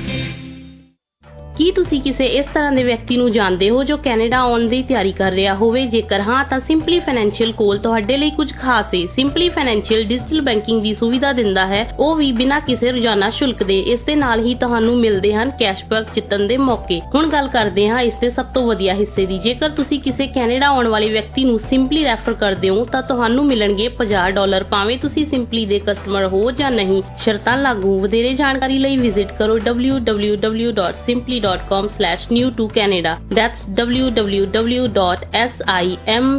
ਕੀ ਤੁਸੀਂ ਕਿਸੇ ਇਸ ਤਰ੍ਹਾਂ ਦੇ ਵਿਅਕਤੀ ਨੂੰ ਜਾਣਦੇ ਹੋ ਜੋ ਕੈਨੇਡਾ ਆਉਣ ਦੀ ਤਿਆਰੀ ਕਰ ਰਿਹਾ ਹੋਵੇ? ਜੇਕਰ ਹਾਂ ਤਾਂ ਸਿੰਪਲੀ ਫਾਈਨੈਂਸ਼ੀਅਲ ਕੋਲ ਤੁਹਾਡੇ ਲਈ ਕੁਝ ਖਾਸ ਹੈ। ਸਿੰਪਲੀ ਫਾਈਨੈਂਸ਼ੀਅਲ ਡਿਜੀਟਲ ਬੈਂਕਿੰਗ ਦੀ ਸੁਵਿਧਾ ਦਿੰਦਾ ਹੈ, ਉਹ ਵੀ ਬਿਨਾਂ ਕਿਸੇ ਰੋਜ਼ਾਨਾ ਸ਼ੁਲਕ ਦੇ। ਇਸ ਦੇ ਨਾਲ ਹੀ ਤੁਹਾਨੂੰ ਮਿਲਦੇ ਹਨ ਕੈਸ਼ਬੈਕ ਜਿੱਤਣ ਦੇ ਮੌਕੇ। ਹੁਣ ਗੱਲ ਕਰਦੇ ਹਾਂ ਇਸ ਦੇ ਸਭ ਤੋਂ ਵਧੀਆ ਹਿੱਸੇ ਦੀ। ਜੇਕਰ ਤੁਸੀਂ ਕਿਸੇ ਕੈਨੇਡਾ ਆਉਣ ਵਾਲੇ ਵਿਅਕਤੀ ਨੂੰ ਸਿੰਪਲੀ ਰੈਫਰ ਕਰਦੇ ਹੋ ਤਾਂ ਤੁਹਾਨੂੰ ਮਿਲਣਗੇ ਪੰਜਾਹ ਡਾਲਰ, ਭਾਵੇਂ ਤੁਸੀਂ ਸਿੰਪਲੀ ਦੇ ਕਸਟਮਰ ਹੋ ਜਾਂ ਨਹੀਂ। ਸ਼ਰਤਾਂ ਲਾਗੂ। ਵਧੇਰੇ ਜਾਣਕਾਰੀ ਲਈ ਵਿਜ਼ਿਟ ਕਰੋ w w w dot simply dot com slash new to Canada. That's w w w dot sim